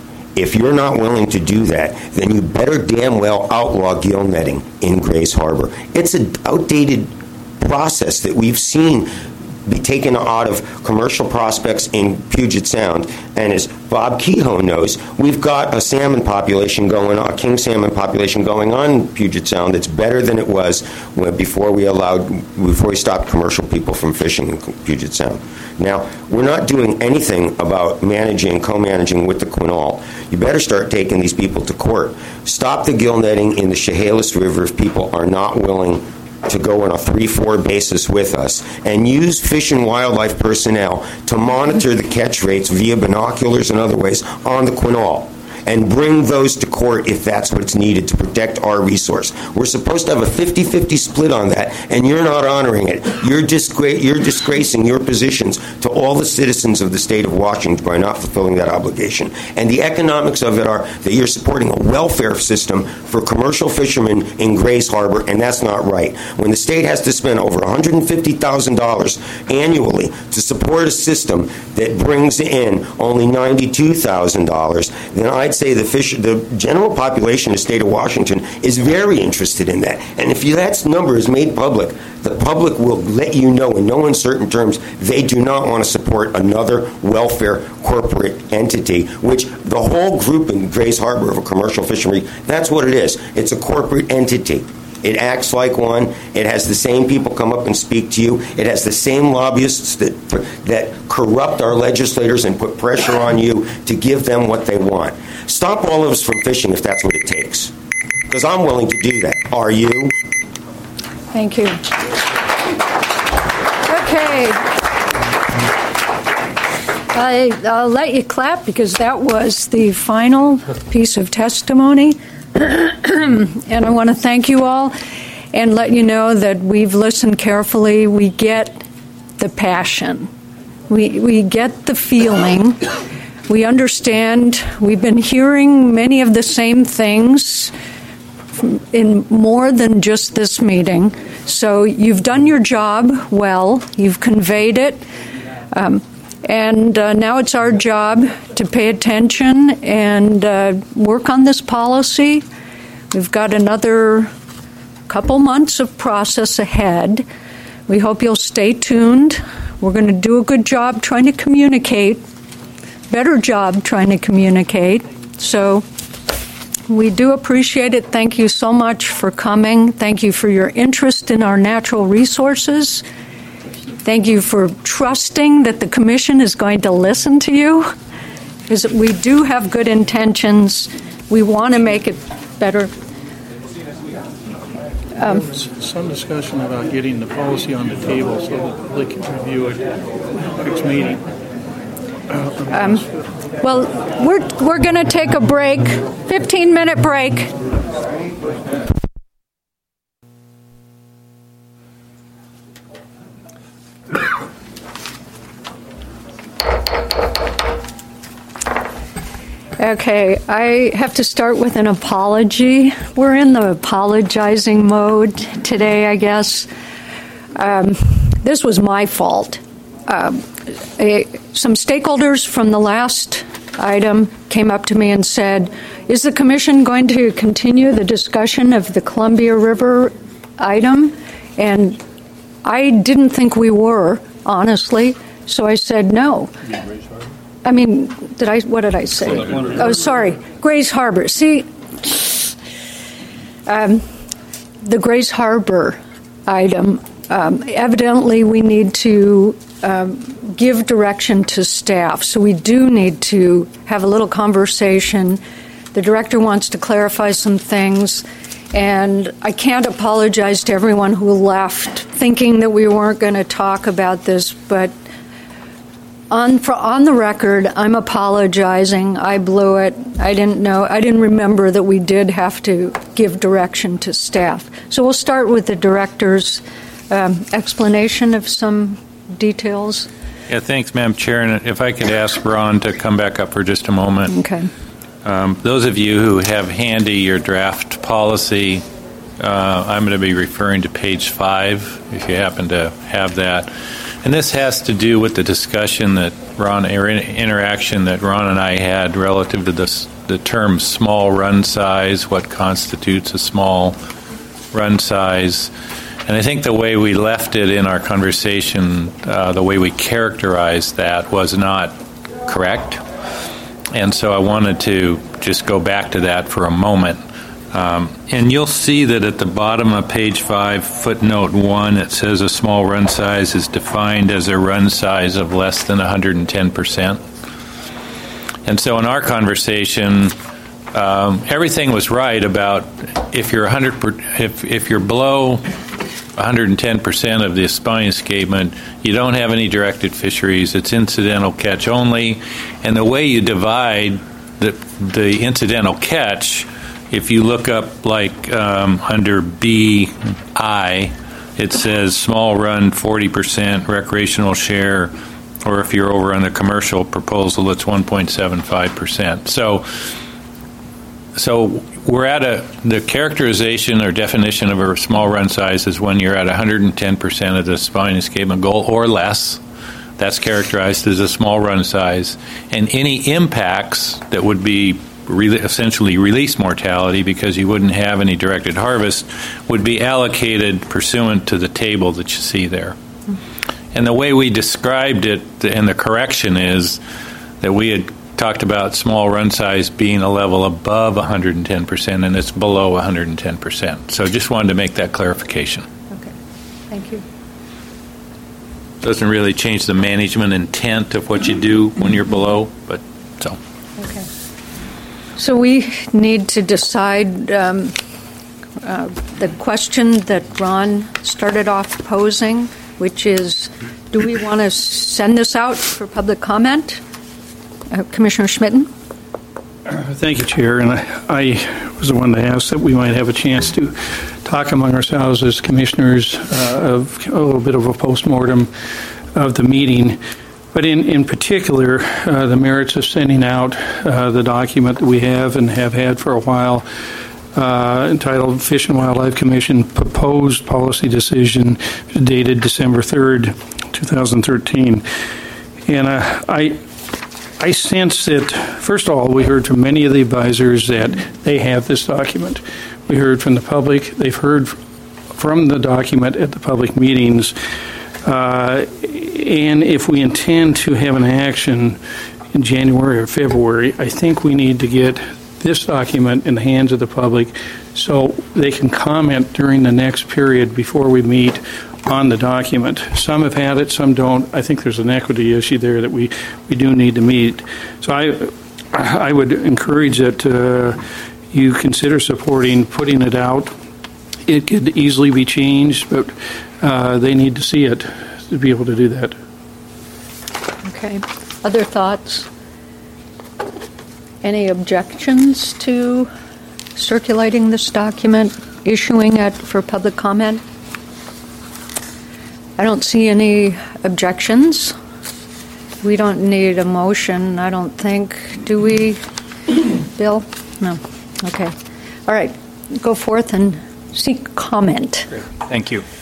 Speaker 2: If you're not willing to do that, then you better damn well outlaw gill netting in Grays Harbor. It's an outdated process that we've seen be taken out of commercial prospects in Puget Sound. And as Bob Kehoe knows, we've got a salmon population going on, a king salmon population going on in Puget Sound that's better than it was when, before we allowed, before we stopped commercial people from fishing in Puget Sound. Now, we're not doing anything about managing, co-managing with the Quinault. You better start taking these people to court. Stop the gill netting in the Chehalis River if people are not willing to go on a three four basis with us, and use Fish and Wildlife personnel to monitor the catch rates via binoculars and other ways on the Quinault, and bring those to court if that's what's needed to protect our resource. We're supposed to have a fifty-fifty split on that, and you're not honoring it. You're, disgra- you're disgracing your positions to all the citizens of the state of Washington by not fulfilling that obligation. And the economics of it are that you're supporting a welfare system for commercial fishermen in Grays Harbor, and that's not right. When the state has to spend over one hundred fifty thousand dollars annually to support a system that brings in only ninety-two thousand dollars, then I'd say the fish, the general population of the state of Washington is very interested in that. And if that number is made public, the public will let you know in no uncertain terms they do not want to support another welfare corporate entity, which the whole group in Grays Harbor of a commercial fishery, that's what it is. It's a corporate entity. It acts like one. It has the same people come up and speak to you. It has the same lobbyists that that corrupt our legislators and put pressure on you to give them what they want. Stop all of us from fishing if that's what it takes. Because I'm willing to do that. Are you?
Speaker 1: Thank you. Okay. I, I'll let you clap because that was the final piece of testimony. And I want to thank you all and let you know that we've listened carefully. We get the passion. We, we get the feeling. We understand. We've been hearing many of the same things in more than just this meeting. So you've done your job well. You've conveyed it. Um, and uh, now it's our job to pay attention and uh, work on this policy. We've got another couple months of process ahead. We hope you'll stay tuned. We're going to do a good job trying to communicate, better job trying to communicate. So we do appreciate it. Thank you so much for coming. Thank you for your interest in our natural resources. Thank you for trusting that the Commission is going to listen to you, because we do have good intentions. We want to make it better. Um,
Speaker 4: Some discussion about getting the policy on the table so that they can review it next meeting.
Speaker 1: Um, well, we're we're going to take a break, fifteen minute break. Okay, I have to start with an apology. We're in the apologizing mode today, I guess. Um, this was my fault. Um, a, some stakeholders from the last item came up to me and said, is the Commission going to continue the discussion of the Columbia River item? And I didn't think we were, honestly, so I said no. I mean, did I? What did I say? Oh, sorry, Grays Harbor. See, um, the Grays Harbor item. Um, evidently, we need to um, give direction to staff. So we do need to have a little conversation. The director wants to clarify some things, and I can't apologize to everyone who left thinking that we weren't going to talk about this, but. On, for, on the record, I'm apologizing. I blew it. I didn't know. I didn't remember that we did have to give direction to staff. So we'll start with the director's um, explanation of some details.
Speaker 6: Yeah, thanks, Madam Chair. And if I could ask Ron to come back up for just a moment.
Speaker 1: Okay.
Speaker 6: Um, those of you who have handy your draft policy, uh, I'm going to be referring to page five, if you happen to have that. And this has to do with the discussion that Ron, or interaction that Ron and I had relative to this, the term small run size, what constitutes a small run size. And I think the way we left it in our conversation, uh, the way we characterized that was not correct. And so I wanted to just go back to that for a moment. Um, and you'll see that at the bottom of page five, footnote one, it says a small run size is defined as a run size of less than one hundred ten percent. And so in our conversation, um, everything was right about if you're one hundred per, if if you're below one hundred ten percent of the spawning escapement, you don't have any directed fisheries. It's incidental catch only, and the way you divide the the incidental catch. If you look up, like, um, under B I, it says small run forty percent, recreational share, or if you're over on the commercial proposal, it's one point seven five percent. So, so we're at a, the characterization or definition of a small run size is when you're at one hundred ten percent of the spawning escapement goal or less. That's characterized as a small run size. And any impacts that would be Re- essentially release mortality, because you wouldn't have any directed harvest, would be allocated pursuant to the table that you see there. Mm-hmm. And the way we described it, and the correction is that we had talked about small run size being a level above one hundred ten percent, and it's below one hundred ten percent. So just wanted to make that clarification.
Speaker 1: Okay, thank you.
Speaker 6: Doesn't really change the management intent of what you do when you're below, but so.
Speaker 1: Okay. So we need to decide um, uh, the question that Ron started off posing, which is, do we want to send this out for public comment? Uh, Commissioner Schmitten?
Speaker 4: Uh, thank you, Chair. And I, I was the one that asked that we might have a chance to talk among ourselves as commissioners uh, of a little bit of a postmortem of the meeting. But in, in particular, uh, the merits of sending out uh, the document that we have and have had for a while, uh, entitled Fish and Wildlife Commission Proposed Policy Decision, dated December third, twenty thirteen. And uh, I, I sense that, first of all, we heard from many of the advisors that they have this document. We heard from the public. They've heard from the document at the public meetings. Uh, and if we intend to have an action in January or February, I think we need to get this document in the hands of the public so they can comment during the next period before we meet on the document. Some have had it, some don't. I think there's an equity issue there that we, we do need to meet. So I, I would encourage that uh, you consider supporting putting it out. It could easily be changed, but uh, they need to see it to be able to do that.
Speaker 1: Okay. Other thoughts? Any objections to circulating this document, issuing it for public comment? I don't see any objections. We don't need a motion, I don't think. Do we, Bill? No. Okay. All right. Go forth and seek comment.
Speaker 7: Thank you.